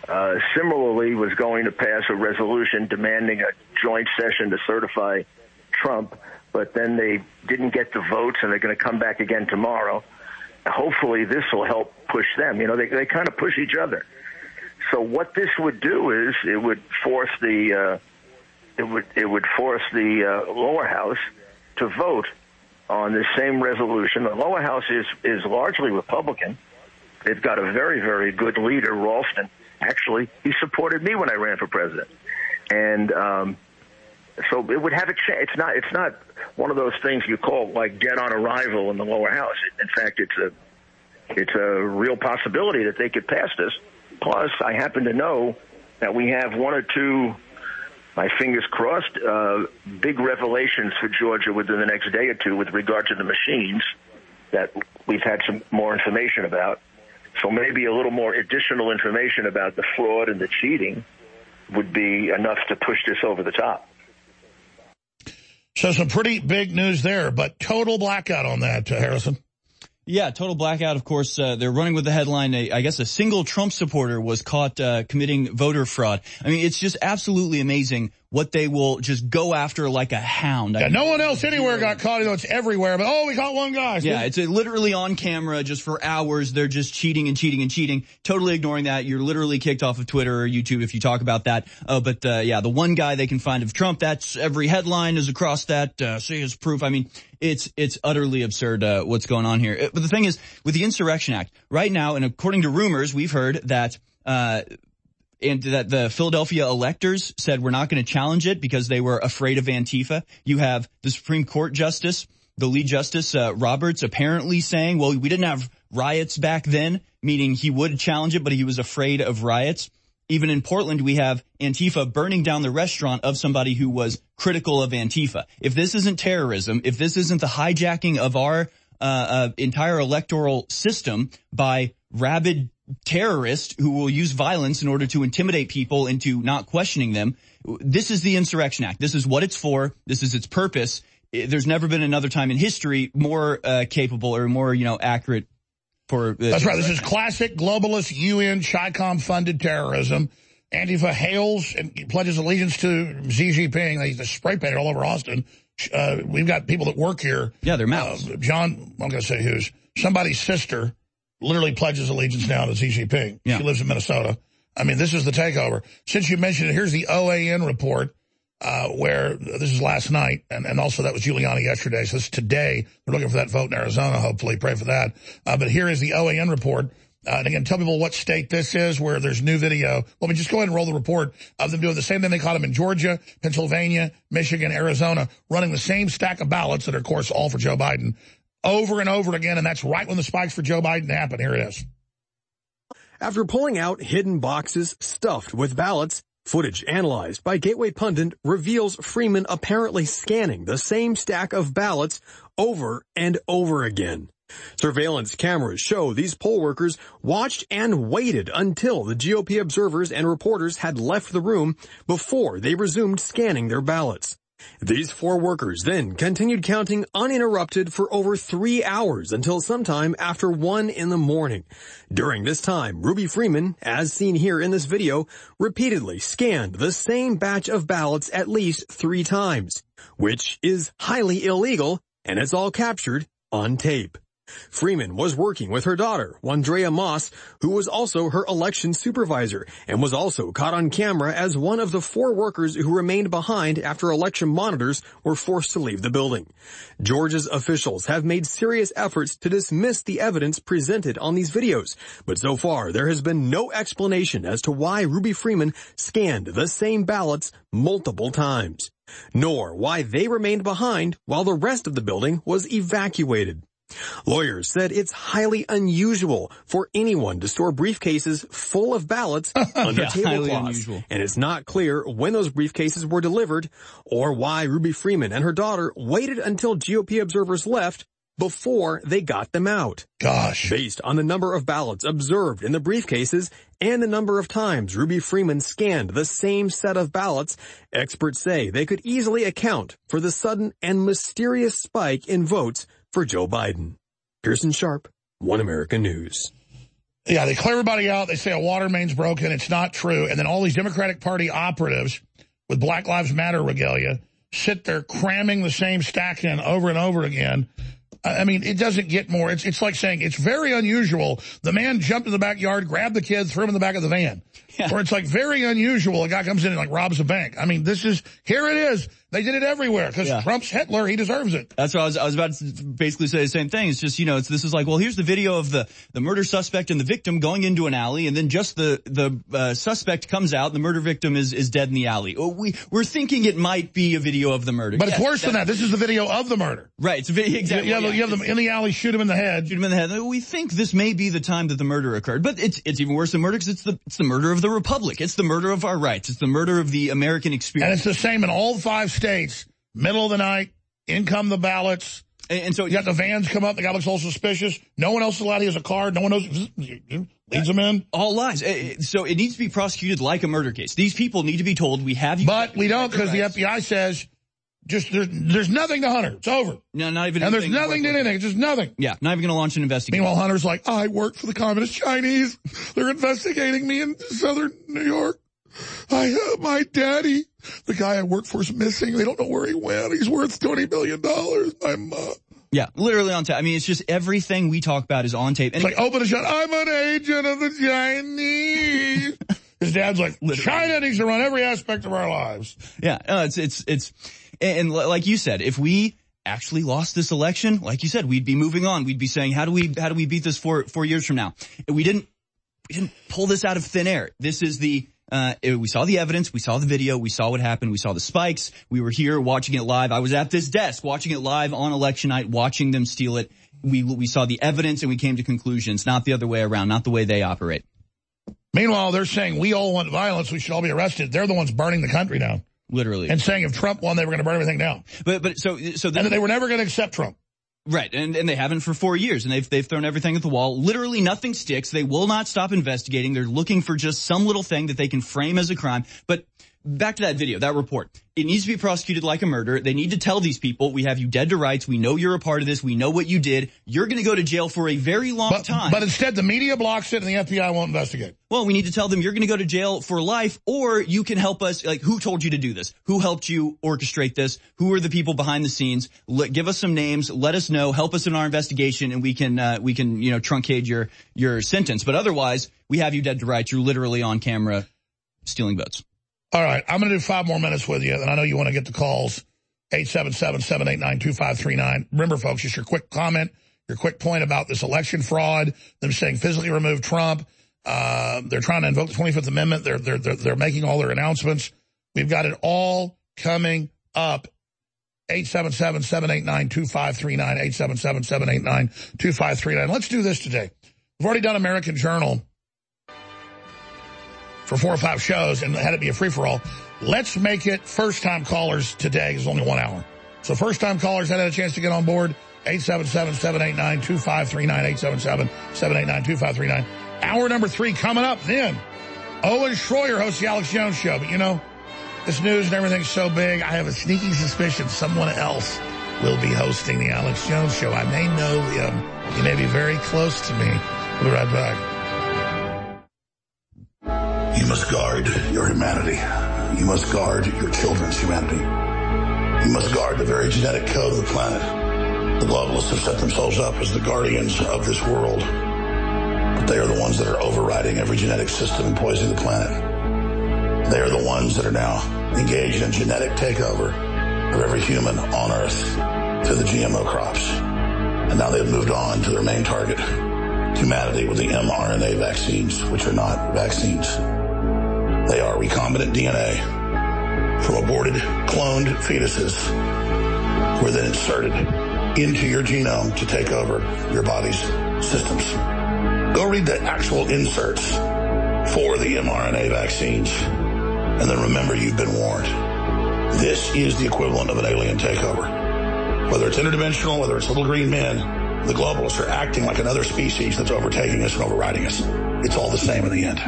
O: uh, similarly was going to pass a resolution demanding a joint session to certify Trump, but then they didn't get the votes, and they're going to come back again tomorrow. Hopefully this will help push them. You know, they, they kind of push each other. So what this would do is it would force the uh, it would it would force the uh, lower house to vote on this same resolution. The lower house is is largely Republican. They've got a very, very good leader, Ralston. Actually, he supported me when I ran for president, and um, so it would have a chance. It's not it's not one of those things you call like dead on arrival in the lower house. In fact, it's a it's a real possibility that they could pass this. Plus, I happen to know that we have one or two, my fingers crossed, uh, big revelations for Georgia within the next day or two with regard to the machines that we've had some more information about. So maybe a little more additional information about the fraud and the cheating would be enough to push this over the top.
B: So some pretty big news there, but total blackout on that, uh, Harrison.
H: Yeah, total blackout. Of course, uh, they're running with the headline, a, I guess a single Trump supporter was caught uh, committing voter fraud. I mean, it's just absolutely amazing what they will just go after like a hound.
B: Yeah, I mean, no one else anywhere got caught. You know, it's everywhere. But, oh, we caught one guy.
H: Yeah, it's uh, literally on camera just for hours. They're just cheating and cheating and cheating, totally ignoring that. You're literally kicked off of Twitter or YouTube if you talk about that. Uh, but, uh, yeah, the one guy they can find of Trump, that's every headline is across that. Uh, see his proof. I mean, it's it's utterly absurd uh, what's going on here. But the thing is, with the Insurrection Act, right now, and according to rumors, we've heard that uh and that the Philadelphia electors said we're not going to challenge it because they were afraid of Antifa. You have the Supreme Court Justice, the lead justice, uh, Roberts, apparently saying, well, we didn't have riots back then, meaning he would challenge it, but he was afraid of riots. Even in Portland, we have Antifa burning down the restaurant of somebody who was critical of Antifa. If this isn't terrorism, if this isn't the hijacking of our uh, uh entire electoral system by rabid terrorists who will use violence in order to intimidate people into not questioning them, this is the Insurrection Act. This is what it's for. This is its purpose. There's never been another time in history more uh, capable or more, you know, accurate for... Uh,
B: That's right. This is classic globalist U N Chi-Com-funded terrorism. Antifa hails and pledges allegiance to Xi Jinping. They, they spray painted all over Austin. Uh, we've got people that work here.
H: Yeah, they're mouths.
B: Uh, John, I'm going to say who's, somebody's sister literally pledges allegiance now to Xi Jinping. Yeah. She lives in Minnesota. I mean, this is the takeover. Since you mentioned it, here's the O A N report, uh, where this is last night, and, and also that was Giuliani yesterday. So this is today. They're looking for that vote in Arizona, hopefully. Pray for that. Uh, but here is the O A N report. Uh, and again, tell people what state this is where there's new video. Let me just go ahead and roll the report of them doing the same thing they caught them in Georgia, Pennsylvania, Michigan, Arizona, running the same stack of ballots that are, of course, all for Joe Biden over and over again. And that's right when the spikes for Joe Biden happen. Here it is.
P: After pulling out hidden boxes stuffed with ballots, footage analyzed by Gateway Pundit reveals Freeman apparently scanning the same stack of ballots over and over again. Surveillance cameras show these poll workers watched and waited until the G O P observers and reporters had left the room before they resumed scanning their ballots. These four workers then continued counting uninterrupted for over three hours until sometime after one in the morning. During this time, Ruby Freeman, as seen here in this video, repeatedly scanned the same batch of ballots at least three times, which is highly illegal, and it's all captured on tape. Freeman was working with her daughter, Wandrea Moss, who was also her election supervisor, and was also caught on camera as one of the four workers who remained behind after election monitors were forced to leave the building. Georgia's officials have made serious efforts to dismiss the evidence presented on these videos, but so far there has been no explanation as to why Ruby Freeman scanned the same ballots multiple times, nor why they remained behind while the rest of the building was evacuated. Lawyers said it's highly unusual for anyone to store briefcases full of ballots under yeah, tablecloths, and it's not clear when those briefcases were delivered or why Ruby Freeman and her daughter waited until G O P observers left before they got them out.
B: Gosh.
P: Based on the number of ballots observed in the briefcases and the number of times Ruby Freeman scanned the same set of ballots, experts say they could easily account for the sudden and mysterious spike in votes for Joe Biden. Pearson Sharp, One American News.
B: Yeah, they clear everybody out. They say a water main's broken. It's not true. And then all these Democratic Party operatives with Black Lives Matter regalia sit there cramming the same stack in over and over again. I mean, it doesn't get more. It's it's like saying it's very unusual. The man jumped in the backyard, grabbed the kid, threw him in the back of the van. Yeah. Or it's like very unusual. A guy comes in and like robs a bank. I mean, this is, here it is. They did it everywhere because yeah. Trump's Hitler. He deserves it.
H: That's what I was, I was about to basically say the same thing. It's just, you know, it's, this is like, well, here's the video of the, the murder suspect and the victim going into an alley, and then just the, the, uh, suspect comes out and the murder victim is, is dead in the alley. Oh, we, we're thinking it might be a video of the murder.
B: But
H: yes,
B: it's worse than that. This is the video of the murder.
H: Right. It's a video, exactly.
B: You have, yeah, you have them in the alley, shoot him in the head.
H: Shoot him in the head. We think this may be the time that the murder occurred, but it's, it's even worse than murder because it's the, it's the murder of the Republic. It's the murder of our rights. It's the murder of the American experience.
B: And it's the same in all five states. Middle of the night, in come the ballots.
H: And, and so
B: you got the vans come up. The guy looks all suspicious. No one else is allowed. He has a card. No one knows. Leads them in.
H: All lies. So it needs to be prosecuted like a murder case. These people need to be told we have you.
B: But we don't because the F B I says just there's, there's nothing to Hunter. It's over.
H: No, not even.
B: And there's nothing to anything. It's just nothing.
H: Yeah, not even going to launch an investigation.
B: Meanwhile, Hunter's like, I work for the Communist Chinese. They're investigating me in southern New York. I uh, my daddy, the guy I work for, is missing. They don't know where he went. He's worth twenty million dollars. I'm, uh...
H: Yeah, literally on tape. I mean, it's just everything we talk about is on tape.
B: And it's like, open a shot. I'm an agent of the Chinese. His dad's like, China needs to run every aspect of our lives.
H: Yeah, no, it's, it's, it's, and like you said, if we actually lost this election, like you said, we'd be moving on. We'd be saying, how do we, how do we beat this four, four years from now? And we didn't, we didn't pull this out of thin air. This is the, Uh, it, we saw the evidence, we saw the video, we saw what happened, we saw the spikes, we were here watching it live. I was at this desk watching it live on election night, watching them steal it. We, we saw the evidence and we came to conclusions, not the other way around, not the way they operate.
B: Meanwhile, they're saying we all want violence, we should all be arrested. They're the ones burning the country down.
H: Literally.
B: And saying if Trump won, they were going to burn everything down.
H: But, but, so, so.
B: And that they were never going to accept Trump.
H: Right, and, and they haven't for four years, and they've, they've thrown everything at the wall. Literally nothing sticks. They will not stop investigating. They're looking for just some little thing that they can frame as a crime. But back to that video, that report. It needs to be prosecuted like a murder. They need to tell these people, we have you dead to rights. We know you're a part of this. We know what you did. You're going to go to jail for a very long
B: but,
H: time.
B: But instead, the media blocks it and the F B I won't investigate.
H: Well, we need to tell them you're going to go to jail for life, or you can help us. Like, who told you to do this? Who helped you orchestrate this? Who are the people behind the scenes? Let, give us some names. Let us know. Help us in our investigation, and we can, uh, we can, you know, truncate your, your sentence. But otherwise, we have you dead to rights. You're literally on camera stealing votes.
B: All right, I'm going to do five more minutes with you, and I know you want to get the calls, eight seven seven, seven eight nine, two five three nine. Remember, folks, just your quick comment, your quick point about this election fraud, them saying physically remove Trump. Uh, they're trying to invoke the twenty-fifth Amendment. They're, they're, they're, they're making all their announcements. We've got it all coming up. eight seven seven, seven eight nine, two five three nine, eight seven seven, seven eight nine, two five three nine. Let's do this today. We've already done American Journal for four or five shows and had it be a free-for-all. Let's make it first-time callers today, because it's only one hour. So first-time callers that had a chance to get on board, eight seven seven, seven eight nine, two five three nine, eight seven seven, seven eight nine, two five three nine. Hour number three coming up then. Owen Schroyer hosts the Alex Jones Show. But, you know, this news and everything's so big, I have a sneaking suspicion someone else will be hosting the Alex Jones Show. I may know him. He may be very close to me. We'll be right back.
E: You must guard your humanity. You must guard your children's humanity. You must guard the very genetic code of the planet. The globalists have set themselves up as the guardians of this world. But they are the ones that are overriding every genetic system and poisoning the planet. They are the ones that are now engaged in genetic takeover of every human on Earth through the G M O crops. And now they've moved on to their main target, humanity, with the mRNA vaccines, which are not vaccines. They are recombinant D N A from aborted, cloned fetuses who are then inserted into your genome to take over your body's systems. Go read the actual inserts for the mRNA vaccines, and then remember you've been warned. This is the equivalent of an alien takeover. Whether it's interdimensional, whether it's little green men, the globalists are acting like another species that's overtaking us and overriding us. It's all the same in the end.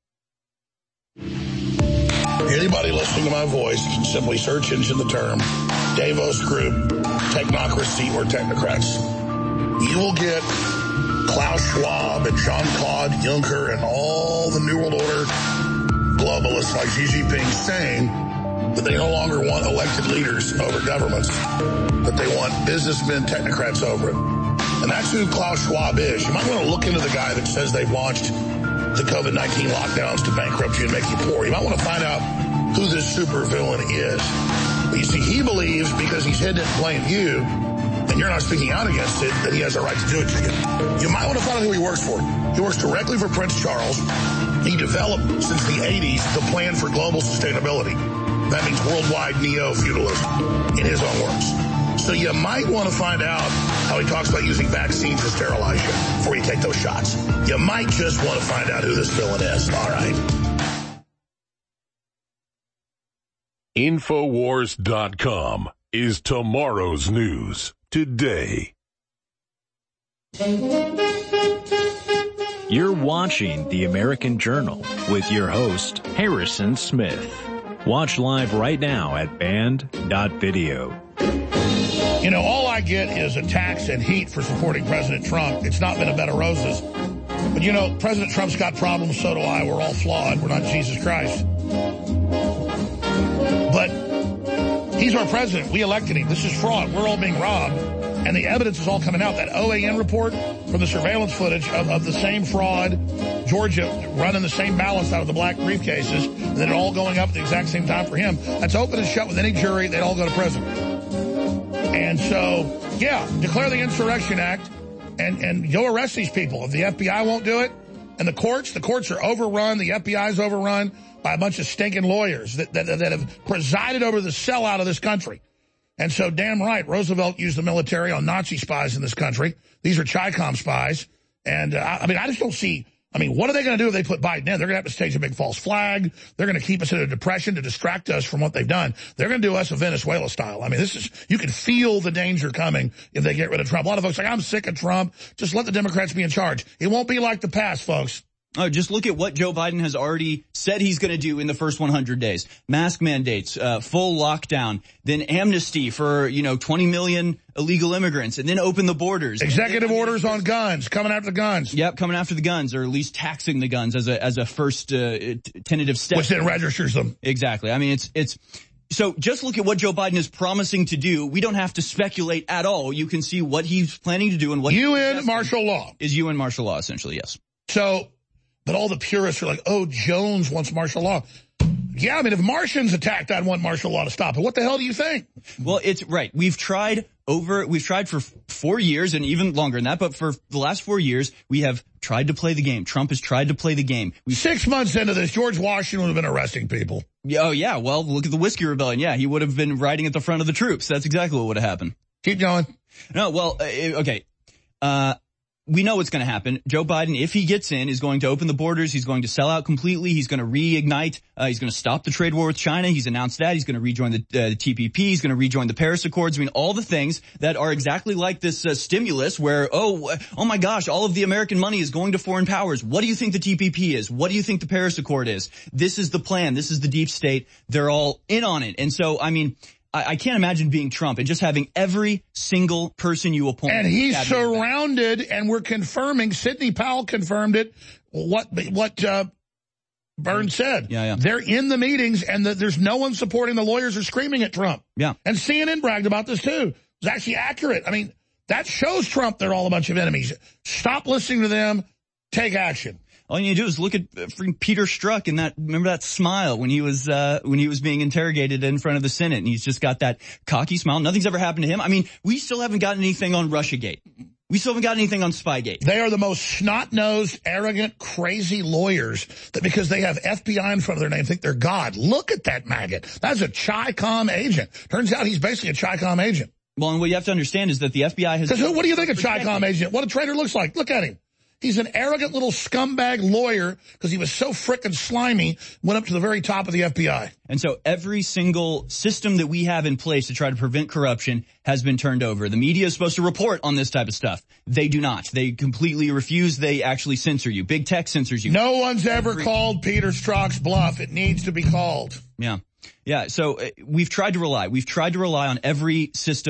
E: Anybody listening to my voice can simply search into the term Davos Group, technocracy, or technocrats. You will get
B: Klaus Schwab and Jean-Claude Juncker and all the New World Order globalists like Xi Jinping saying that they no longer want elected leaders over governments, that they want businessmen, technocrats over it. And that's who Klaus Schwab is. You might want to look into the guy that says they've launched the COVID nineteen lockdowns to bankrupt you and make you poor. You might want to find out who this supervillain is. But you see, he believes because he's hidden it in plain view, and you're not speaking out against it, that he has a right to do it to you. You might want to find out who he works for. He works directly for Prince Charles. He developed, since the eighties, the plan for global sustainability. That means worldwide neo-feudalism, in his own words. So you might want to find out how he talks about using vaccines to sterilize you before you take those shots. You might just want to find out who this villain is. All right.
G: Infowars dot com is tomorrow's news today.
A: You're watching The American Journal with your host, Harrison Smith. Watch live right now at band dot video.
B: You know, all I get is attacks and heat for supporting President Trump. It's not been a bed of roses. But, you know, President Trump's got problems, so do I. We're all flawed. We're not Jesus Christ. But he's our president. We elected him. This is fraud. We're all being robbed. And the evidence is all coming out. That O A N report from the surveillance footage of, of the same fraud, Georgia running the same balance out of the black briefcases, and then it all going up at the exact same time for him. That's open and shut with any jury. They'd all go to prison. And so, yeah, declare the Insurrection Act and, and go arrest these people. If the F B I won't do it, and the courts, the courts are overrun, the F B I is overrun by a bunch of stinking lawyers that, that, that have presided over the sellout of this country. And so, damn right, Roosevelt used the military on Nazi spies in this country. These are Chi-Com spies. And, uh, I mean, I just don't see, I mean, what are they going to do if they put Biden in? They're going to have to stage a big false flag. They're going to keep us in a depression to distract us from what they've done. They're going to do us a Venezuela style. I mean, this is, you can feel the danger coming if they get rid of Trump. A lot of folks are like, I'm sick of Trump. Just let the Democrats be in charge. It won't be like the past, folks.
H: Oh, just look at what Joe Biden has already said he's going to do in the first one hundred days. Mask mandates, uh, full lockdown, then amnesty for, you know, twenty million illegal immigrants, and then open the borders.
B: Executive then, orders on guns, coming after the guns.
H: Yep, coming after the guns, or at least taxing the guns as a as a first uh, tentative step.
B: Which then registers them.
H: Exactly. I mean, it's it's. So just look at what Joe Biden is promising to do. We don't have to speculate at all. You can see what he's planning to do and what
B: U N martial law.
H: Is U N martial law, essentially, yes.
B: So, but all the purists are like, oh, Jones wants martial law. Yeah, I mean, if Martians attacked, I'd want martial law to stop it. What the hell do you think?
H: Well, it's right. We've tried over, we've tried for four years and even longer than that, but for the last four years, we have tried to play the game. Trump has tried to play the game. We've,
B: Six months into this, George Washington would have been arresting people.
H: Oh, yeah. Well, look at the Whiskey Rebellion. Yeah, he would have been riding at the front of the troops. That's exactly what would have happened.
B: Keep going.
H: No, well, uh, okay. Uh, We know what's going to happen. Joe Biden, if he gets in, is going to open the borders. He's going to sell out completely. He's going to reignite. Uh, he's going to stop the trade war with China. He's announced that. He's going to rejoin the, uh, the T P P. He's going to rejoin the Paris Accords. I mean, all the things that are exactly like this uh, stimulus where, oh, oh my gosh, all of the American money is going to foreign powers. What do you think the T P P is? What do you think the Paris Accord is? This is the plan. This is the deep state. They're all in on it. And so, I mean, I can't imagine being Trump and just having every single person you appoint.
B: And he's surrounded, and we're confirming, Sidney Powell confirmed it, what what uh, Burns said.
H: Yeah, yeah.
B: They're in the meetings, and the, there's no one supporting the lawyers are screaming at Trump.
H: Yeah.
B: And C N N bragged about this, too. It was actually accurate. I mean, that shows Trump they're all a bunch of enemies. Stop listening to them. Take action.
H: All you need to do is look at uh, Peter Strzok and that, remember that smile when he was, uh, when he was being interrogated in front of the Senate, and he's just got that cocky smile. Nothing's ever happened to him. I mean, we still haven't gotten anything on Russiagate. We still haven't gotten anything on Spygate.
B: They are the most snot-nosed, arrogant, crazy lawyers that because they have F B I in front of their name think they're God. Look at that maggot. That's a Chi-Com agent. Turns out he's basically a Chi-Com agent.
H: Well, and what you have to understand is that the F B I has...
B: Because what do you think a Chi-Com agent? What a traitor looks like. Look at him. He's an arrogant little scumbag lawyer because he was so frickin' slimy, went up to the very top of the F B I.
H: And so every single system that we have in place to try to prevent corruption has been turned over. The media is supposed to report on this type of stuff. They do not. They completely refuse. They actually censor you. Big tech censors you.
B: No one's ever every- called Peter Strzok's bluff. It needs to be called.
H: Yeah. Yeah, so uh, we've tried to rely. We've tried to rely on every system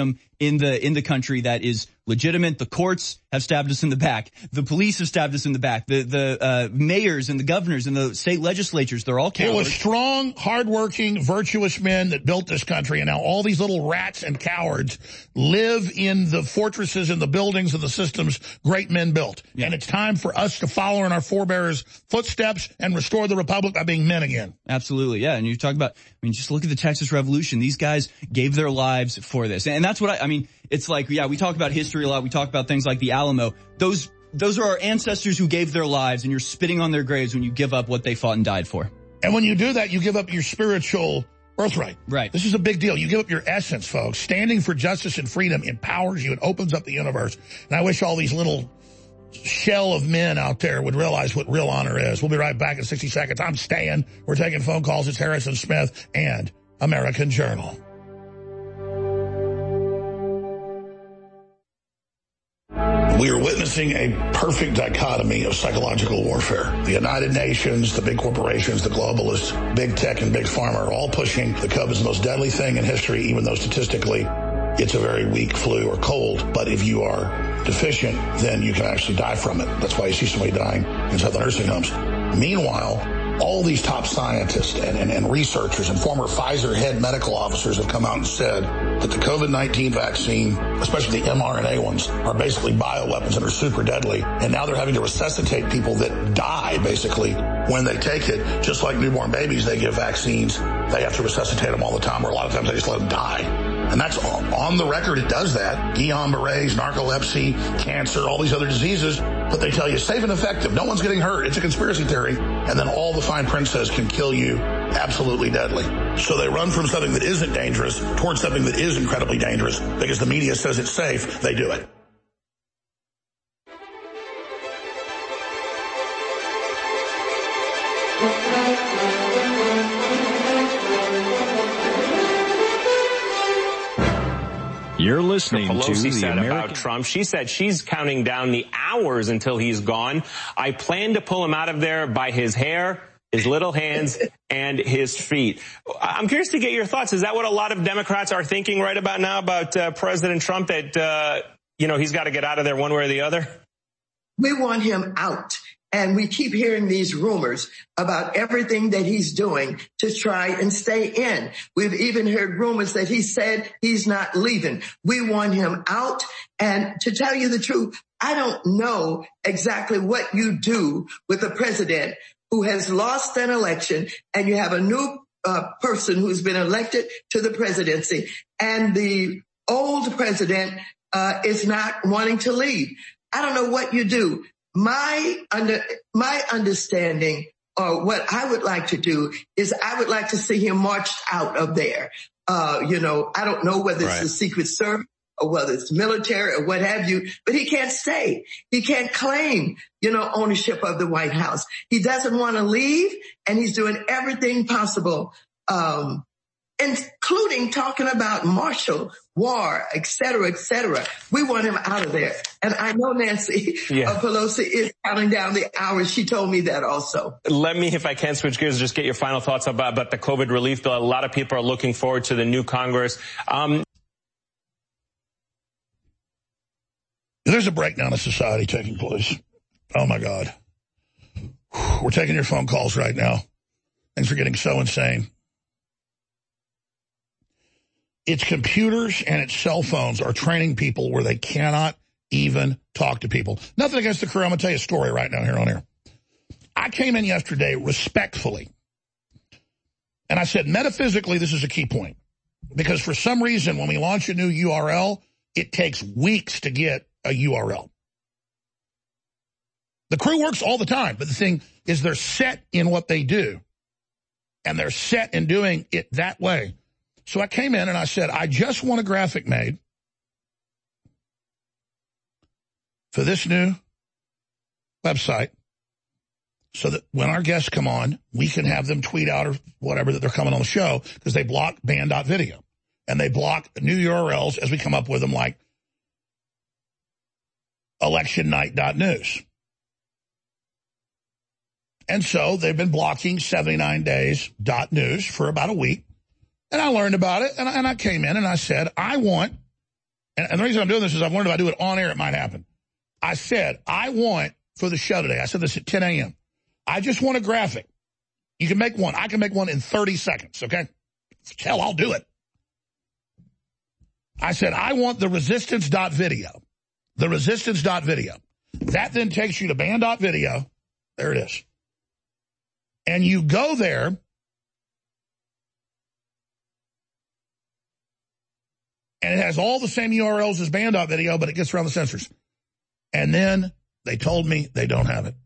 H: in the in the country that is legitimate. The courts have stabbed us in the back. The police have stabbed us in the back. The the uh, mayors and the governors and the state legislatures, they're all cowards.
B: It was strong, hardworking, virtuous men that built this country, and now all these little rats and cowards live in the fortresses and the buildings and the systems great men built. Yeah. And it's time for us to follow in our forebears' footsteps and restore the republic by being men again.
H: Absolutely, yeah. And you talk about, I mean, just look at the Texas Revolution. These guys gave their lives for this. And that's what I, I mean, it's like, yeah, we talk about history a lot. We talk about things like the Alamo. Those, those are our ancestors who gave their lives, and you're spitting on their graves when you give up what they fought and died for.
B: And when you do that, you give up your spiritual birthright.
H: Right.
B: This is a big deal. You give up your essence, folks. Standing for justice and freedom empowers you. It opens up the universe. And I wish all these little shell of men out there would realize what real honor is. We'll be right back in sixty seconds. I'm Stan. We're taking phone calls. It's Harrison Smith and American Journal. We are witnessing a perfect dichotomy of psychological warfare. The United Nations, the big corporations, the globalists, big tech, and big pharma are all pushing the COVID is the most deadly thing in history, even though statistically it's a very weak flu or cold. But if you are deficient, then you can actually die from it. That's why you see somebody dying inside the nursing homes. Meanwhile, all these top scientists and, and, and researchers and former Pfizer head medical officers have come out and said that the COVID nineteen vaccine, especially the mRNA ones, are basically bioweapons and are super deadly. And now they're having to resuscitate people that die, basically, when they take it. Just like newborn babies, they give vaccines. They have to resuscitate them all the time, or a lot of times they just let them die. And that's on the record. It does that. Guillain-Barré, narcolepsy, cancer, all these other diseases. But they tell you safe and effective. No one's getting hurt. It's a conspiracy theory. And then all the fine print says can kill you. Absolutely deadly. So they run from something that isn't dangerous towards something that is incredibly dangerous because the media says it's safe. They do it.
A: You're listening
Q: Pelosi
A: to the
Q: said
A: American...
Q: about Trump. She said she's counting down the hours until he's gone. I plan to pull him out of there by his hair, his little hands, and his feet. I'm curious to get your thoughts. Is that what a lot of Democrats are thinking right about now about uh, President Trump, that, uh, you know, he's got to get out of there one way or the other?
R: We want him out. And we keep hearing these rumors about everything that he's doing to try and stay in. We've even heard rumors that he said he's not leaving. We want him out. And to tell you the truth, I don't know exactly what you do with a president who has lost an election and you have a new uh, person who's been elected to the presidency, and the old president uh, is not wanting to leave. I don't know what you do. My under, my understanding, or what I would like to do, is I would like to see him marched out of there. Uh, you know, I don't know whether it's
Q: right.
R: the Secret Service or whether it's military or what have you, but he can't stay. He can't claim, you know, ownership of the White House. He doesn't want to leave, and he's doing everything possible, um, including talking about martial war, et cetera, et cetera. We want him out of there. And I know Nancy yeah. uh, Pelosi is counting down the hours. She told me that also.
Q: Let me, if I can, switch gears, just get your final thoughts about, about the COVID relief bill. A lot of people are looking forward to the new Congress. Um,
B: There's a breakdown of society taking place. Oh, my God. We're taking your phone calls right now. Things are getting so insane. Its computers and its cell phones are training people where they cannot even talk to people. Nothing against the crew. I'm going to tell you a story right now here on air. I came in yesterday respectfully, and I said, metaphysically, this is a key point. Because for some reason, when we launch a new U R L, it takes weeks to get a U R L. The crew works all the time, but the thing is they're set in what they do, and they're set in doing it that way. So I came in and I said, I just want a graphic made for this new website so that when our guests come on, we can have them tweet out or whatever that they're coming on the show, because they block band.video. And they block new U R Ls as we come up with them, like election night dot news. And so they've been blocking seventy-nine days dot news for about a week. And I learned about it, and I, and I came in and I said, I want and, and the reason I'm doing this is I've learned if I do it on air, it might happen. I said, I want, for the show today, I said this at ten a.m., I just want a graphic. You can make one. I can make one in thirty seconds, okay? Hell, I'll do it. I said, I want the resistance.video. The resistance.video. That then takes you to band.video. There it is. And you go there. And it has all the same U R Ls as band.video, but it gets around the censors. And then they told me they don't have it.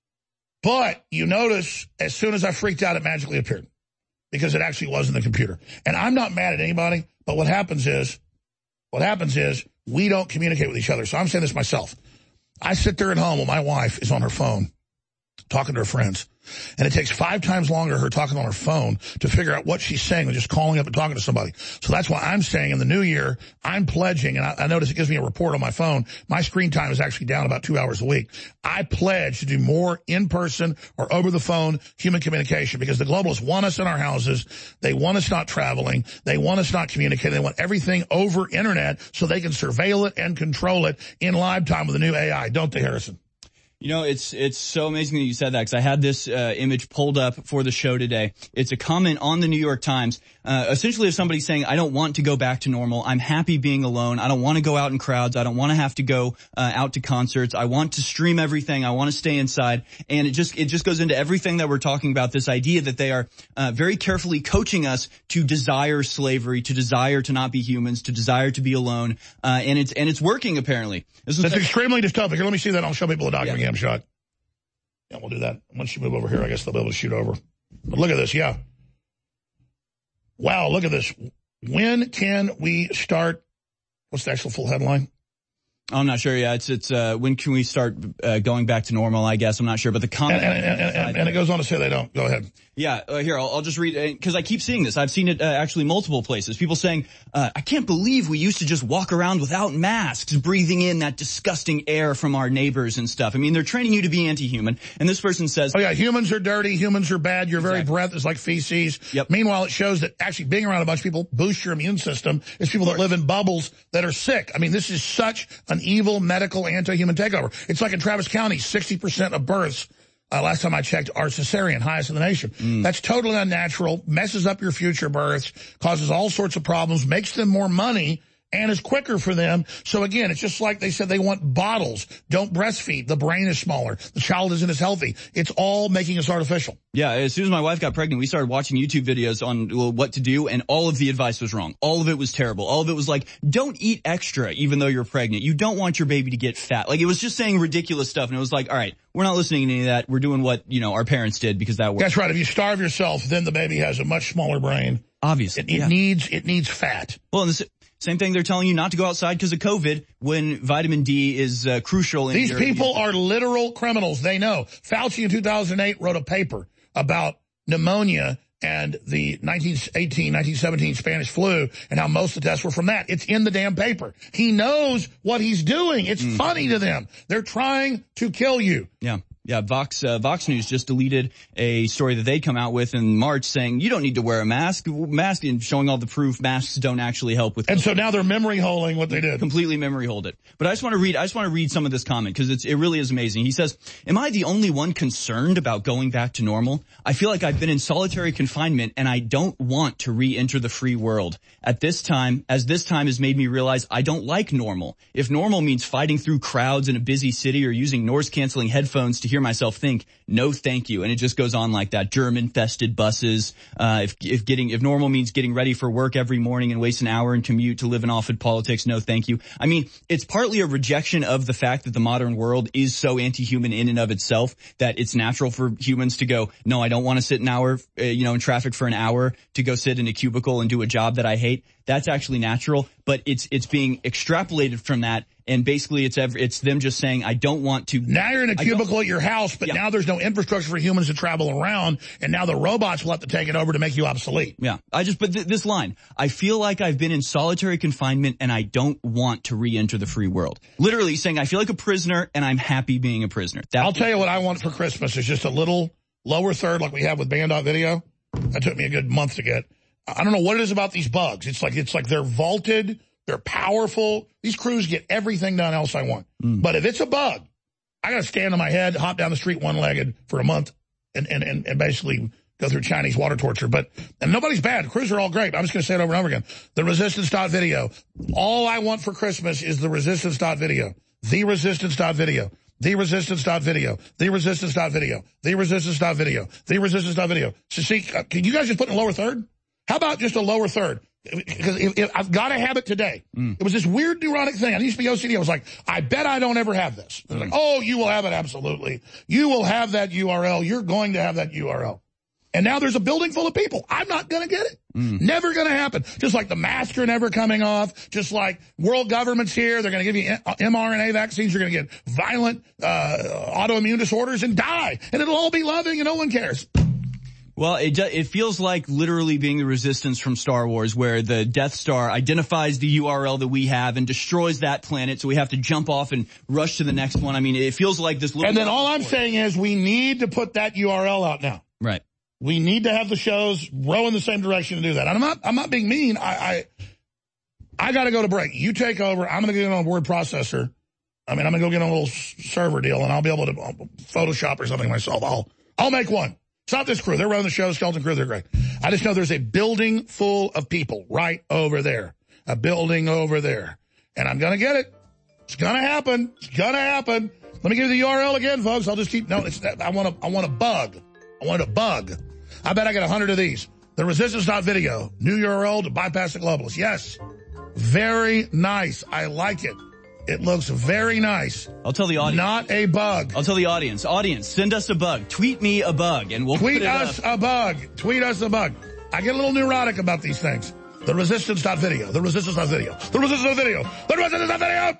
B: But you notice, as soon as I freaked out, it magically appeared. Because it actually was in the computer. And I'm not mad at anybody, but what happens is, what happens is, we don't communicate with each other. So I'm saying this myself. I sit there at home while my wife is on her phone, talking to her friends. And it takes five times longer her talking on her phone to figure out what she's saying than just calling up and talking to somebody. So that's why I'm saying in the new year, I'm pledging, and I, I notice it gives me a report on my phone, my screen time is actually down about two hours a week. I pledge to do more in-person or over-the-phone human communication because the globalists want us in our houses. They want us not traveling. They want us not communicating. They want everything over internet so they can surveil it and control it in live time with the new A I. Don't they, Harrison?
H: You know, it's it's so amazing that you said that because I had this uh, image pulled up for the show today. It's a comment on the New York Times, uh, essentially of somebody saying, I don't want to go back to normal. I'm happy being alone. I don't want to go out in crowds. I don't want to have to go uh, out to concerts. I want to stream everything. I want to stay inside. And it just it just goes into everything that we're talking about, this idea that they are uh, very carefully coaching us to desire slavery, to desire to not be humans, to desire to be alone. Uh, and it's and it's working, apparently. This
B: That's extremely dystopic. Here, let me see that. I'll show people the document. Yeah. Shot. Yeah, we'll do that. Once you move over here, I guess they'll be able to shoot over. But look at this, yeah. Wow, look at this. When can we start? What's the actual full headline?
H: I'm not sure. Yeah, it's it's. Uh, when can we start uh, going back to normal? I guess I'm not sure. But the comment
B: and, and, and, and, and it goes on to say they don't. Go ahead.
H: Yeah, uh, here I'll, I'll just read because I keep seeing this. I've seen it uh, actually multiple places. People saying, uh, "I can't believe we used to just walk around without masks, breathing in that disgusting air from our neighbors and stuff." I mean, they're training you to be anti-human. And this person says,
B: "Oh yeah, humans are dirty. Humans are bad. Your very exactly. breath is like feces."
H: Yep.
B: Meanwhile, it shows that actually being around a bunch of people boosts your immune system. It's people that live in bubbles that are sick. I mean, this is such an evil medical anti-human takeover. It's like in Travis County, sixty percent of births, uh, last time I checked, are cesarean, highest in the nation. Mm. That's totally unnatural, messes up your future births, causes all sorts of problems, makes them more money, and is quicker for them. So again, it's just like they said they want bottles. Don't breastfeed. The brain is smaller. The child isn't as healthy. It's all making us artificial.
H: Yeah, as soon as my wife got pregnant, we started watching YouTube videos on well, what to do, and all of the advice was wrong. All of it was terrible. All of it was like, don't eat extra even though you're pregnant. You don't want your baby to get fat. Like, it was just saying ridiculous stuff, and it was like, all right, we're not listening to any of that. We're doing what, you know, our parents did because that worked.
B: That's right. If you starve yourself, then the baby has a much smaller brain.
H: Obviously.
B: It, it
H: yeah.
B: needs it needs fat.
H: Well, and this, same thing they're telling you not to go outside because of COVID when vitamin D is uh, crucial. In
B: These
H: your,
B: people are literal criminals. They know. Fauci in two thousand eight wrote a paper about pneumonia and the nineteen eighteen, nineteen seventeen Spanish flu and how most of the tests were from that. It's in the damn paper. He knows what he's doing. It's mm. funny to them. They're trying to kill you.
H: Yeah. Yeah, Vox uh, Vox News just deleted a story that they come out with in March saying you don't need to wear a mask, mask and showing all the proof masks don't actually help with.
B: And so now they're memory holding what they did.
H: Completely memory hold it. But I just want to read. I just want to read some of this comment because it's it really is amazing. He says, "Am I the only one concerned about going back to normal? I feel like I've been in solitary confinement and I don't want to re-enter the free world at this time. As this time has made me realize I don't like normal. If normal means fighting through crowds in a busy city or using noise canceling headphones to hear myself think, no thank you." And it just goes on like that. Germ infested buses. Uh, if, if getting, if normal means getting ready for work every morning and waste an hour in commute to live in off-it politics, no thank you. I mean, it's partly a rejection of the fact that the modern world is so anti-human in and of itself that it's natural for humans to go, no, I don't want to sit an hour, uh, you know, in traffic for an hour to go sit in a cubicle and do a job that I hate. That's actually natural, but it's, it's being extrapolated from that. And basically it's ever, it's them just saying, I don't want to.
B: Now you're in a cubicle at your house, but yeah. now there's no infrastructure for humans to travel around. And now the robots will have to take it over to make you obsolete.
H: Yeah. I just, but th- this line, I feel like I've been in solitary confinement and I don't want to re-enter the free world. Literally saying, I feel like a prisoner and I'm happy being a prisoner. That's
B: I'll tell you what I want for Christmas is just a little lower third like we have with Band.video. That took me a good month to get. I don't know what it is about these bugs. It's like, it's like they're vaulted They're powerful. These crews get everything done else I want. Mm. But if it's a bug, I got to stand on my head, hop down the street one-legged for a month, and, and, and, and basically go through Chinese water torture. But and nobody's bad. The crews are all great. I'm just going to say it over and over again. The Resistance dot video. All I want for Christmas is the Resistance dot video. The Resistance dot video. The Resistance dot video. The Resistance dot video. The Resistance dot video. The Resistance dot video. So see, can you guys just put in a lower third? How about just a lower third? Because if, if I've got to have it today. Mm. It was this weird neuronic thing. I used to be O C D. I was like, I bet I don't ever have this. Mm. Like, oh, you will have it, absolutely. You will have that U R L. You're going to have that U R L. And now there's a building full of people. I'm not going to get it. Mm. Never going to happen. Just like the mask are never coming off. Just like world government's here. They're going to give you mRNA vaccines. You're going to get violent uh, autoimmune disorders and die. And it'll all be loving and no one cares.
H: Well, it it feels like literally being the Resistance from Star Wars, where the Death Star identifies the U R L that we have and destroys that planet, so we have to jump off and rush to the next one. I mean, it feels like this little...
B: And then all I'm saying is we need to put that U R L out now.
H: Right.
B: We need to have the shows row in the same direction to do that. And I'm not I'm not being mean. I I, I got to go to break. You take over. I'm going to get on a word processor. I mean, I'm going to go get on a little server deal, and I'll be able to Photoshop or something myself. I'll I'll make one. It's not this crew. They're running the show, Skeleton Crew. They're great. I just know there's a building full of people right over there. A building over there. And I'm going to get it. It's going to happen. It's going to happen. Let me give you the U R L again, folks. I'll just keep... No, it's, I want a, I want a bug. I want a bug. I bet I get a hundred of these. The Resistance dot video. New U R L to bypass the globalists. Yes. Very nice. I like it. It looks very nice.
H: I'll tell the audience.
B: Not a bug.
H: I'll tell the audience. Audience, send us a bug. Tweet me a bug, and we'll
B: Tweet
H: put it
B: us
H: up.
B: a bug. Tweet us a bug. I get a little neurotic about these things. The Resistance dot video. The Resistance dot video. The Resistance dot video. The Resistance dot video.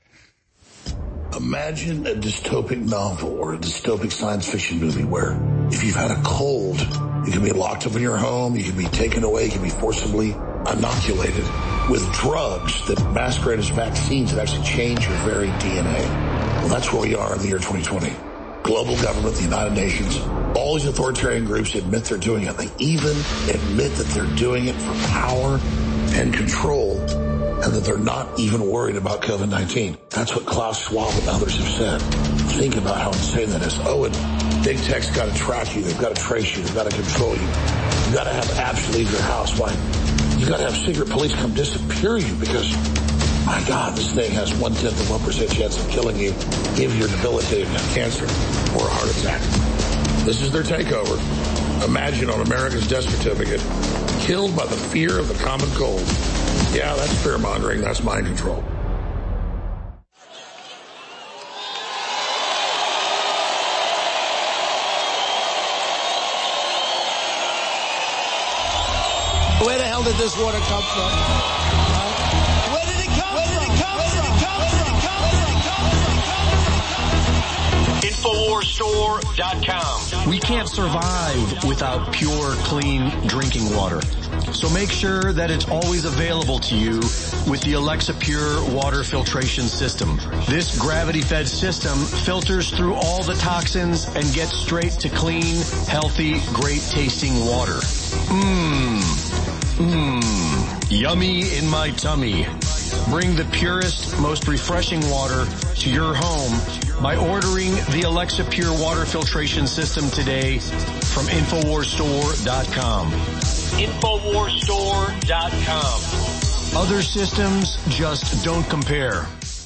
E: Imagine a dystopic novel or a dystopic science fiction movie where if you've had a cold, you can be locked up in your home, you can be taken away, you can be forcibly inoculated with drugs that masquerade as vaccines that actually change your very D N A. Well, that's where we are in the year twenty twenty. Global government, the United Nations, all these authoritarian groups admit they're doing it. They even admit that they're doing it for power and control, and that they're not even worried about COVID nineteen. That's what Klaus Schwab and others have said. Think about how insane that is. Oh, and big tech's got to track you. They've got to trace you. They've got to control you. You've got to have apps to leave your house. Why? You've got to have secret police come disappear you because, my God, this thing has one-tenth of one percent chance of killing you if you're debilitated and have cancer or a heart attack. This is their takeover. Imagine on America's death certificate, killed by the fear of the common cold. Yeah, that's fear-mongering. That's mind control.
S: Where the hell did this water come from? Right? Where did it come Where from? Did it come Where did it come Where did it come Where did it come
T: Infowars Store dot com.
U: We can't survive without pure, clean drinking water. So make sure that it's always available to you with the Alexa Pure water filtration system. This gravity-fed system filters through all the toxins and gets straight to clean, healthy, great-tasting water. Mmm. Mmm. Yummy in my tummy. Bring the purest, most refreshing water to your home by ordering the Alexa Pure water filtration system today from Infowars Store dot com.
T: Infowars Store dot com.
U: Other systems just don't compare.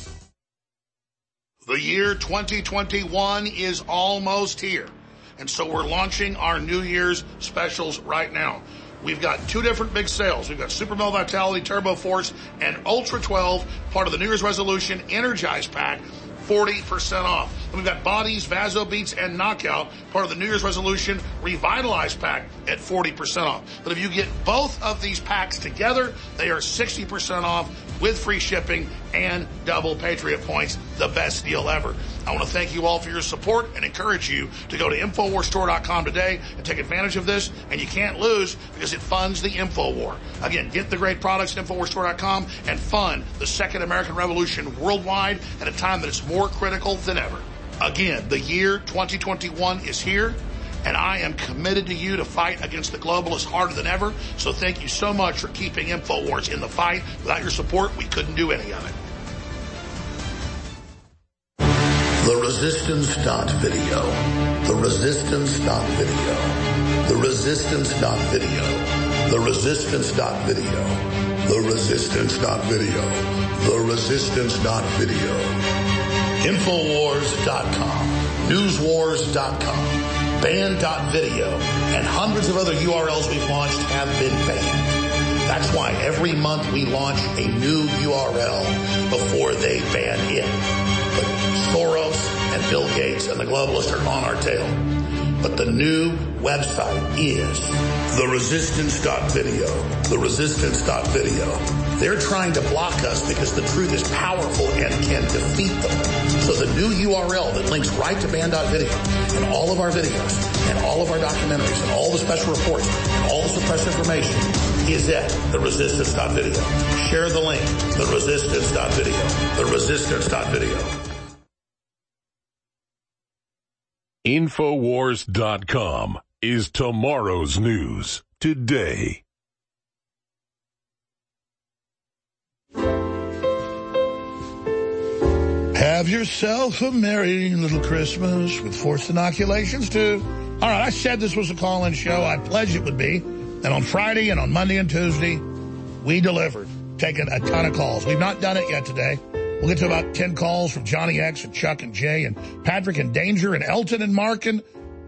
B: The year twenty twenty-one is almost here, and so we're launching our New Year's specials right now. We've got two different big sales. We've got Super Male Vitality, Turbo Force, and Ultra twelve, part of the New Year's Resolution Energize Pack, forty percent off. And we've got Bodies, Vaso Beats, and Knockout, part of the New Year's Resolution Revitalize Pack at forty percent off. But if you get both of these packs together, they are sixty percent off with free shipping and double Patriot points. The best deal ever. I want to thank you all for your support and encourage you to go to Infowars Store dot com today and take advantage of this. And you can't lose because it funds the InfoWar. Again, get the great products at Infowars Store dot com and fund the Second American Revolution worldwide at a time that it's more critical than ever. Again, the year twenty twenty-one is here. And I am committed to you to fight against the globalists harder than ever. So thank you so much for keeping InfoWars in the fight. Without your support, we couldn't do any of it.
E: The Resistance dot video. The Resistance dot video. The Resistance dot video. The Resistance dot video. The Resistance dot video. The Resistance dot video. Infowars dot com. Newswars dot com. Banned dot video. And hundreds of other U R Ls we've launched have been banned. That's why every month we launch a new U R L before they ban it. But Soros and Bill Gates and the globalists are on our tail. But the new website is the resistance dot video. The resistance dot video. They're trying to block us because the truth is powerful and can defeat them. So the new U R L that links right to banned dot video and all of our videos and all of our documentaries and all the special reports and all the suppressed information is at the resistance dot video. Share the link. The resistance dot video. The resistance dot video.
G: Infowars dot com is tomorrow's news today.
B: Have yourself a merry little Christmas with forced inoculations, too. All right, I said this was a call-in show. I pledged it would be. And on Friday and on Monday and Tuesday, we delivered, taking a ton of calls. We've not done it yet today. We'll get to about ten calls from Johnny X and Chuck and Jay and Patrick and Danger and Elton and Mark and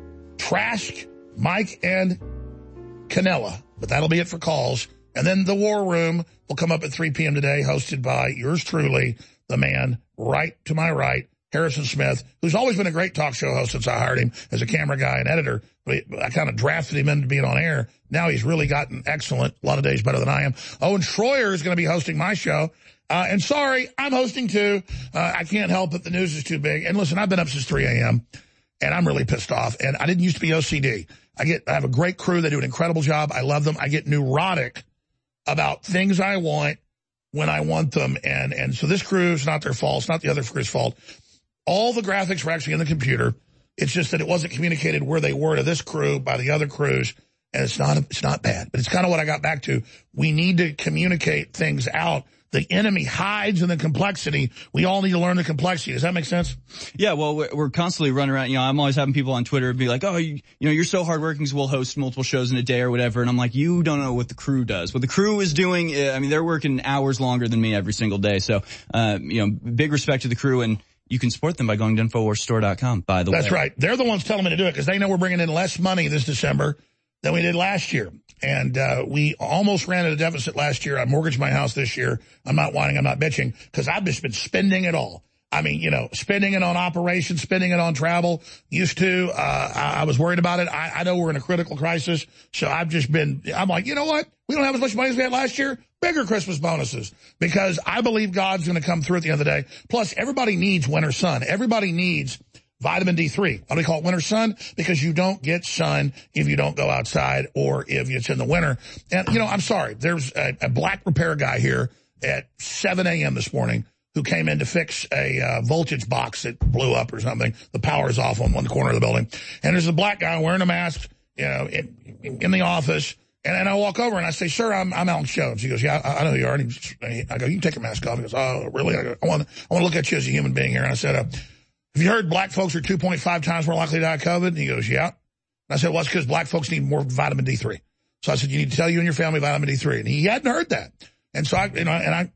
B: Trask, Mike and Canella. But that'll be it for calls. And then the War Room will come up at three p.m. today, hosted by yours truly, the man right to my right, Harrison Smith, who's always been a great talk show host since I hired him as a camera guy and editor. But I kind of drafted him into being on air. Now he's really gotten excellent, a lot of days better than I am. Owen Schroyer is going to be hosting my show. Uh, and sorry, I'm hosting too. Uh, I can't help it. The news is too big. And listen, I've been up since three a.m. and I'm really pissed off. And I didn't used to be O C D. I get, I have a great crew. They do an incredible job. I love them. I get neurotic about things I want when I want them. And, and so this crew is not their fault. It's not the other crew's fault. All the graphics were actually in the computer. It's just that it wasn't communicated where they were to this crew by the other crews. And it's not, it's not bad, but it's kind of what I got back to. We need to communicate things out. The enemy hides in the complexity. We all need to learn the complexity. Does that make sense?
H: Yeah, well, we're constantly running around. You know, I'm always having people on Twitter be like, oh, you, you know, you're so hardworking, so we'll host multiple shows in a day or whatever. And I'm like, you don't know what the crew does. What the crew is doing, I mean, they're working hours longer than me every single day. So, uh, you know, big respect to the crew. And you can support them by going to Infowars Store dot com, by the way.
B: That's right. They're the ones telling me to do it because they know we're bringing in less money this December than we did last year. And uh we almost ran at a deficit last year. I mortgaged my house this year. I'm not whining, I'm not bitching, because I've just been spending it all. I mean, you know, spending it on operations, spending it on travel. Used to, uh I, I was worried about it. I, I know we're in a critical crisis, so I've just been, I'm like, you know what? We don't have as much money as we had last year. Bigger Christmas bonuses, because I believe God's going to come through at the end of the day. Plus, everybody needs winter sun. Everybody needs vitamin D three. Why do we call it winter sun? Because you don't get sun if you don't go outside or if it's in the winter. And, you know, I'm sorry. There's a, a black repair guy here at seven a.m. this morning who came in to fix a uh, voltage box that blew up or something. The power's off on one corner of the building. And there's a black guy wearing a mask, you know, in, in the office. And, and I walk over and I say, sir, I'm, I'm Alex Jones. He goes, yeah, I, I know who you are. And he, I go, you can take your mask off. He goes, oh, really? I, go, I want I want to look at you as a human being here. And I said, uh, have you heard black folks are two point five times more likely to die of COVID? And he goes, yeah. And I said, well, it's because black folks need more vitamin D three. So I said, you need to tell you and your family vitamin D three. And he hadn't heard that. And so I, you know, and I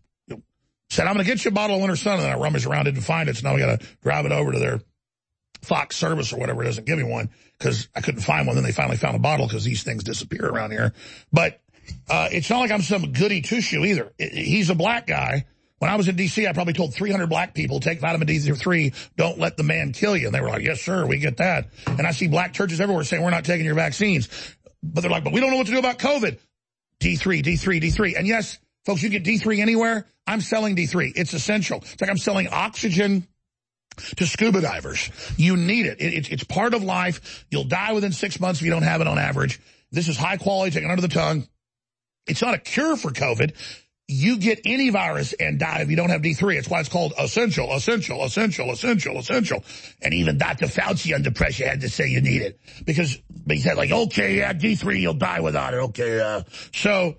B: said, I'm going to get you a bottle of winter sun. And then I rummaged around, didn't find it. So now we got to drive it over to their Fox service or whatever it is and give me one, because I couldn't find one. Then they finally found a bottle because these things disappear around here. But uh it's not like I'm some goody two-shoe either. It, he's a black guy. When I was in D C, I probably told three hundred black people, take vitamin D three, don't let the man kill you. And they were like, yes, sir, we get that. And I see black churches everywhere saying, we're not taking your vaccines. But they're like, but we don't know what to do about COVID. D three, D three, D three. And yes, folks, you get D three anywhere. I'm selling D three. It's essential. It's like I'm selling oxygen to scuba divers. You need it. it, it it's part of life. You'll die within six months if you don't have it on average. This is high quality, taken under the tongue. It's not a cure for COVID. you get any virus and die if you don't have D three. It's why it's called essential, essential, essential, essential, essential. And even Doctor Fauci under pressure had to say you need it. Because he said, like, okay, yeah, D three, you'll die without it. Okay, uh. So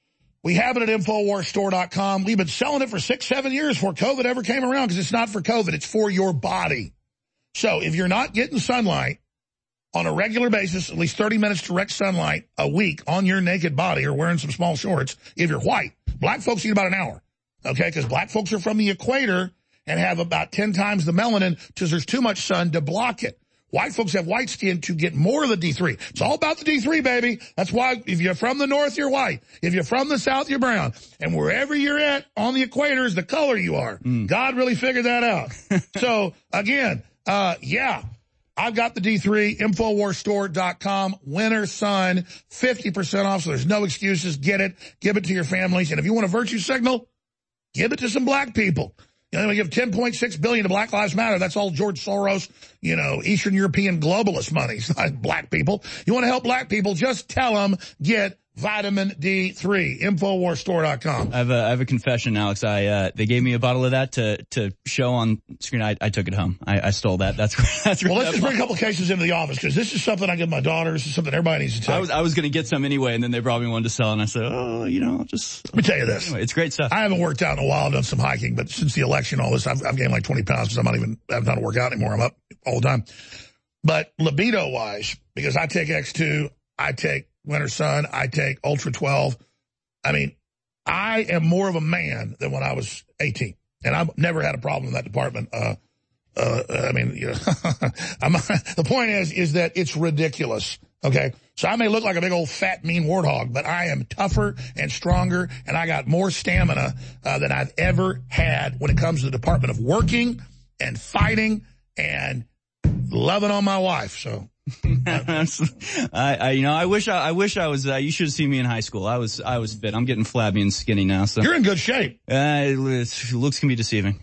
B: we have it at Infowars Store dot com. We've been selling it for six, seven years before COVID ever came around because it's not for COVID. It's for your body. So if you're not getting sunlight on a regular basis, at least thirty minutes direct sunlight a week on your naked body or wearing some small shorts, if you're white, black folks need about an hour, okay, because black folks are from the equator and have about ten times the melanin because there's too much sun to block it. White folks have white skin to get more of the D three. It's all about the D three, baby. That's why if you're from the north, you're white. If you're from the south, you're brown. And wherever you're at on the equator is the color you are. Mm. God really figured that out. So, again, uh, yeah, I've got the D three, Infowars Store dot com, winter sun, fifty percent off, so there's no excuses. Get it. Give it to your families. And if you want a virtue signal, give it to some black people. You know, we give ten point six billion dollars to Black Lives Matter. That's all George Soros, you know, Eastern European globalist money. It's not black people. You want to help black people, just tell them, get vitamin D three, Infowars Store dot com.
H: I have a, I have a confession, Alex. I, uh, they gave me a bottle of that to, to show on screen. I, I took it home. I, I stole that. That's, that's
B: well, let's just bring a couple cases into the office because this is something I give my daughters. This is something everybody needs to take.
H: I was, I was going to get some anyway, and then they brought me one to sell, and I said, oh, you know, I'll just.
B: Let me tell you this.
H: Anyway, it's great stuff.
B: I haven't worked out in a while. I've done some hiking, but since the election, all this, I've, I've gained like twenty pounds because I'm not even, I haven't done to work out anymore. I'm up all the time. But libido wise, because I take X two, I take Winter Sun, I take Ultra twelve. I mean, I am more of a man than when I was eighteen. And I've never had a problem in that department. Uh, uh, I mean, you know, I'm, the point is, is that it's ridiculous. Okay. So I may look like a big old fat mean warthog, but I am tougher and stronger and I got more stamina, uh, than I've ever had when it comes to the department of working and fighting and loving on my wife. So.
H: I, I, you know, I wish I, I wish I was, uh, you should have seen me in high school. I was, I was fit. I'm getting flabby and skinny now, so.
B: You're in good shape.
H: Uh, it, looks can be deceiving.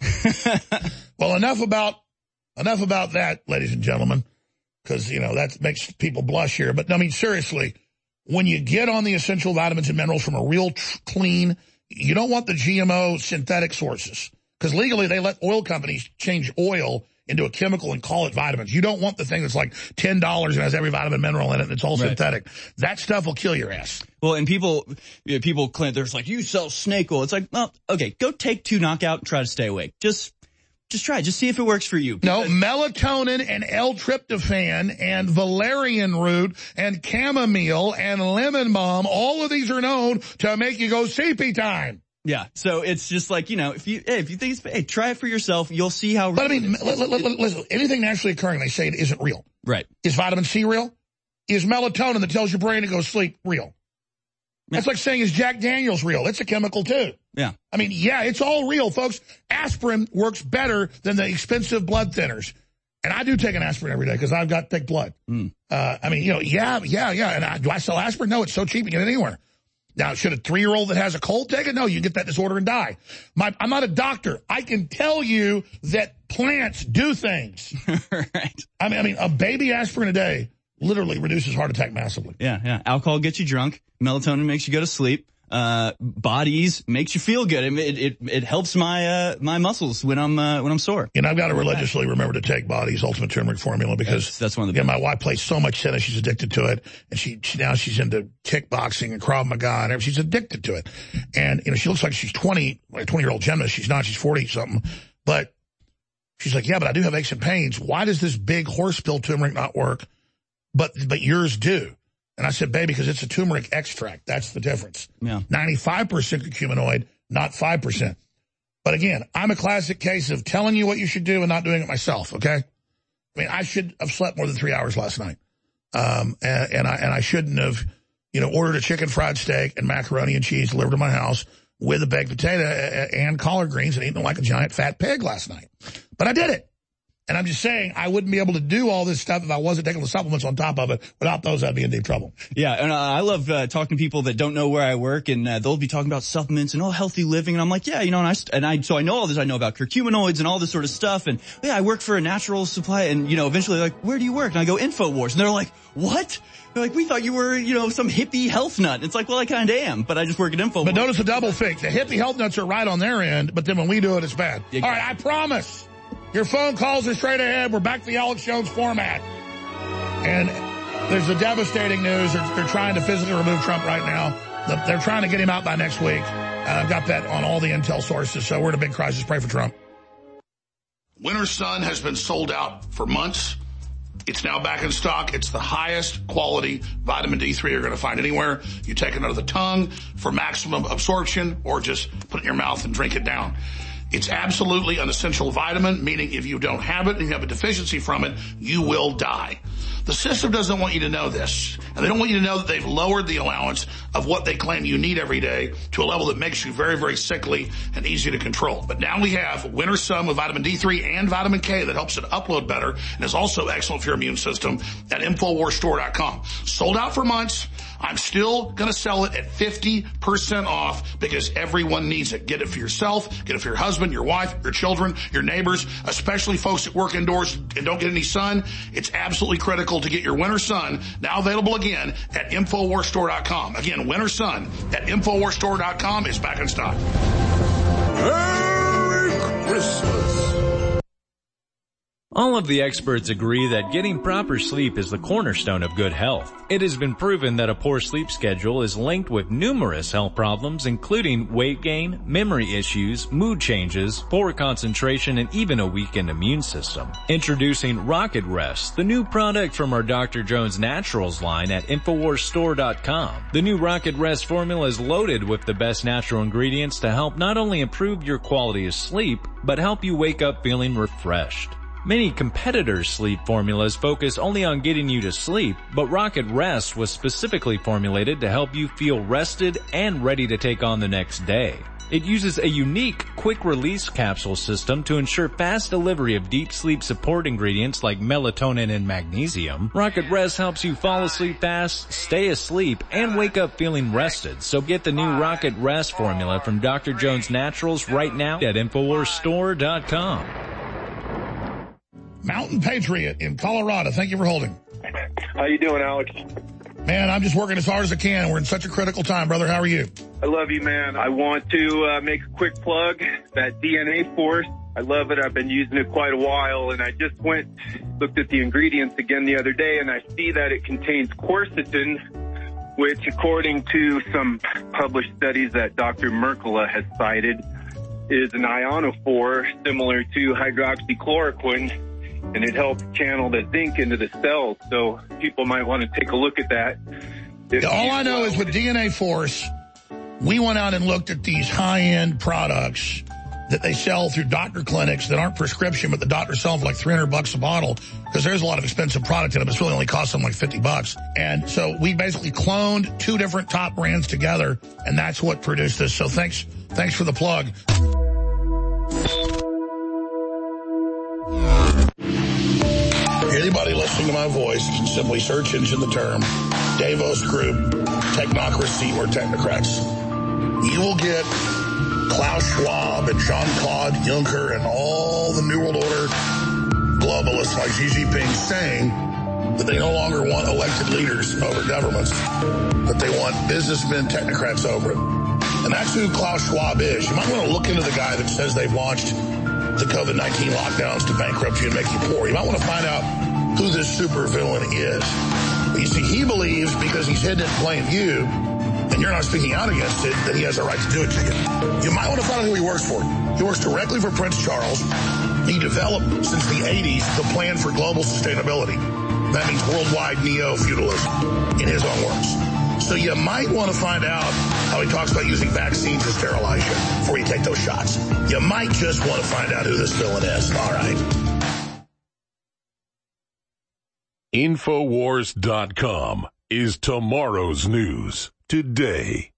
B: Well, enough about, enough about that, ladies and gentlemen, because, you know, that makes people blush here. But, I mean, seriously, when you get on the essential vitamins and minerals from a real tr- clean, you don't want the G M O synthetic sources. Because legally, they let oil companies change oil into a chemical and call it vitamins. You don't want the thing that's like ten dollars and has every vitamin mineral in it and it's all right. Synthetic. That stuff will kill your ass.
H: Well, and people, you know, people claim, there's like, you sell snake oil. It's like, well, okay, go take two knockout and try to stay awake. Just, just try. Just see if it works for you.
B: No, melatonin and L-tryptophan and valerian root and chamomile and lemon balm, all of these are known to make you go sleepy time.
H: Yeah, so it's just like, you know, if you hey, if you think it's, hey, try it for yourself, you'll see how.
B: But I mean, listen, anything naturally occurring, they say it isn't real.
H: Right.
B: Is vitamin C real? Is melatonin that tells your brain to go sleep real? That's yeah. like saying, is Jack Daniels real? It's a chemical too.
H: Yeah.
B: I mean, yeah, it's all real, folks. Aspirin works better than the expensive blood thinners. And I do take an aspirin every day because I've got thick blood. Mm. Uh, I mean, you know, yeah, yeah, yeah. And I, do I sell aspirin? No, it's so cheap you can get it anywhere. Now, should a three-year-old that has a cold take it? No, you can get that disorder and die. My, I'm not a doctor. I can tell you that plants do things.
H: Right.
B: I mean, I mean, a baby aspirin a day literally reduces heart attack massively.
H: Yeah, yeah. Alcohol gets you drunk. Melatonin makes you go to sleep. Uh, bodies makes you feel good. It, it, it helps my, uh, my muscles when I'm, uh, when I'm sore.
B: And I've got to religiously remember to take Body's Ultimate Turmeric Formula because
H: that's, that's one of the,
B: yeah, my wife plays so much tennis. She's addicted to it. And she, she, now she's into kickboxing and Krav Maga and everything. She's addicted to it. And, you know, she looks like she's twenty, like a twenty year old gymnast. She's not, she's forty something. But she's like, yeah, but I do have aches and pains. Why does this big horse pill turmeric not work? But, but yours do. And I said, baby, because it's a turmeric extract. That's the difference.
H: Yeah.
B: ninety-five percent curcuminoid, not five percent. But again, I'm a classic case of telling you what you should do and not doing it myself, okay? I mean, I should have slept more than three hours last night. Um, and, and I, and I shouldn't have, you know, ordered a chicken fried steak and macaroni and cheese delivered to my house with a baked potato and collard greens and eaten like a giant fat pig last night. But I did it. And I'm just saying I wouldn't be able to do all this stuff if I wasn't taking the supplements on top of it. Without those, I'd be in deep trouble.
H: Yeah, and uh, I love uh, talking to people that don't know where I work, and uh, they'll be talking about supplements and all healthy living, and I'm like, yeah, you know, and I and I so I know all this. I know about curcuminoids and all this sort of stuff, and yeah, I work for a natural supply, and you know, eventually they're like, where do you work? And I go, InfoWars, and they're like, what? They're like, we thought you were, you know, some hippie health nut. It's like, well, I kind of am, but I just work at InfoWars.
B: But notice the double fake. The hippie health nuts are right on their end, but then when we do it, it's bad. Exactly. All right, I promise. Your phone calls are straight ahead. We're back to the Alex Jones format. And there's the devastating news. They're, they're trying to physically remove Trump right now. They're trying to get him out by next week. And I've got that on all the intel sources, so we're in a big crisis. Pray for Trump. Winter Sun has been sold out for months. It's now back in stock. It's the highest quality vitamin D three you're going to find anywhere. You take it under the tongue for maximum absorption, or just put it in your mouth and drink it down. It's absolutely an essential vitamin, meaning if you don't have it and you have a deficiency from it, you will die. The system doesn't want you to know this, and they don't want you to know that they've lowered the allowance of what they claim you need every day to a level that makes you very, very sickly and easy to control. But now we have Winter Sun with vitamin D three and vitamin K that helps it upload better and is also excellent for your immune system at Infowars Store dot com. Sold out for months. I'm still going to sell it at fifty percent off because everyone needs it. Get it for yourself, get it for your husband, your wife, your children, your neighbors, especially folks that work indoors and don't get any sun. It's absolutely critical to get your Winter Sun, now available again at Infowars Store dot com. Again, Winter Sun at Infowars Store dot com is back in stock.
G: Merry Christmas.
A: All of the experts agree that getting proper sleep is the cornerstone of good health. It has been proven that a poor sleep schedule is linked with numerous health problems, including weight gain, memory issues, mood changes, poor concentration, and even a weakened immune system. Introducing Rocket Rest, the new product from our Doctor Jones Naturals line at Infowars Store dot com. The new Rocket Rest formula is loaded with the best natural ingredients to help not only improve your quality of sleep, but help you wake up feeling refreshed. Many competitors' sleep formulas focus only on getting you to sleep, but Rocket Rest was specifically formulated to help you feel rested and ready to take on the next day. It uses a unique quick-release capsule system to ensure fast delivery of deep sleep support ingredients like melatonin and magnesium. Rocket Rest helps you fall asleep fast, stay asleep, and wake up feeling rested. So get the new Rocket Rest formula from Doctor Jones Naturals right now at Infowars Store dot com.
B: Mountain Patriot in Colorado. Thank you for holding.
C: How you doing, Alex?
B: Man, I'm just working as hard as I can. We're in such a critical time, brother. How are you?
C: I love you, man. I want to uh, make a quick plug. That D N A Force, I love it. I've been using it quite a while, and I just went, looked at the ingredients again the other day, and I see that it contains quercetin, which, according to some published studies that Doctor Mercola has cited, is an ionophore similar to hydroxychloroquine, and it helps channel the zinc into the cells. So people might want to take a look at that.
B: Yeah, all I know is with D N A Force, we went out and looked at these high-end products that they sell through doctor clinics that aren't prescription, but the doctors sell for like three hundred bucks a bottle, because there's a lot of expensive product in them. It's really only costs them like fifty bucks. And so we basically cloned two different top brands together, and that's what produced this. So thanks, thanks for the plug. Anybody listening to my voice can simply search engine the term Davos Group, technocracy, or technocrats. You will get Klaus Schwab and Jean-Claude Juncker and all the New World Order globalists like Xi Jinping saying that they no longer want elected leaders over governments, that they want businessmen, technocrats over it. And that's who Klaus Schwab is. You might want to look into the guy that says they've launched the COVID nineteen lockdowns to bankrupt you and make you poor. You might want to find out who this supervillain is. But you see, he believes because he's hidden it in plain view, and you're not speaking out against it, that he has a right to do it to you. You might want to find out who he works for. He works directly for Prince Charles. He developed, since the eighties, the plan for global sustainability. That means worldwide neo-feudalism, in his own words. So you might want to find out how he talks about using vaccines to sterilize you before you take those shots. You might just want to find out who this villain is. All right.
G: Infowars dot com is tomorrow's news today.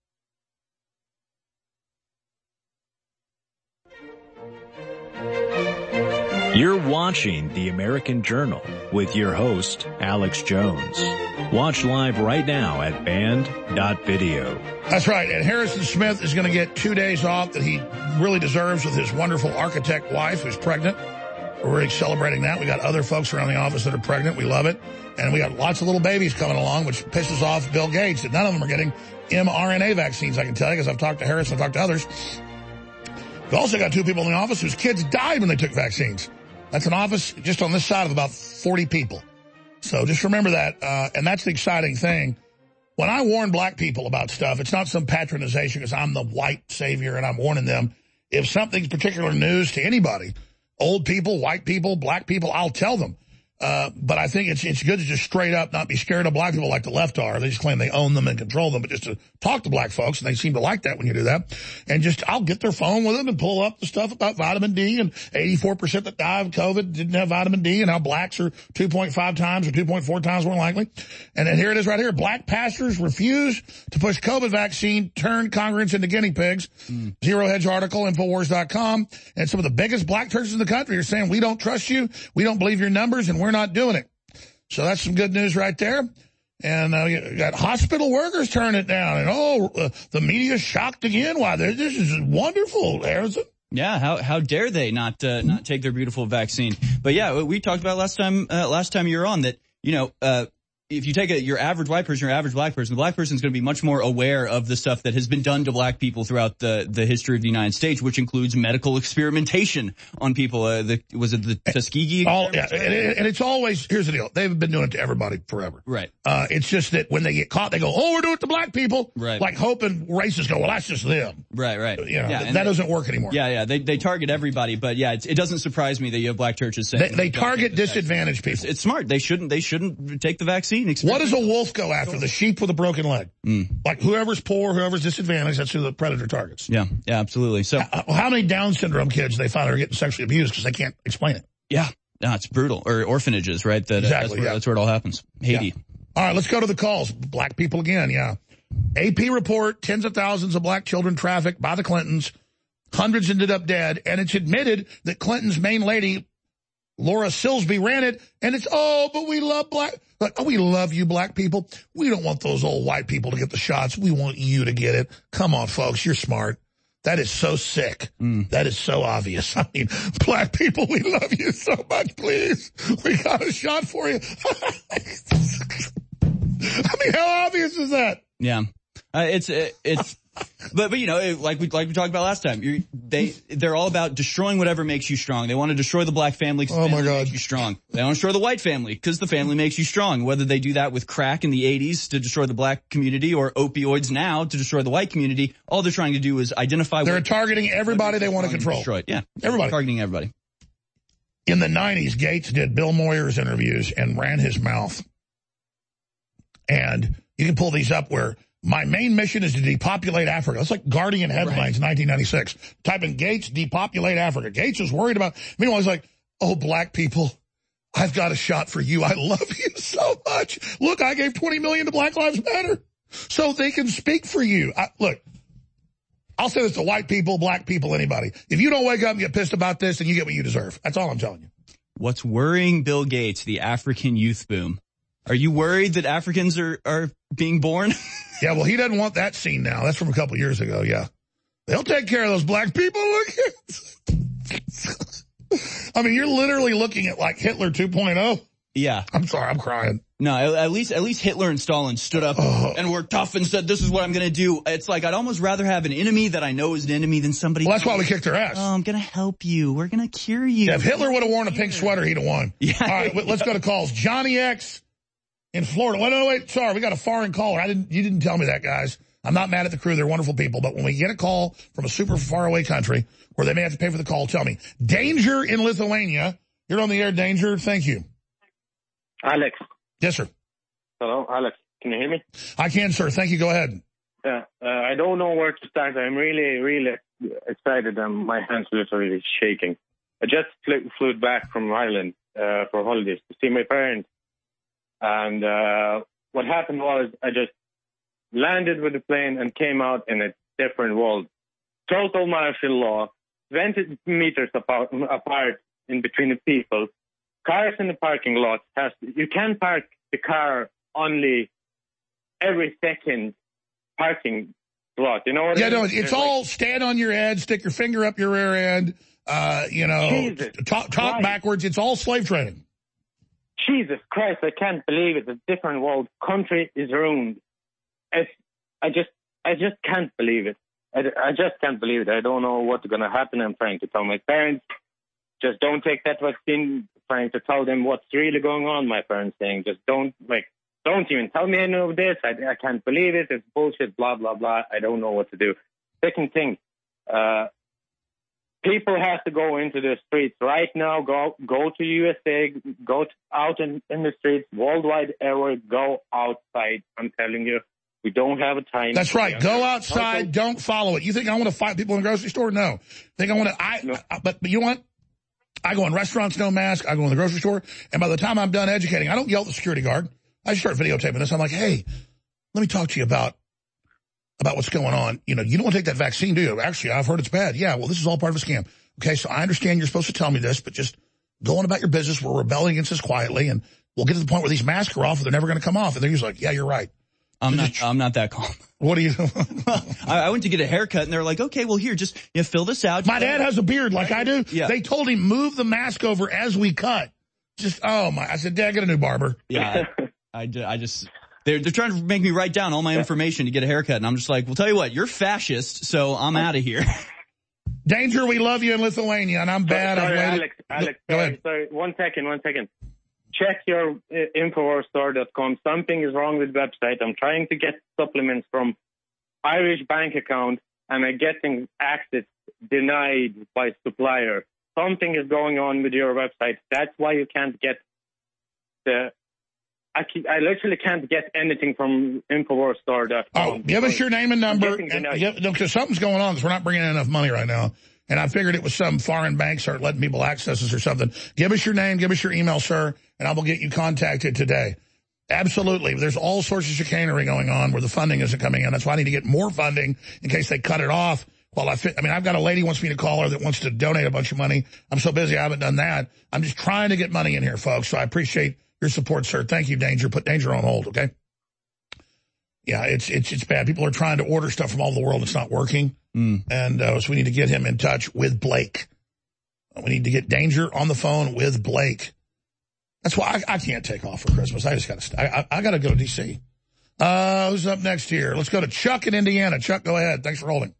A: You're watching The American Journal with your host, Alex Jones. Watch live right now at band dot video.
B: That's right. And Harrison Smith is going to get two days off that he really deserves with his wonderful architect wife who's pregnant. We're really celebrating that. We got other folks around the office that are pregnant. We love it. And we got lots of little babies coming along, which pisses off Bill Gates. That none of them are getting mRNA vaccines, I can tell you, because I've talked to Harrison, I've talked to others. We also got two people in the office whose kids died when they took vaccines. That's an office just on this side of about forty people. So just remember that. Uh, and that's the exciting thing. When I warn black people about stuff, it's not some patronization because I'm the white savior and I'm warning them. If something's particular news to anybody, old people, white people, black people, I'll tell them. Uh, but I think it's it's good to just straight up not be scared of black people like the left are. They just claim they own them and control them, but just to talk to black folks, and they seem to like that when you do that. And just, I'll get their phone with them and pull up the stuff about vitamin D, and eighty-four percent that died of COVID didn't have vitamin D, and how blacks are two point five times or two point four times more likely. And then here it is right here. Black pastors refuse to push COVID vaccine, turn congregants into guinea pigs. Mm. Zero Hedge article, Infowars dot com. And some of the biggest black churches in the country are saying, we don't trust you, we don't believe your numbers, and we're We're not doing it. So that's some good news right there. And uh, you got hospital workers turning it down. And, oh, uh, the media's shocked again. Why, this is wonderful, Harrison.
H: Yeah, how how dare they not uh, not take their beautiful vaccine? But yeah, we talked about last time uh, last time you were on that, you know, uh, if you take a, your average white person, your average black person, the black person is going to be much more aware of the stuff that has been done to black people throughout the, the history of the United States, which includes medical experimentation on people. Uh, the, was it the Tuskegee?
B: All, yeah, and, and it's always, here's the deal. They've been doing it to everybody forever.
H: Right.
B: Uh, it's just that when they get caught, they go, oh, we're doing it to black people.
H: Right.
B: Like hoping racists go, well, that's just them.
H: Right, right.
B: You know,
H: yeah,
B: th- that
H: they,
B: doesn't work anymore.
H: Yeah, yeah. They they target everybody, but yeah, it's, it doesn't surprise me that you have black churches saying.
B: They, they target disadvantaged people.
H: It's, it's smart. They shouldn't, they shouldn't take the vaccine.
B: What is a wolf go after? The sheep with a broken leg.
H: Mm.
B: Like whoever's poor, whoever's disadvantaged, that's who the predator targets.
H: Yeah, yeah, absolutely. So
B: how, how many Down syndrome kids they find are getting sexually abused because they can't explain it?
H: Yeah, no, it's brutal. Or orphanages, right? That,
B: exactly,
H: uh, that's, where,
B: yeah.
H: that's where it all happens. Haiti.
B: Yeah. All right, let's go to the calls. Black people again, yeah. A P report, tens of thousands of black children trafficked by the Clintons. Hundreds ended up dead. And it's admitted that Clinton's main lady, Laura Silsby, ran it. And it's, oh, but we love black. Like, oh, we love you, black people. We don't want those old white people to get the shots. We want you to get it. Come on, folks. You're smart. That is so sick. Mm. That is so obvious. I mean, black people, we love you so much, please. We got a shot for you. I mean, how obvious is that?
H: Yeah. Uh, it's, it, it's, but, but, you know, it, like we, like we talked about last time, you're, they, they're all about destroying whatever makes you strong. They want to destroy the black family because
B: oh
H: the
B: my
H: family
B: God.
H: makes you strong. They want to destroy the white family because the family makes you strong. Whether they do that with crack in the eighties to destroy the black community or opioids now to destroy the white community, all they're trying to do is identify.
B: They're
H: what,
B: targeting everybody they want to control.
H: Destroy it. Yeah.
B: Everybody.
H: Targeting everybody.
B: In the nineties, Gates did Bill Moyer's interviews and ran his mouth. And you can pull these up where my main mission is to depopulate Africa. That's like Guardian headlines, right. nineteen ninety-six. Type in Gates, depopulate Africa. Gates is worried about, meanwhile, he's like, oh, black people, I've got a shot for you. I love you so much. Look, I gave twenty million dollars to Black Lives Matter so they can speak for you. I, look, I'll say this to white people, black people, anybody. If you don't wake up and get pissed about this, then you get what you deserve. That's all I'm telling you.
H: What's worrying Bill Gates, the African youth boom? Are you worried that Africans are, are being born?
B: Yeah, well, he doesn't want that scene now. That's from a couple years ago, yeah. They'll take care of those black people. Look at I mean, you're literally looking at like Hitler two point oh.
H: Yeah.
B: I'm sorry, I'm crying.
H: No, at least at least Hitler and Stalin stood up oh. and were tough and said, this is what I'm going to do. It's like I'd almost rather have an enemy that I know is an enemy than somebody.
B: Well, that's why we kicked their ass.
H: Oh, I'm going to help you. We're going to cure you.
B: Yeah, if Hitler would have worn a pink sweater, he'd have won.
H: Yeah.
B: All right, let's go to calls. Johnny X in Florida. Wait, no, wait, sorry, we got a foreign caller. I didn't, you didn't tell me that, guys. I'm not mad at the crew. They're wonderful people. But when we get a call from a super far away country where they may have to pay for the call, tell me. Danger in Lithuania. You're on the air, Danger. Thank you.
D: Alex.
B: Yes, sir.
D: Hello, Alex. Can you hear me?
B: I can, sir. Thank you. Go ahead.
D: Yeah. Uh, I don't know where to start. I'm really, really excited. and my hands literally shaking. I just flew, flew back from Ireland uh, for holidays to see my parents. And uh, what happened was I just landed with the plane and came out in a different world. Total martial law, twenty meters apart, apart in between the people. Cars in the parking lot, has you can park the car only every second parking slot. You know what
B: yeah,
D: I mean?
B: no, it's
D: There's
B: all
D: like,
B: stand on your head, stick your finger up your rear end, uh, you know,
D: Jesus
B: talk, talk
D: Christ.
B: backwards. It's all slave trading.
D: Jesus Christ, I can't believe it. It's a different world. Country is ruined. It's, I just, I just can't believe it. I, I just can't believe it. I don't know what's going to happen. I'm trying to tell my parents, just don't take that vaccine. Trying to tell them what's really going on. My parents saying, just don't, like, don't even tell me any of this. I, I can't believe it. It's bullshit, blah, blah, blah. I don't know what to do. Second thing, uh, people have to go into the streets right now. Go go to U S A, go to, out in, in the streets, worldwide area, go outside. I'm telling you, we don't have a time.
B: That's right. Go outside. Also, don't follow it. You think I want to fight people in the grocery store? No. Think I want to, I, no. I but, but you know what? I go in restaurants, no mask. I go in the grocery store. And by the time I'm done educating, I don't yell at the security guard. I start videotaping this. I'm like, hey, let me talk to you about about what's going on. You know, you don't want to take that vaccine, do you? Actually, I've heard it's bad. Yeah, well, this is all part of a scam. Okay, so I understand you're supposed to tell me this, but just go on about your business. We're rebelling against this quietly, and we'll get to the point where these masks are off and they're never going to come off. And they're just like, yeah, you're right.
H: I'm not, I'm not that calm.
B: What do you?
H: I, I went to get a haircut and they're like, okay, well here, just, you know, fill this out.
B: My dad has a beard like I do.
H: Yeah.
B: They told him move the mask over as we cut. Just, oh my, I said, Dad, get a new barber.
H: Yeah. I, I, I just, they're, they're trying to make me write down all my information to get a haircut. And I'm just like, well, tell you what, you're fascist, so I'm out of here.
B: Danger, we love you in Lithuania, and I'm bad.
D: Sorry,
B: I've
D: Alex, Alex, sorry, sorry, one second, one second. Check your uh, infowars store dot com. Something is wrong with the website. I'm trying to get supplements from Irish bank account, and I'm getting access denied by supplier. Something is going on with your website. That's why you can't get the... I, keep, I literally can't get anything from infowars store dot com.
B: Oh, give us your name and number. And, yeah, because something's going on because we're not bringing in enough money right now. And I figured it was some foreign bank start letting people access us or something. Give us your name, give us your email, sir, and I will get you contacted today. Absolutely. There's all sorts of chicanery going on where the funding isn't coming in. That's why I need to get more funding in case they cut it off. While I fit, I mean, I've got a lady who wants me to call her that wants to donate a bunch of money. I'm so busy I haven't done that. I'm just trying to get money in here, folks. So I appreciate your support, sir. Thank you, Danger. Put Danger on hold, okay? Yeah, it's it's it's bad. People are trying to order stuff from all over the world. It's not working.
H: Mm.
B: And uh, so we need to get him in touch with Blake. We need to get Danger on the phone with Blake. That's why I, I can't take off for Christmas. I just got to. I, I, I got to go to D C. Uh, who's up next here? Let's go to Chuck in Indiana. Chuck, go ahead. Thanks for holding.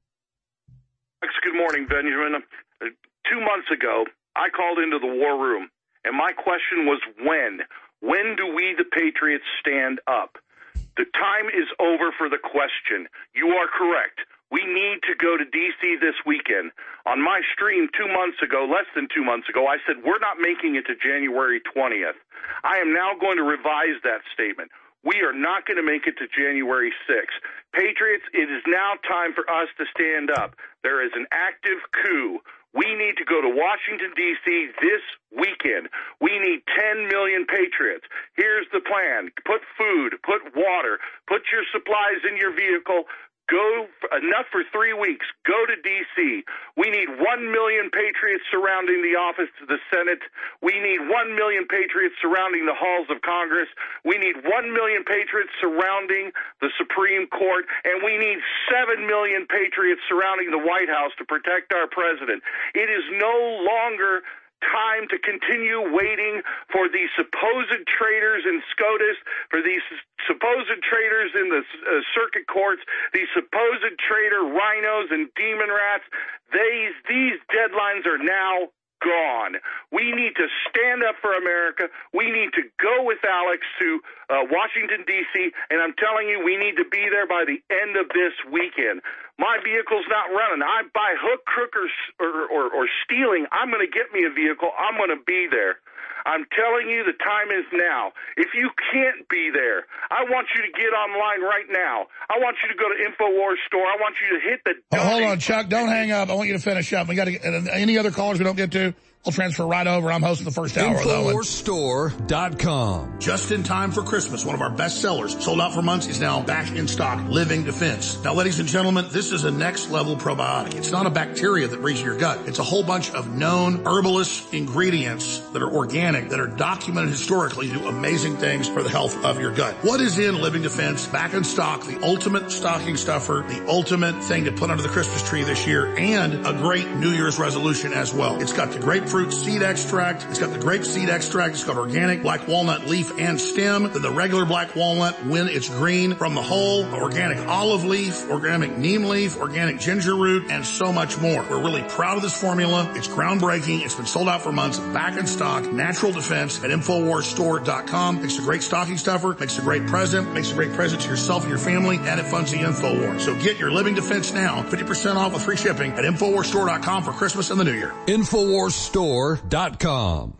I: Good morning, Benjamin. Uh, two months ago, I called into the war room, and my question was when. When do we, the Patriots, stand up? The time is over for the question. You are correct. We need to go to D C this weekend. On my stream two months ago, less than two months ago, I said we're not making it to January twentieth. I am now going to revise that statement. We are not going to make it to January sixth. Patriots, it is now time for us to stand up. There is an active coup. We need to go to Washington, D C this weekend. We need ten million Patriots. Here's the plan. Put food, put water, put your supplies in your vehicle. Go enough for three weeks. Go to D C. We need one million Patriots surrounding the office of the Senate. We need one million Patriots surrounding the halls of Congress. We need one million Patriots surrounding the Supreme Court. And we need seven million Patriots surrounding the White House to protect our president. It is no longer time to continue waiting for these supposed traitors in SCOTUS, for these supposed traitors in the uh, circuit courts, these supposed traitor rhinos and demon rats. These, these deadlines are now gone. We need to stand up for America. We need to go with Alex to uh, Washington, D C, and I'm telling you, we need to be there by the end of this weekend. My vehicle's not running. I by hook, crook, or, or, or, or stealing, I'm going to get me a vehicle. I'm going to be there. I'm telling you, the time is now. If you can't be there, I want you to get online right now. I want you to go to InfoWars store. I want you to hit the...
B: Oh, hold on, Chuck. Don't hang up. I want you to finish up. We got to get any other callers we don't get to. I'll transfer right over. I'm hosting the first hour of that one.
F: Infowars Store dot com.
B: Just in time for Christmas, one of our best sellers, sold out for months, is now back in stock. Living Defense. Now, ladies and gentlemen, this is a next level probiotic. It's not a bacteria that breeds your gut. It's a whole bunch of known herbalist ingredients that are organic, that are documented historically to do amazing things for the health of your gut. What is in Living Defense? Back in stock, the ultimate stocking stuffer, the ultimate thing to put under the Christmas tree this year, and a great New Year's resolution as well. It's got the grapefruit seed extract. It's got the grape seed extract. It's got organic black walnut leaf and stem. Then the regular black walnut when it's green from the whole, organic olive leaf, organic neem leaf, organic ginger root, and so much more. We're really proud of this formula. It's groundbreaking. It's been sold out for months. Back in stock. Natural Defense at Infowars Store dot com. Makes a great stocking stuffer. Makes a great present. Makes a great present to yourself and your family. And it funds the Infowars. So get your Living Defense now. fifty percent off with free shipping at Infowars Store dot com for Christmas and the New Year.
F: Infowars Store dot com.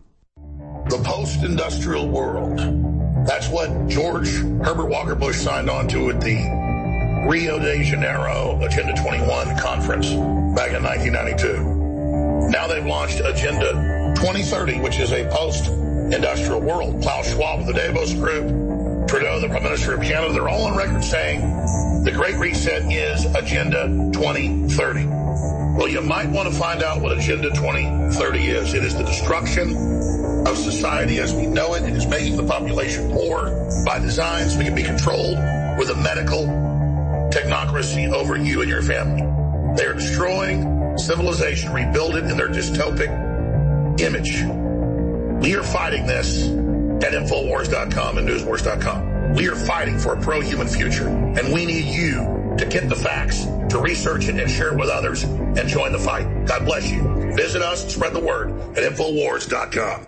B: The post-industrial world. That's what George Herbert Walker Bush signed on to at the Rio de Janeiro Agenda twenty-one conference back in nineteen ninety-two. Now they've launched Agenda twenty thirty, which is a post-industrial world. Klaus Schwab of the Davos Group, Trudeau, the Prime Minister of Canada, they're all on record saying the Great Reset is Agenda twenty thirty. Well, you might want to find out what Agenda twenty thirty is. It is the destruction of society as we know it. It is making the population poor by design so we can be controlled with a medical technocracy over you and your family. They are destroying civilization, rebuild it in their dystopic image. We are fighting this at Infowars dot com and Newswars dot com. We are fighting for a pro-human future, and we need you to get the facts, to research it and share it with others, and join the fight. God bless you. Visit us and spread the word at Infowars dot com.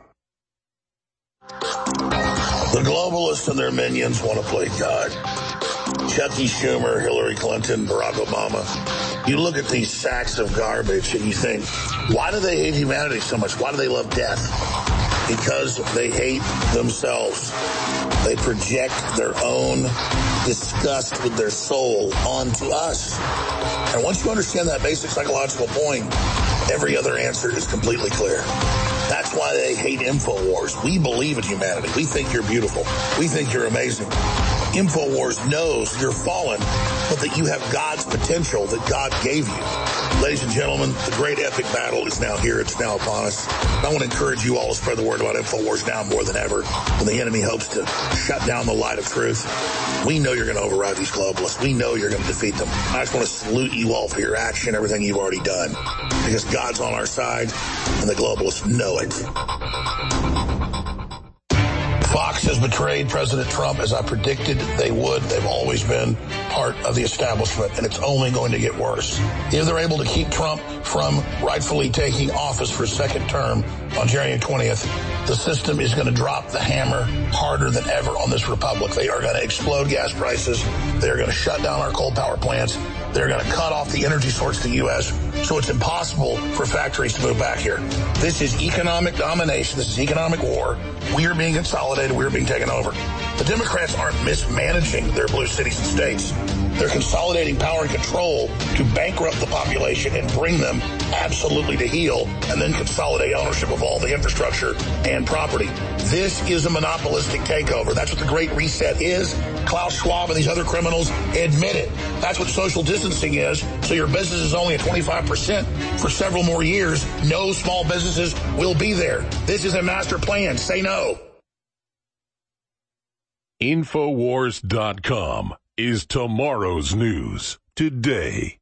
B: The globalists and their minions want to play God. Chucky Schumer, Hillary Clinton, Barack Obama. You look at these sacks of garbage and you think, why do they hate humanity so much? Why do they love death? Because they hate themselves. They project their own disgust with their soul onto us. And once you understand that basic psychological point, every other answer is completely clear. That's why they hate InfoWars. We believe in humanity. We think you're beautiful. We think you're amazing. InfoWars knows you're fallen, but that you have God's potential that God gave you. Ladies and gentlemen, the great epic battle is now here. It's now upon us. I want to encourage you all to spread the word about InfoWars now more than ever when the enemy hopes to shut down the light of truth. We know you're going to override these globalists. We know you're going to defeat them. I just want to salute you all for your action, everything you've already done, because God's on our side and the globalists know it. Fox has betrayed President Trump, as I predicted they would. They've always been part of the establishment, and it's only going to get worse. If they're able to keep Trump from rightfully taking office for a second term on January twentieth, the system is going to drop the hammer harder than ever on this republic. They are going to explode gas prices. They're going to shut down our coal power plants. They're going to cut off the energy source to the U S, so it's impossible for factories to move back here. This is economic domination. This is economic war. We are being consolidated. We are being taken over. The Democrats aren't mismanaging their blue cities and states. They're consolidating power and control to bankrupt the population and bring them absolutely to heel, and then consolidate ownership of all the infrastructure and property. This is a monopolistic takeover. That's what the Great Reset is. Klaus Schwab and these other criminals admit it. That's what social distancing is. So your business is only at twenty-five percent for several more years. No small businesses will be there. This is a master plan. Say no.
G: Infowars dot com is tomorrow's news today.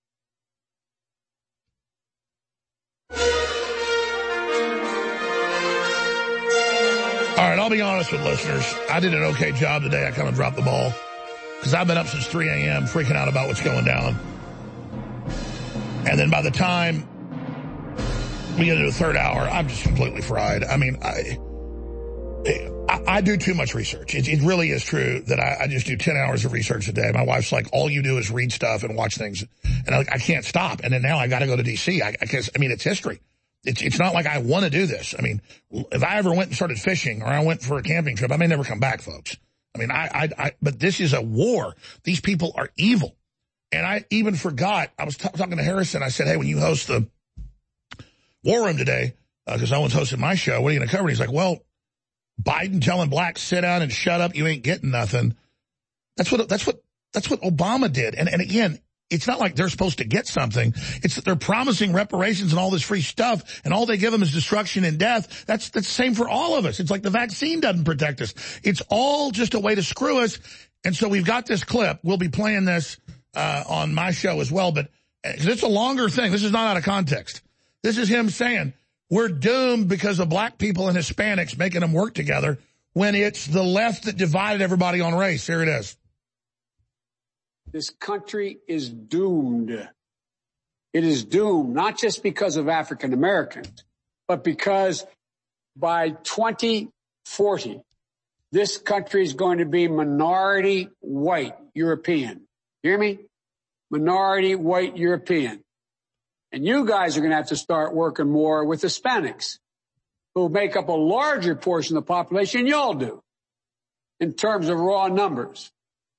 B: All right, I'll be honest with listeners. I did an okay job today. I kind of dropped the ball because I've been up since three a.m. freaking out about what's going down. And then by the time we get into the third hour, I'm just completely fried. I mean, I I, I do too much research. It, it really is true that I, I just do ten hours of research a day. My wife's like, all you do is read stuff and watch things. And I, I can't stop. And then now I got to go to D C. I, I, I mean, it's history. It's it's not like I want to do this. I mean, if I ever went and started fishing or I went for a camping trip, I may never come back, folks. I mean, I, I, I but this is a war. These people are evil. And I even forgot, I was t- talking to Harrison. I said, hey, when you host the War Room today, because uh, no one's hosting my show. What are you going to cover? And he's like, well, Biden telling blacks, sit down and shut up. You ain't getting nothing. That's what, that's what, that's what Obama did. And, and again, it's not like they're supposed to get something. It's that they're promising reparations and all this free stuff, and all they give them is destruction and death. That's, that's the same for all of us. It's like the vaccine doesn't protect us. It's all just a way to screw us. And so we've got this clip. We'll be playing this uh, on my show as well, but it's a longer thing. This is not out of context. This is him saying, we're doomed because of black people and Hispanics making them work together, when it's the left that divided everybody on race. Here it is.
J: This country is doomed. It is doomed, not just because of African Americans, but because by twenty forty, this country is going to be minority white European. Hear me? Minority white European. And you guys are going to have to start working more with Hispanics, who make up a larger portion of the population than y'all do in terms of raw numbers.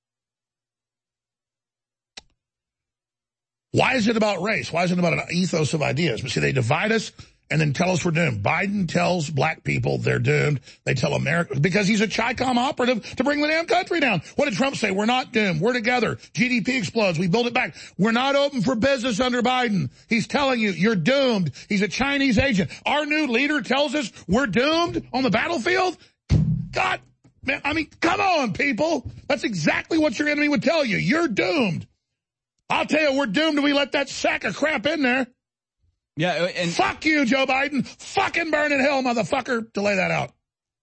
B: Why is it about race? Why is it about an ethos of ideas? But see, they divide us and then tell us we're doomed. Biden tells black people they're doomed. They tell America, because he's a Chi-Com operative to bring the damn country down. What did Trump say? We're not doomed. We're together. G D P explodes. We build it back. We're not open for business under Biden. He's telling you, you're doomed. He's a Chinese agent. Our new leader tells us we're doomed on the battlefield. God, man, I mean, come on, people. That's exactly what your enemy would tell you. You're doomed. I'll tell you, we're doomed if we let that sack of crap in there.
H: Yeah, and
B: fuck you, Joe Biden. Fucking burn in hell, motherfucker. To lay that out.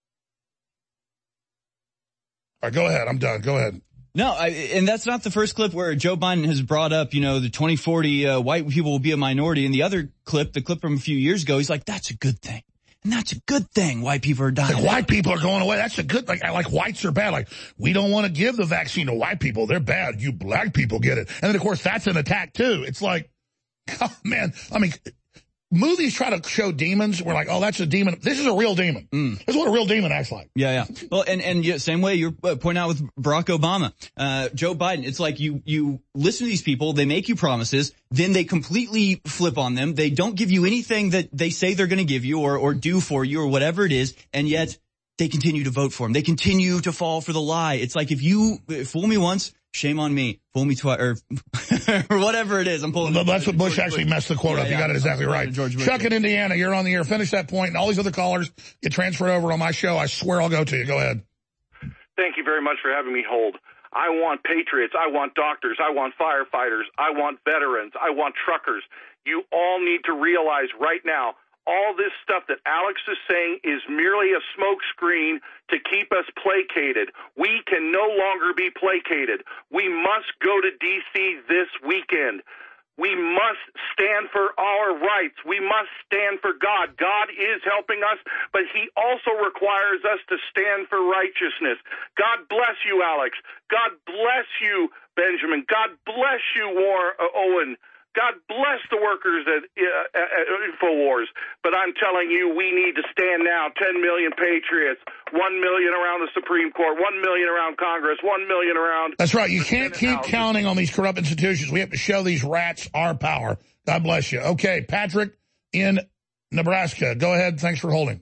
B: All right, go ahead. I'm done. Go ahead.
H: No, I, and that's not the first clip where Joe Biden has brought up, you know, the twenty forty uh, white people will be a minority. And the other clip, the clip from a few years ago, he's like, that's a good thing. And that's a good thing. White people are dying.
B: Like, white people are going away. That's a good thing. Like, like whites are bad. Like, we don't want to give the vaccine to white people. They're bad. You black people get it. And then, of course, that's an attack, too. It's like, oh, man, I mean, movies try to show demons. We're like, oh, that's a demon. This is a real demon. Mm. This is what a real demon acts like.
H: Yeah, yeah. Well, and, and yeah, same way you're pointing out with Barack Obama, uh, Joe Biden. It's like you, you listen to these people, they make you promises, then they completely flip on them. They don't give you anything that they say they're going to give you or, or do for you or whatever it is. And yet they continue to vote for him. They continue to fall for the lie. It's like, if you fool me once, shame on me. Fool me twice, or, or whatever it is. I'm pulling.
B: But that's what Bush actually Bush. messed the quote yeah, up. You yeah, got it exactly right. Chuck in Indiana, you're on the air. Finish that point, and all these other callers get transferred over on my show. I swear I'll go to you. Go ahead.
I: Thank you very much for having me hold. I want patriots. I want doctors. I want firefighters. I want veterans. I want truckers. You all need to realize right now, all this stuff that Alex is saying is merely a smokescreen to keep us placated. We can no longer be placated. We must go to D C this weekend. We must stand for our rights. We must stand for God. God is helping us, but he also requires us to stand for righteousness. God bless you, Alex. God bless you, Benjamin. God bless you, War, uh, Owen. God bless the workers at, uh, at InfoWars. But I'm telling you, we need to stand now. ten million patriots, one million around the Supreme Court, one million around Congress, one million around...
B: That's right. You can't keep counting on these corrupt institutions. We have to show these rats our power. God bless you. Okay, Patrick in Nebraska. Go ahead. Thanks for holding.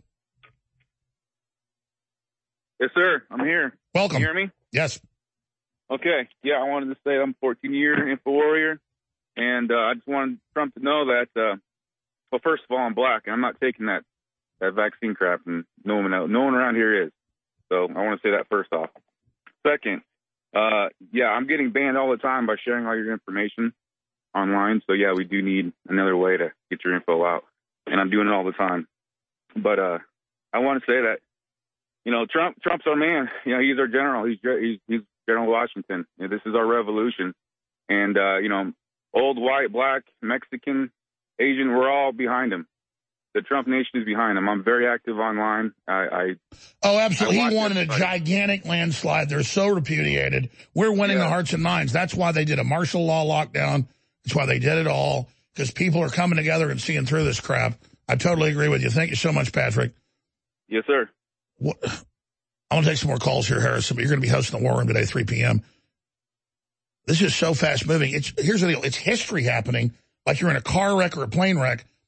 V: Yes, sir. I'm here.
B: Welcome.
V: Can you hear me?
B: Yes.
V: Okay. Yeah, I wanted to say I'm a fourteen-year Info Warrior. And uh, I just wanted Trump to know that, uh, well, first of all, I'm black. I'm not taking that, that vaccine crap, and no one, no one around here is. So I want to say that first off. Second, uh, yeah, I'm getting banned all the time by sharing all your information online. So, yeah, we do need another way to get your info out. And I'm doing it all the time. But uh, I want to say that, you know, Trump Trump's our man. You know, he's our general. He's, he's, he's General Washington. You know, this is our revolution. And, uh, you know, old, white, black, Mexican, Asian, we're all behind him. The Trump nation is behind him. I'm very active online. I, I
B: Oh, absolutely.
V: I
B: he won in a gigantic landslide. They're so repudiated. We're winning yeah. the hearts and minds. That's why they did a martial law lockdown. That's why they did it all, because people are coming together and seeing through this crap. I totally agree with you. Thank you so much, Patrick.
V: Yes, sir.
B: What, I want to take some more calls here, Harrison, but you're going to be hosting the War Room today, three p m This is so fast moving. It's here's the deal. It's history happening, like you're in a car wreck or a plane wreck.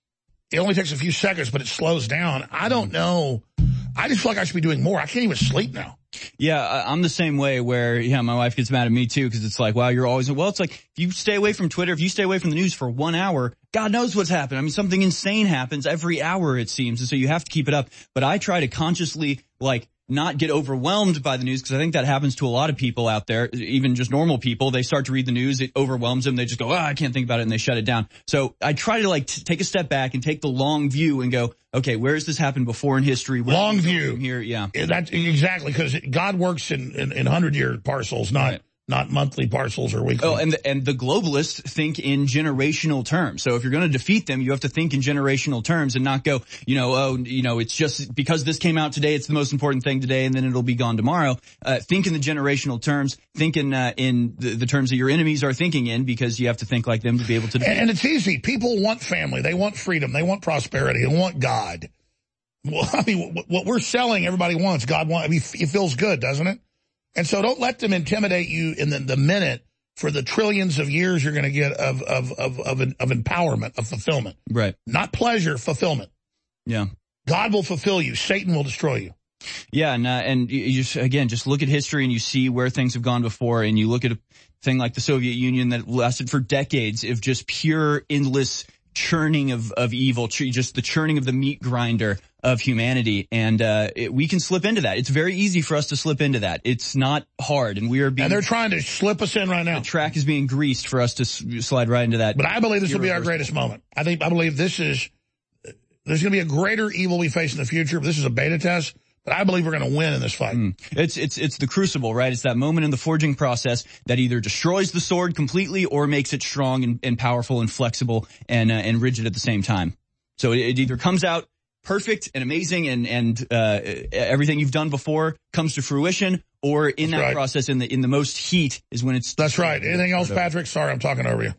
B: it only takes a few seconds, but it slows down. I don't know. I just feel like I should be doing more. I can't even sleep now.
H: Yeah, I'm the same way where, yeah, my wife gets mad at me too because it's like, wow, you're always, well, it's like if you stay away from Twitter, if you stay away from the news for one hour, God knows what's happened. I mean, something insane happens every hour, it seems, and so you have to keep it up. But I try to consciously, like, not get overwhelmed by the news because I think that happens to a lot of people out there, even just normal people. They start to read the news, it overwhelms them. They just go, oh, I can't think about it, and they shut it down. So I try to like t- take a step back and take the long view and go, okay, where has this happened before in history? Where
B: long view
H: here, yeah.
B: That's exactly because God works in in, in hundred year parcels, not. Right. Not monthly parcels or weekly.
H: Oh, and the, and the globalists think in generational terms. So if you're going to defeat them, you have to think in generational terms and not go, you know, oh, you know, it's just because this came out today, it's the most important thing today, and then it'll be gone tomorrow. Uh, think in the generational terms. Think in uh, in the, the terms that your enemies are thinking in, because you have to think like them to be able to defeat.
B: And, and it's easy. People want family. They want freedom. They want prosperity. They want God. Well, I mean, what, what we're selling, everybody wants. God wants. I mean, it feels good, doesn't it? And so don't let them intimidate you in the, the minute for the trillions of years you're going to get of, of, of, of, of empowerment, of fulfillment.
H: Right.
B: Not pleasure, fulfillment.
H: Yeah.
B: God will fulfill you. Satan will destroy you.
H: Yeah. And, uh, and you just, again, just look at history and you see where things have gone before, and you look at a thing like the Soviet Union that lasted for decades of just pure, endless churning of, of evil, just the churning of the meat grinder of humanity. And, uh, it, we can slip into that. It's very easy for us to slip into that. It's not hard. And we are being,
B: and they're trying to slip us in right now.
H: The track is being greased for us to s- slide right into that.
B: But I believe this will be our greatest moment. I think, I believe this is, there's going to be a greater evil we face in the future. But this is a beta test. But I believe we're going to win in this fight.
H: Mm. It's, it's, it's the crucible, right? It's that moment in the forging process that either destroys the sword completely or makes it strong and, and powerful and flexible and, uh, and rigid at the same time. So it, it either comes out perfect and amazing and, and, uh, everything you've done before comes to fruition, or in
B: That's
H: that
B: right.
H: process in the, in the most heat is when it's.
B: That's right. Anything else, Patrick? Sorry, I'm talking over you.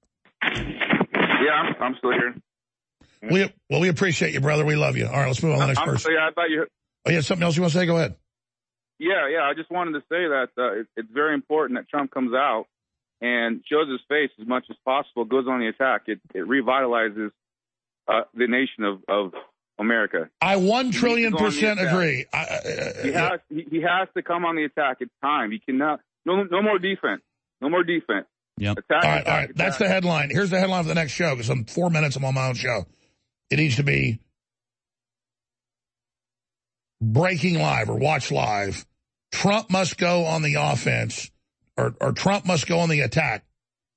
V: Yeah, I'm, I'm still here.
B: We, well, we appreciate you, brother. We love you. All right, let's move on to the next
V: I'm,
B: person.
V: Yeah, I thought you.
B: Oh, you had something else you want to say? Go ahead.
V: Yeah, yeah. I just wanted to say that uh, it, it's very important that Trump comes out and shows his face as much as possible, goes on the attack. It, it revitalizes uh, the nation of, of America.
B: I one trillion percent agree. I,
V: uh, he has he, he has to come on the attack. It's time. He cannot. No, no more defense. No more defense.
H: Yep.
V: Attack,
B: all right,
V: attack,
B: all right.
V: attack.
B: That's the headline. Here's the headline for the next show, because I'm four minutes. I'm on my own show. It needs to be breaking live or watch live. Trump must go on the offense, or, or Trump must go on the attack.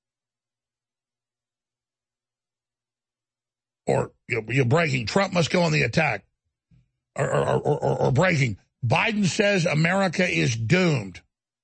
B: Or you know, you're breaking. Trump must go on the attack. Or, or, or, or, or breaking. Biden says America is doomed.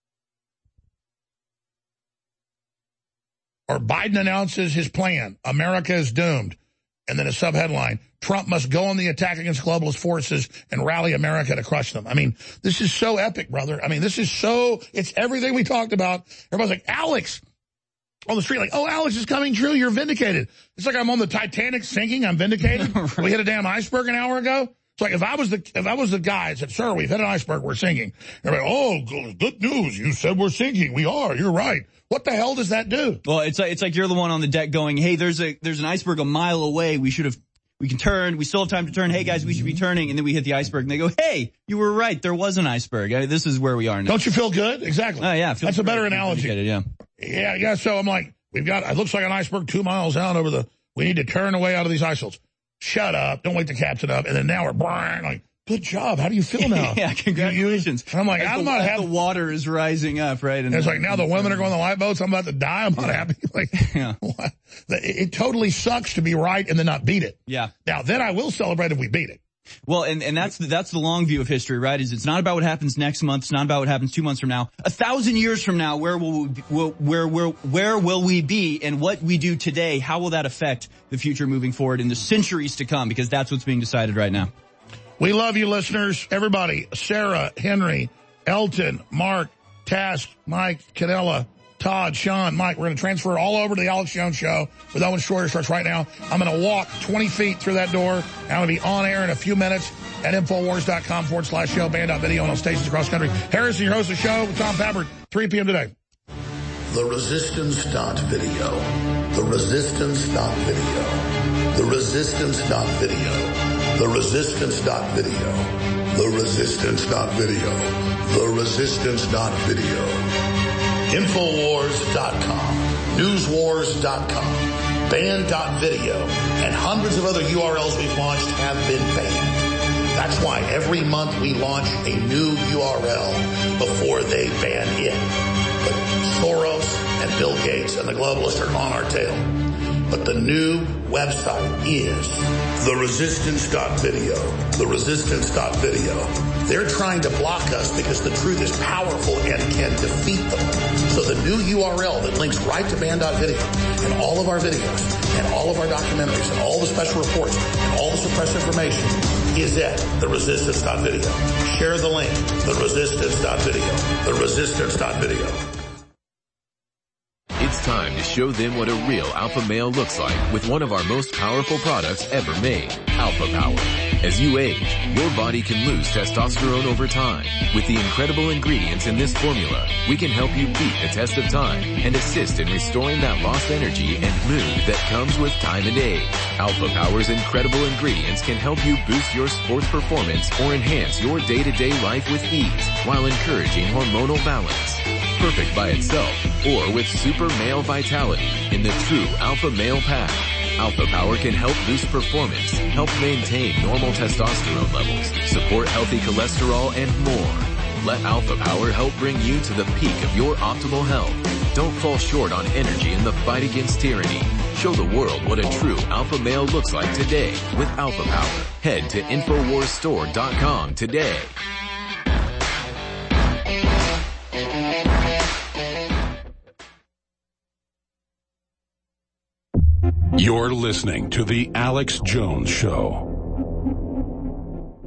B: Or Biden announces his plan. America is doomed. And then a subheadline, Trump must go on the attack against globalist forces and rally America to crush them. I mean, this is so epic, brother. I mean, this is so, it's everything we talked about. Everybody's like, Alex, on the street, like, oh, Alex, is coming true. You're vindicated. It's like I'm on the Titanic sinking. I'm vindicated. Right. We hit a damn iceberg an hour ago. It's like if I was the if I was the guy that said, sir, we've hit an iceberg, we're sinking. Everybody, oh, good news. You said we're sinking. We are. You're right. What the hell does that do?
H: Well, it's like, it's like you're the one on the deck going, hey, there's a, there's an iceberg a mile away. We should have, we can turn. We still have time to turn. Hey guys, we should be turning. And then we hit the iceberg and they go, hey, you were right. There was an iceberg. I mean, this is where we are now.
B: Don't you feel good? Exactly.
H: Oh yeah.
B: That's a better analogy.
H: Yeah.
B: Yeah. Yeah. So I'm like, we've got, it looks like an iceberg two miles out over the, we need to turn away out of these ice fields. Shut up. Don't wait to catch it up. And then now we're like, good job. How do you feel now?
H: Yeah, congratulations.
B: And I'm like,
H: as
B: I'm
H: the,
B: not
H: as
B: happy.
H: The water is rising up, right?
B: And it's like now the women are going on the lifeboats. I'm about to die. I'm not
H: yeah.
B: happy. Like,
H: yeah.
B: What? It, it totally sucks to be right and then not beat it.
H: Yeah.
B: Now, then I will celebrate if we beat it.
H: Well, and, and that's the, that's the long view of history, right? Is it's not about what happens next month. It's not about what happens two months from now. A thousand years from now, where will we be, will, where, where, where will we be, and what we do today, how will that affect the future moving forward in the centuries to come? Because that's what's being decided right now.
B: We love you, listeners. Everybody, Sarah, Henry, Elton, Mark, Task, Mike, Canella, Todd, Sean, Mike. We're going to transfer all over to the Alex Jones Show with Owen Schroyer. Starts right now. I'm going to walk twenty feet through that door. I'm going to be on air in a few minutes at Infowars.com forward slash show, band.video, and on stations across the country. Harrison, your host of the show, with Tom Pappert, three p.m. today.
E: The Resistance Dot Video. The Resistance Dot Video. The Resistance.video. The Resistance.video. The Resistance.video. The Resistance.video. Infowars dot com. Newswars dot com. Banned.video. And hundreds of other U R Ls we've launched have been banned. That's why every month we launch a new U R L before they ban it. But Soros and Bill Gates and the globalists are on our tail. But the new website is the resistance.video. The resistance.video. They're trying to block us because the truth is powerful and can defeat them. So the new U R L that links right to ban.video and all of our videos and all of our documentaries and all the special reports and all the suppressed information is at the resistance.video. Share the link, the resistance.video. The resistance.video.
K: It's time to show them what a real alpha male looks like with one of our most powerful products ever made, Alpha Power. As you age, your body can lose testosterone over time. With the incredible ingredients in this formula, we can help you beat the test of time and assist in restoring that lost energy and mood that comes with time and age. Alpha Power's incredible ingredients can help you boost your sports performance or enhance your day-to-day life with ease while encouraging hormonal balance. Perfect by itself or with super male vitality in the true Alpha Male Pack. Alpha Power can help boost performance, help maintain normal testosterone levels, support healthy cholesterol, and more. Let Alpha Power help bring you to the peak of your optimal health. Don't fall short on energy in the fight against tyranny. Show the world what a true alpha male looks like today with Alpha Power. Head to infowars store dot com today.
G: You're listening to The Alex Jones Show.